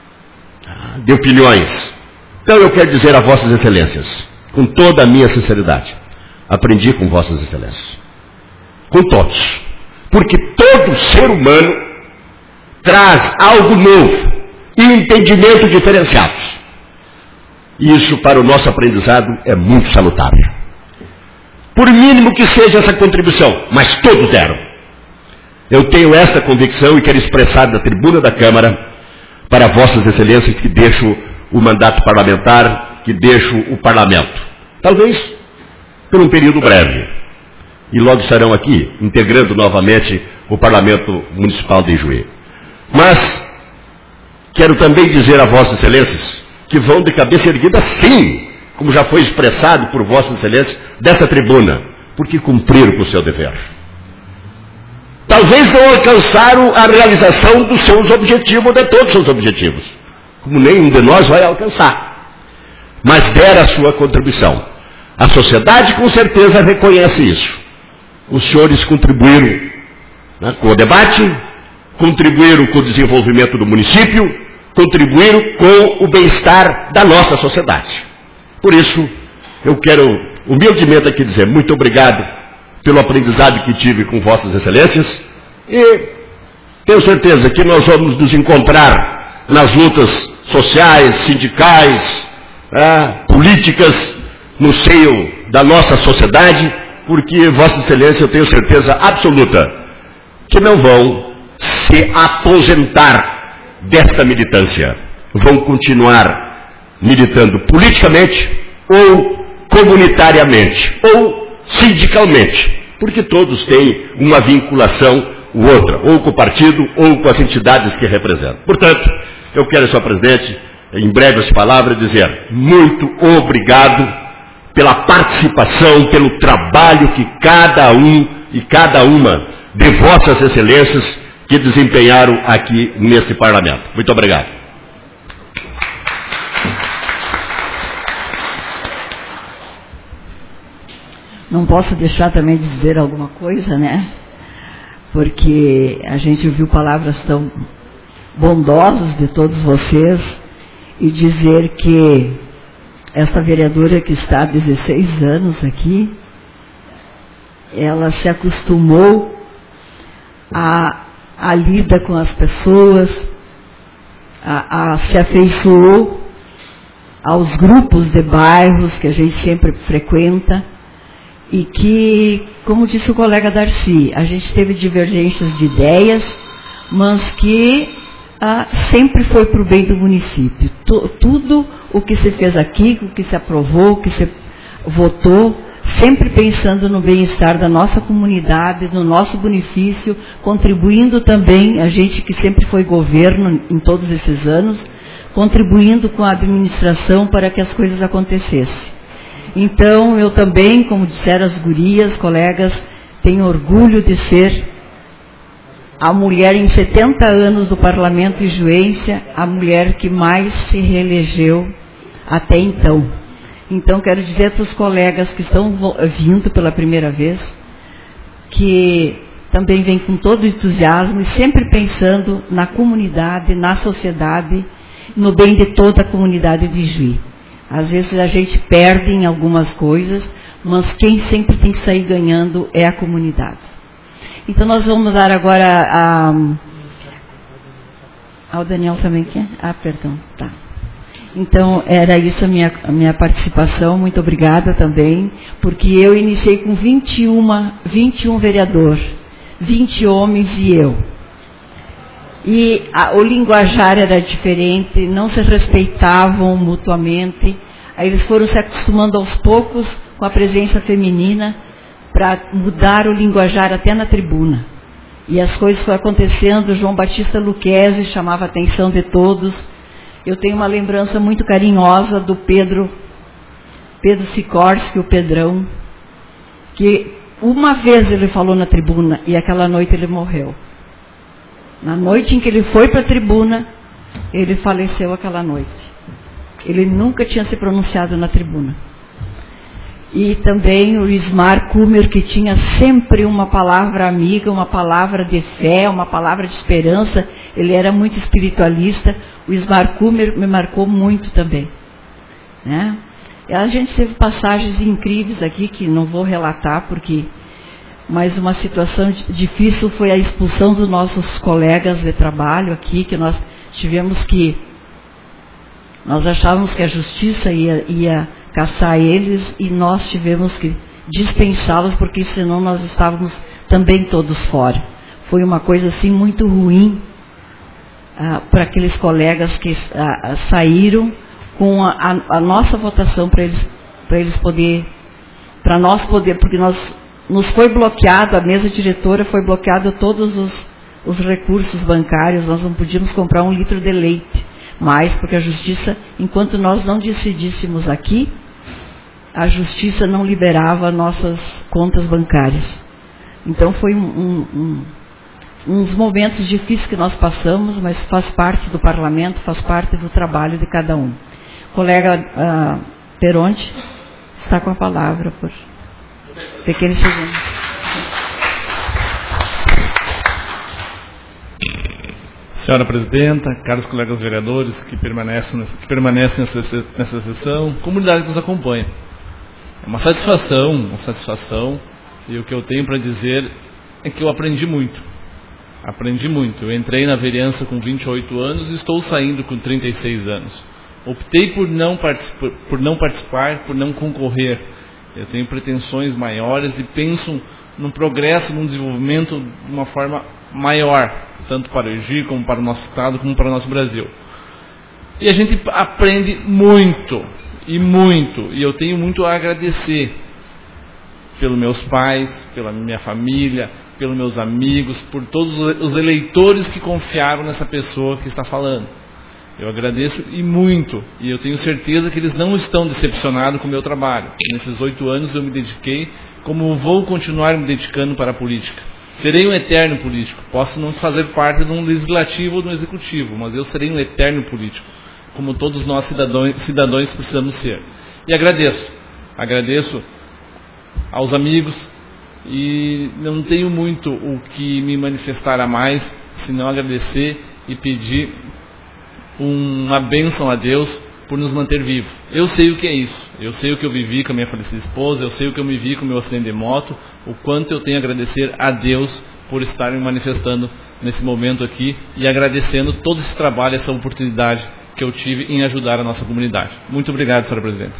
de opiniões. Então eu quero dizer a vossas excelências, com toda a minha sinceridade, aprendi com vossas excelências. Com todos. Porque todo ser humano traz algo novo e entendimento diferenciados. E isso para o nosso aprendizado é muito salutável. Por mínimo que seja essa contribuição, mas todos deram. Eu tenho esta convicção e quero expressar da tribuna da Câmara para vossas excelências que deixo o mandato parlamentar, que deixo o parlamento. Talvez por um período breve. E logo estarão aqui, integrando novamente o Parlamento Municipal de Ijuí. Mas quero também dizer a vossas excelências que vão de cabeça erguida sim, como já foi expressado por vossas excelências dessa tribuna, porque cumpriram com o seu dever. Talvez não alcançaram a realização dos seus objetivos, de todos os seus objetivos, como nenhum de nós vai alcançar, mas deram a sua contribuição. A sociedade com certeza reconhece isso. Os senhores contribuíram, né, com o debate, contribuíram com o desenvolvimento do município, contribuíram com o bem-estar da nossa sociedade. Por isso, eu quero humildemente aqui dizer muito obrigado pelo aprendizado que tive com vossas excelências e tenho certeza que nós vamos nos encontrar nas lutas sociais, sindicais, políticas, no seio da nossa sociedade, porque vossa excelência, eu tenho certeza absoluta que não vão se aposentar desta militância. Vão continuar militando politicamente ou comunitariamente ou sindicalmente, porque todos têm uma vinculação ou outra, ou com o partido ou com as entidades que representam. Portanto, eu quero, senhor presidente, em breves palavras, dizer muito obrigado pela participação, pelo trabalho que cada um e cada uma de vossas excelências que desempenharam aqui neste parlamento. Muito obrigado. Não posso deixar também de dizer alguma coisa, né? Porque a gente ouviu palavras tão bondosas de todos vocês e dizer que esta vereadora que está há 16 anos aqui, ela se acostumou a lida com as pessoas, se afeiçoou aos grupos de bairros que a gente sempre frequenta e que, como disse o colega Darcy, a gente teve divergências de ideias, mas que sempre foi para o bem do município. Tudo o que se fez aqui, o que se aprovou, o que se votou, sempre pensando no bem-estar da nossa comunidade, no nosso benefício, contribuindo também, a gente que sempre foi governo em todos esses anos, contribuindo com a administração para que as coisas acontecessem. Então, eu também, como disseram as gurias, colegas, tenho orgulho de ser a mulher em 70 anos do Parlamento ijuense, a mulher que mais se reelegeu até então. Então, quero dizer para os colegas que estão vindo pela primeira vez, que também vem com todo entusiasmo e sempre pensando na comunidade, na sociedade, no bem de toda a comunidade de Ijuí. Às vezes a gente perde em algumas coisas, mas quem sempre tem que sair ganhando é a comunidade. Então nós vamos dar agora ao Daniel também quer? Perdão, tá. Então, era isso a minha participação. Muito obrigada também, porque eu iniciei com 21 vereadores, 20 homens e eu. E o linguajar era diferente, não se respeitavam mutuamente. Aí eles foram se acostumando aos poucos com a presença feminina para mudar o linguajar até na tribuna. E as coisas foram acontecendo. João Batista Luquezzi chamava a atenção de todos. Eu tenho uma lembrança muito carinhosa do Pedro Sikorski, o Pedrão, que uma vez ele falou na tribuna e aquela noite ele morreu. Na noite em que ele foi para a tribuna, ele faleceu aquela noite. Ele nunca tinha se pronunciado na tribuna. E também o Ismar Kummer, que tinha sempre uma palavra amiga, uma palavra de fé, uma palavra de esperança. Ele era muito espiritualista. O Ismar Kummer me marcou muito também, né? E a gente teve passagens incríveis aqui, que não vou relatar, mas uma situação difícil foi a expulsão dos nossos colegas de trabalho aqui, que nós achávamos que a justiça ia caçar eles e nós tivemos que dispensá-los, porque senão nós estávamos também todos fora. Foi uma coisa assim muito ruim para aqueles colegas que saíram com a nossa votação para nós poder, porque nos foi bloqueado, a mesa diretora foi bloqueado todos os recursos bancários, nós não podíamos comprar 1 litro de leite mais, porque a justiça, enquanto nós não decidíssemos aqui, a justiça não liberava nossas contas bancárias. Então foi uns momentos difíceis que nós passamos, mas faz parte do parlamento, faz parte do trabalho de cada um. Colega Peronte está com a palavra por pequenos segundos. Senhora Presidenta, caros colegas vereadores que permanecem nessa sessão, comunidade que nos acompanha. É uma satisfação, e o que eu tenho para dizer é que eu aprendi muito. Eu entrei na vereança com 28 anos e estou saindo com 36 anos. Optei por não participar, por não concorrer. Eu tenho pretensões maiores e penso num progresso, num desenvolvimento de uma forma maior, tanto para o Ergi, como para o nosso Estado, como para o nosso Brasil. E a gente aprende muito, e eu tenho muito a agradecer pelos meus pais, pela minha família, pelos meus amigos, por todos os eleitores que confiaram nessa pessoa que está falando. Eu agradeço e muito, e eu tenho certeza que eles não estão decepcionados com o meu trabalho. Nesses 8 anos eu me dediquei, como vou continuar me dedicando para a política. Serei um eterno político, posso não fazer parte de um legislativo ou de um executivo, mas eu serei um eterno político, como todos nós cidadãos precisamos ser. E agradeço aos amigos, e não tenho muito o que me manifestar a mais, senão agradecer e pedir uma bênção a Deus por nos manter vivos. Eu sei o que é isso. Eu sei o que eu vivi com a minha falecida esposa, eu sei o que eu me vi com o meu acidente de moto, o quanto eu tenho a agradecer a Deus por estar me manifestando nesse momento aqui e agradecendo todo esse trabalho, essa oportunidade que eu tive em ajudar a nossa comunidade. Muito obrigado, senhora presidenta.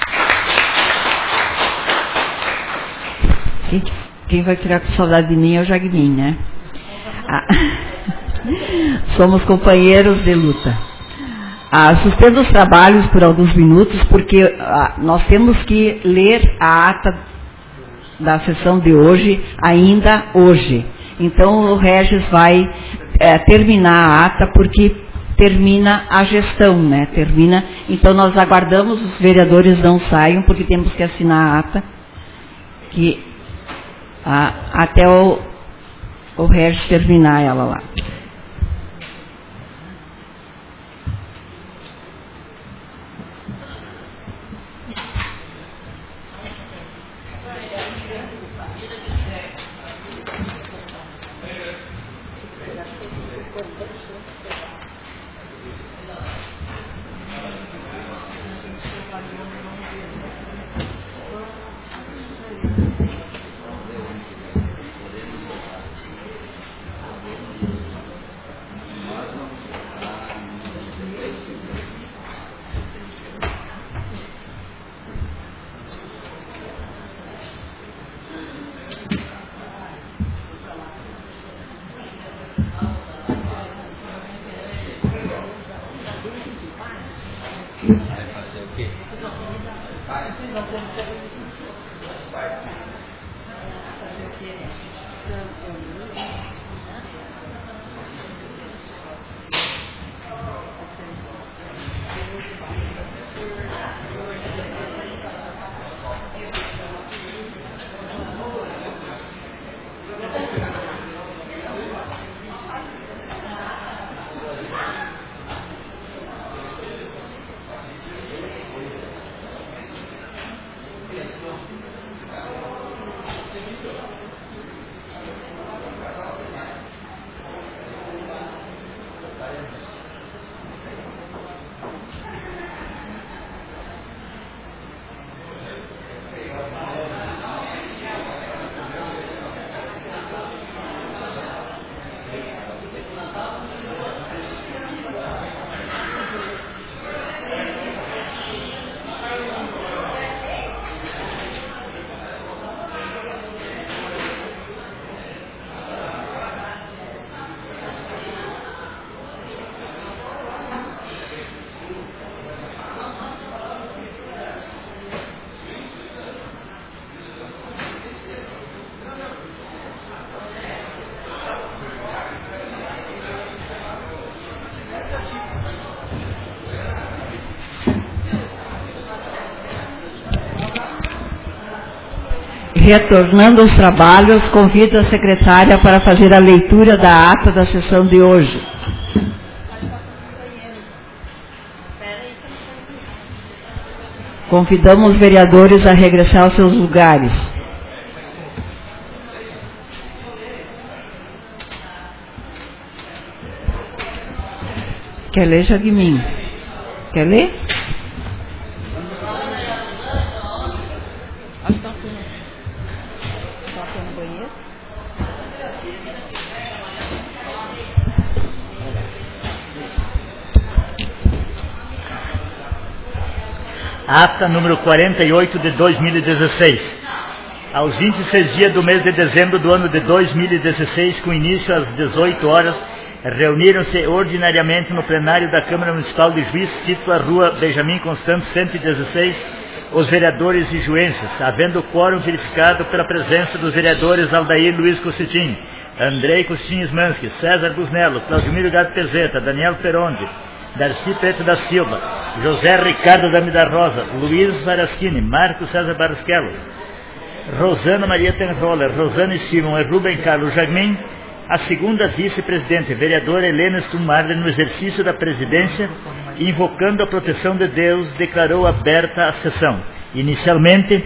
Quem vai ficar com saudade de mim é o Jagmin, né? Somos companheiros de luta. Suspendo os trabalhos por alguns minutos, porque nós temos que ler a ata da sessão de hoje, ainda hoje. Então o Regis vai terminar a ata, porque termina a gestão, né? Então nós aguardamos, os vereadores não saiam, porque temos que assinar a ata, até o Regis terminar ela lá. Vai fazer o quê? Retornando aos trabalhos, convido a secretária para fazer a leitura da ata da sessão de hoje. Convidamos os vereadores a regressar aos seus lugares. Quer ler, Jagmin? Quer ler? Ata número 48 de 2016. Aos 26 dias do mês de dezembro do ano de 2016, com início às 18 horas, reuniram-se ordinariamente no plenário da Câmara Municipal de Juiz, sítio à Rua Benjamin Constant, 116, os vereadores ijuenses, havendo quórum verificado pela presença dos vereadores Aldair Luiz Cossetin, Andrei Cossetin Smansky, César Busnello, Claudemiro Gato Pezeta, Daniel Perondi, Darcy Preto da Silva, José Ricardo Dami da Rosa, Luiz Araschini, Marcos César Barrosquelo, Rosana Maria Tenroller, Rosane Simon e Rubem Carlos Jagmin, a segunda vice-presidente, vereadora Helena Stumarder, no exercício da presidência, invocando a proteção de Deus, declarou aberta a sessão. Inicialmente,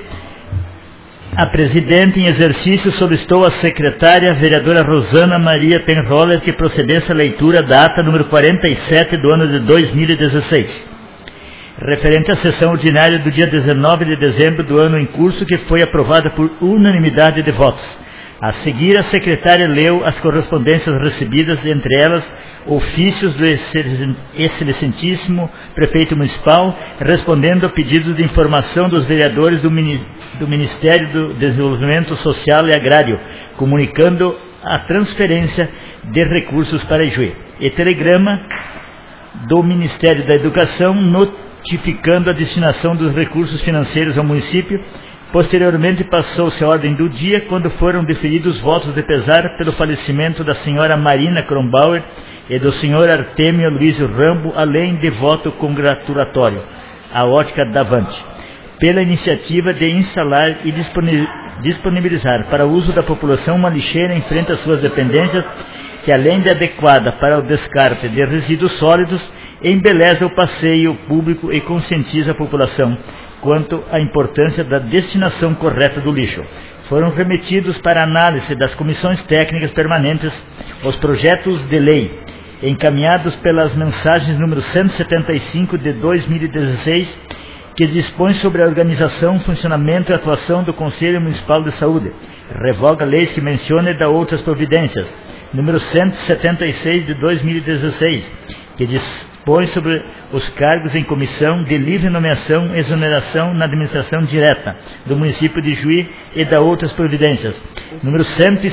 a presidente em exercício solicitou à secretária, vereadora Rosana Maria Tenroller, que procedesse à leitura da ata número 47 do ano de 2016, referente à sessão ordinária do dia 19 de dezembro do ano em curso, que foi aprovada por unanimidade de votos. A seguir, a secretária leu as correspondências recebidas, entre elas, ofícios do excelentíssimo prefeito municipal, respondendo a pedidos de informação dos vereadores do Ministério do Desenvolvimento Social e Agrário, comunicando a transferência de recursos para Ijuí, e telegrama do Ministério da Educação, notificando a destinação dos recursos financeiros ao município. Posteriormente, passou-se a ordem do dia, quando foram deferidos votos de pesar pelo falecimento da senhora Marina Kronbauer e do senhor Artemio Luizio Rambo, além de voto congratulatório à Ótica Davante, pela iniciativa de instalar e disponibilizar para uso da população uma lixeira em frente às suas dependências, que, além de adequada para o descarte de resíduos sólidos, embeleza o passeio público e conscientiza a população quanto à importância da destinação correta do lixo. Foram remetidos para análise das comissões técnicas permanentes os projetos de lei, encaminhados pelas mensagens número 175 de 2016, que dispõe sobre a organização, funcionamento e atuação do Conselho Municipal de Saúde, revoga leis que menciona e dá outras providências, número 176 de 2016, que dispõe sobre os cargos em comissão de livre nomeação e exoneração na administração direta do município de Juí e da outras providências, número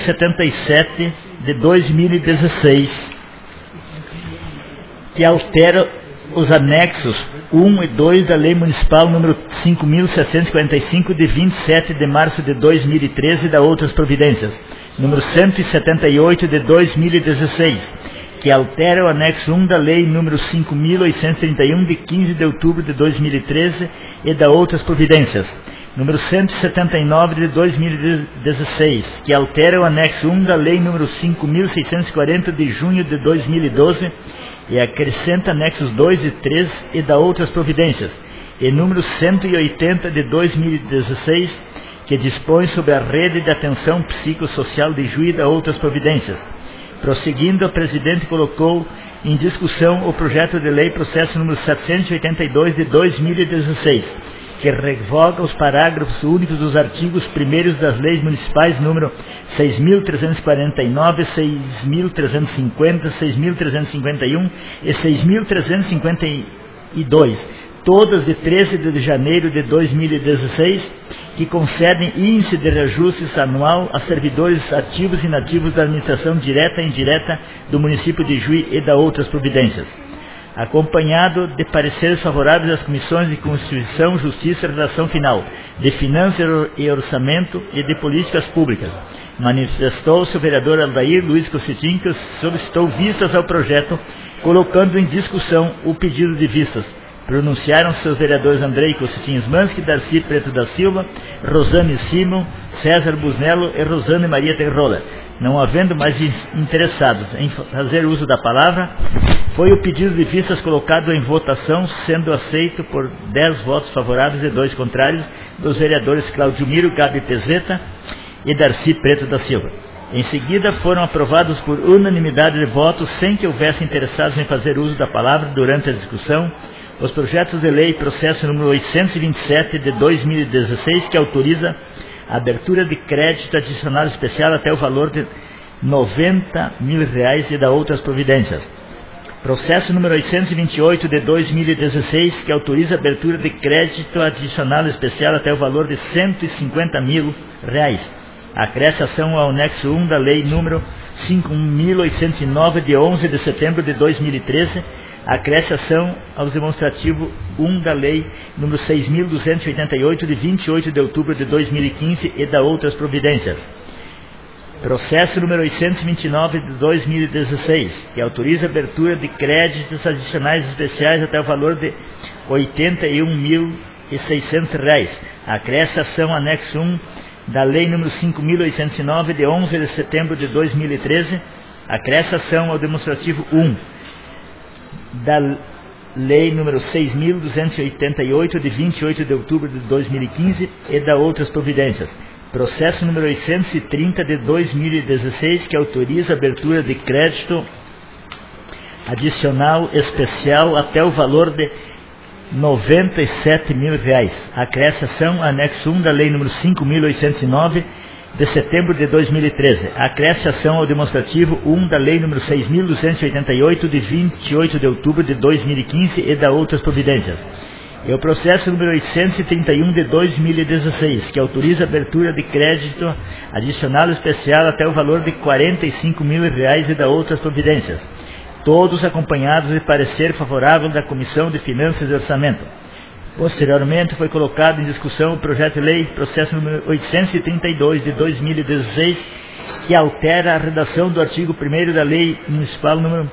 177 de 2016, que altera os anexos 1 e 2 da Lei Municipal número 5.745, de 27 de março de 2013, e da outras providências. Número 178 de 2016, que altera o anexo 1 da Lei número 5.831, de 15 de outubro de 2013, e da outras providências. Número 179 de 2016, que altera o anexo 1 da Lei número 5.640, de junho de 2012, e acrescenta anexos 2 e 3, e da outras providências. E número 180 de 2016, que dispõe sobre a rede de atenção psicossocial de Juí e da outras providências. Prosseguindo, a Presidente colocou em discussão o projeto de lei processo número 782 de 2016, que revoga os parágrafos únicos dos artigos 1º das leis municipais número 6.349, 6.350, 6.351 e 6.352, todas de 13 de janeiro de 2016, que concedem índice de reajustes anual a servidores ativos e inativos da administração direta e indireta do município de Juí e da outras providências. Acompanhado de pareceres favoráveis às comissões de Constituição, Justiça e Redação Final, de Finanças e Orçamento e de Políticas Públicas, manifestou-se o vereador Aldair Luiz Cossetin, que solicitou vistas ao projeto, colocando em discussão o pedido de vistas. Pronunciaram-se os vereadores Andrei Cossetin Smansky, Darcy Preto da Silva, Rosane Simon, César Busnello e Rosane Maria Terrola. Não havendo mais interessados em fazer uso da palavra, foi o pedido de vistas colocado em votação, sendo aceito por 10 votos favoráveis e 2 contrários dos vereadores Claudio Miro, Gabi Pezeta e Darcy Preto da Silva. Em seguida, foram aprovados por unanimidade de votos, sem que houvesse interessados em fazer uso da palavra durante a discussão, os projetos de lei processo número 827 de 2016, que autoriza a abertura de crédito adicional especial até o valor de R$90 mil e da outras providências. Processo número 828 de 2016, que autoriza a abertura de crédito adicional especial até o valor de R$150 mil. Acresce-ação ao anexo 1 da Lei número 5.809, de 11 de setembro de 2013, acresce-ação aos demonstrativo 1 da Lei número 6.288, de 28 de outubro de 2015, e da outras providências. Processo número 829 de 2016, que autoriza a abertura de créditos adicionais especiais até o valor de R$ 81.600. Acresce-ação anexo 1 da Lei número 5.809, de 11 de setembro de 2013, acresce-ação ao demonstrativo 1 da Lei número 6.288, de 28 de outubro de 2015, e da outras providências. Processo número 830 de 2016, que autoriza a abertura de crédito adicional especial até o valor de R$ 97 mil. Acresce-ação anexo 1 da Lei número 5.809, de setembro de 2013. Acresce-ação ao demonstrativo 1 da Lei número 6.288, de 28 de outubro de 2015, e da outras providências. E o processo número 831 de 2016, que autoriza a abertura de crédito adicional especial até o valor de R$ 45 mil e da outras providências. Todos acompanhados de parecer favorável da Comissão de Finanças e Orçamento. Posteriormente, foi colocado em discussão o projeto de lei, processo número 832 de 2016, que altera a redação do artigo 1º da Lei Municipal número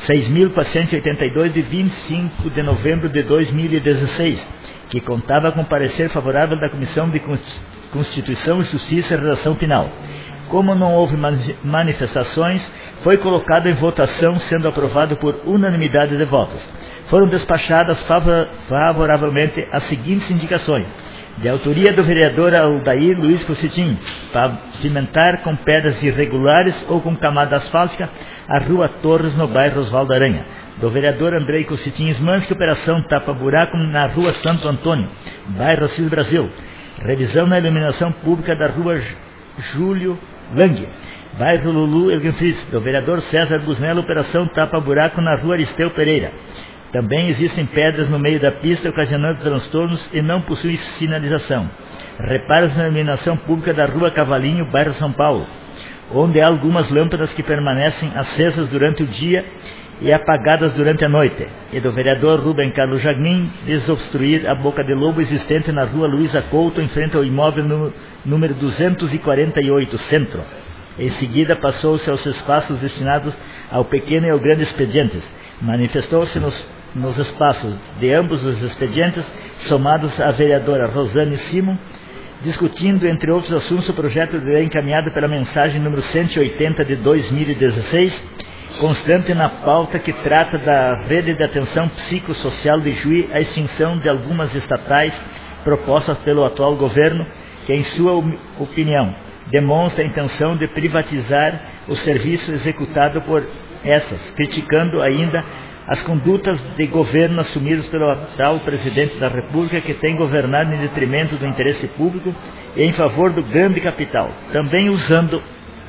6.482, de 25 de novembro de 2016, que contava com parecer favorável da Comissão de Constituição, Justiça e Redação Final. Como não houve manifestações, foi colocado em votação, sendo aprovado por unanimidade de votos. Foram despachadas favoravelmente as seguintes indicações: de autoria do vereador Aldair Luiz Cossetin, pavimentar com pedras irregulares ou com camada asfáltica a Rua Torres, no bairro Osvaldo Aranha. Do vereador Andrei Cossetin Smansky, operação tapa-buraco na Rua Santo Antônio, bairro Assis Brasil. Revisão na iluminação pública da Rua Júlio Lang, bairro Lulu Elgenfritz. Do vereador César Busnello, operação tapa-buraco na Rua Aristeu Pereira. Também existem pedras no meio da pista, ocasionando transtornos e não possuem sinalização. Reparos na iluminação pública da Rua Cavalinho, bairro São Paulo, onde há algumas lâmpadas que permanecem acesas durante o dia e apagadas durante a noite, e do vereador Rubem Carlos Jagmin desobstruir a boca de lobo existente na rua Luísa Couto, em frente ao imóvel número 248, Centro. Em seguida, passou-se aos espaços destinados ao pequeno e ao grande expedientes. Manifestou-se nos espaços de ambos os expedientes, somados à vereadora Rosane Simon, discutindo, entre outros assuntos, o projeto de lei encaminhado pela mensagem número 180 de 2016, constante na pauta que trata da rede de atenção psicossocial de Juí, a extinção de algumas estatais propostas pelo atual governo, que, em sua opinião, demonstra a intenção de privatizar o serviço executado por essas, criticando ainda as condutas de governo assumidas pelo atual presidente da República, que tem governado em detrimento do interesse público e em favor do grande capital, também usando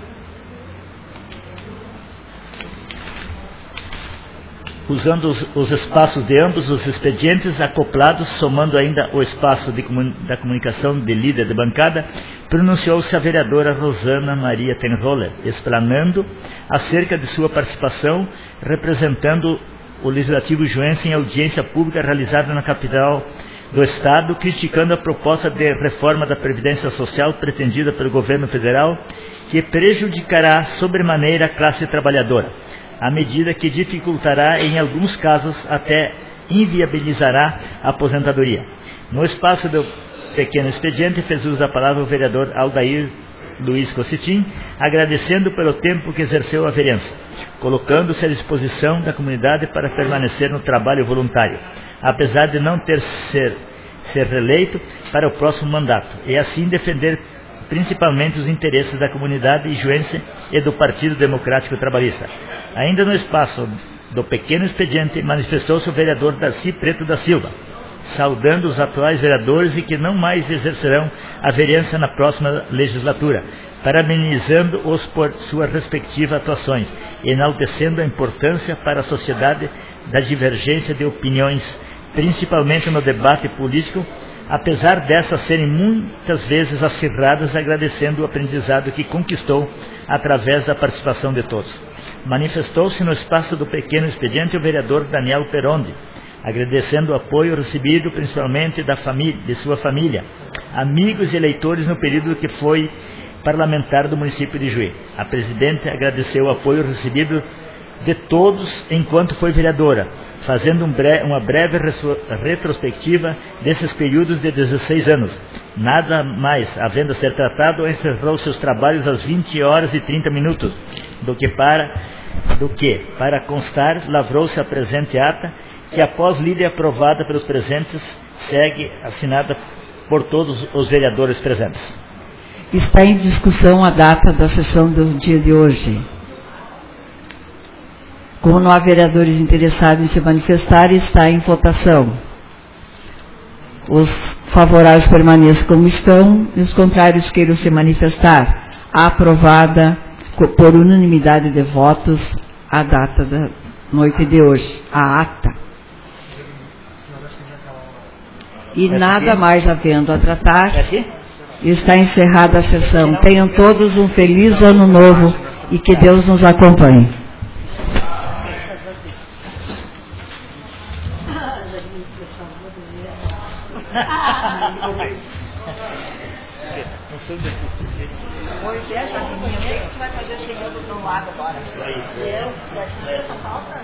os espaços de ambos os expedientes acoplados, somando ainda o espaço da comunicação de líder de bancada, pronunciou-se a vereadora Rosana Maria Tenroller, explanando acerca de sua participação, representando o Legislativo juense em audiência pública realizada na capital do Estado, criticando a proposta de reforma da Previdência Social pretendida pelo governo federal, que prejudicará sobremaneira a classe trabalhadora, à medida que dificultará, em alguns casos, até inviabilizará a aposentadoria. No espaço do pequeno expediente, fez uso da palavra o vereador Aldair Luiz Cocitim, agradecendo pelo tempo que exerceu a vereança, colocando-se à disposição da comunidade para permanecer no trabalho voluntário, apesar de não ter ser reeleito para o próximo mandato, e assim defender principalmente os interesses da comunidade ijuense e do Partido Democrático Trabalhista. Ainda no espaço do pequeno expediente, manifestou-se o vereador Darcy Preto da Silva, saudando os atuais vereadores e que não mais exercerão a vereança na próxima legislatura, parabenizando-os por suas respectivas atuações, enaltecendo a importância para a sociedade da divergência de opiniões, principalmente no debate político, apesar dessas serem muitas vezes acirradas, agradecendo o aprendizado que conquistou através da participação de todos. Manifestou-se no espaço do pequeno expediente o vereador Daniel Perondi, agradecendo o apoio recebido principalmente de sua família, amigos e eleitores no período que foi parlamentar do município de Juí. A presidente agradeceu o apoio recebido de todos enquanto foi vereadora, fazendo uma breve retrospectiva desses períodos de 16 anos. Nada mais havendo a ser tratado, encerrou seus trabalhos às 20 horas e 30 minutos, do que, para constar, lavrou-se a presente ata, que após lida e aprovada pelos presentes, segue assinada por todos os vereadores presentes. Está em discussão a data da sessão do dia de hoje. Como não há vereadores interessados em se manifestar, está em votação. Os favoráveis permaneçam como estão e os contrários queiram se manifestar. Aprovada por unanimidade de votos a data da noite de hoje, a ata. E nada mais havendo a tratar, está encerrada a sessão. Tenham todos um feliz ano novo e que Deus nos acompanhe. Moisés, a menina, o que vai fazer chegando do lado agora? Eu,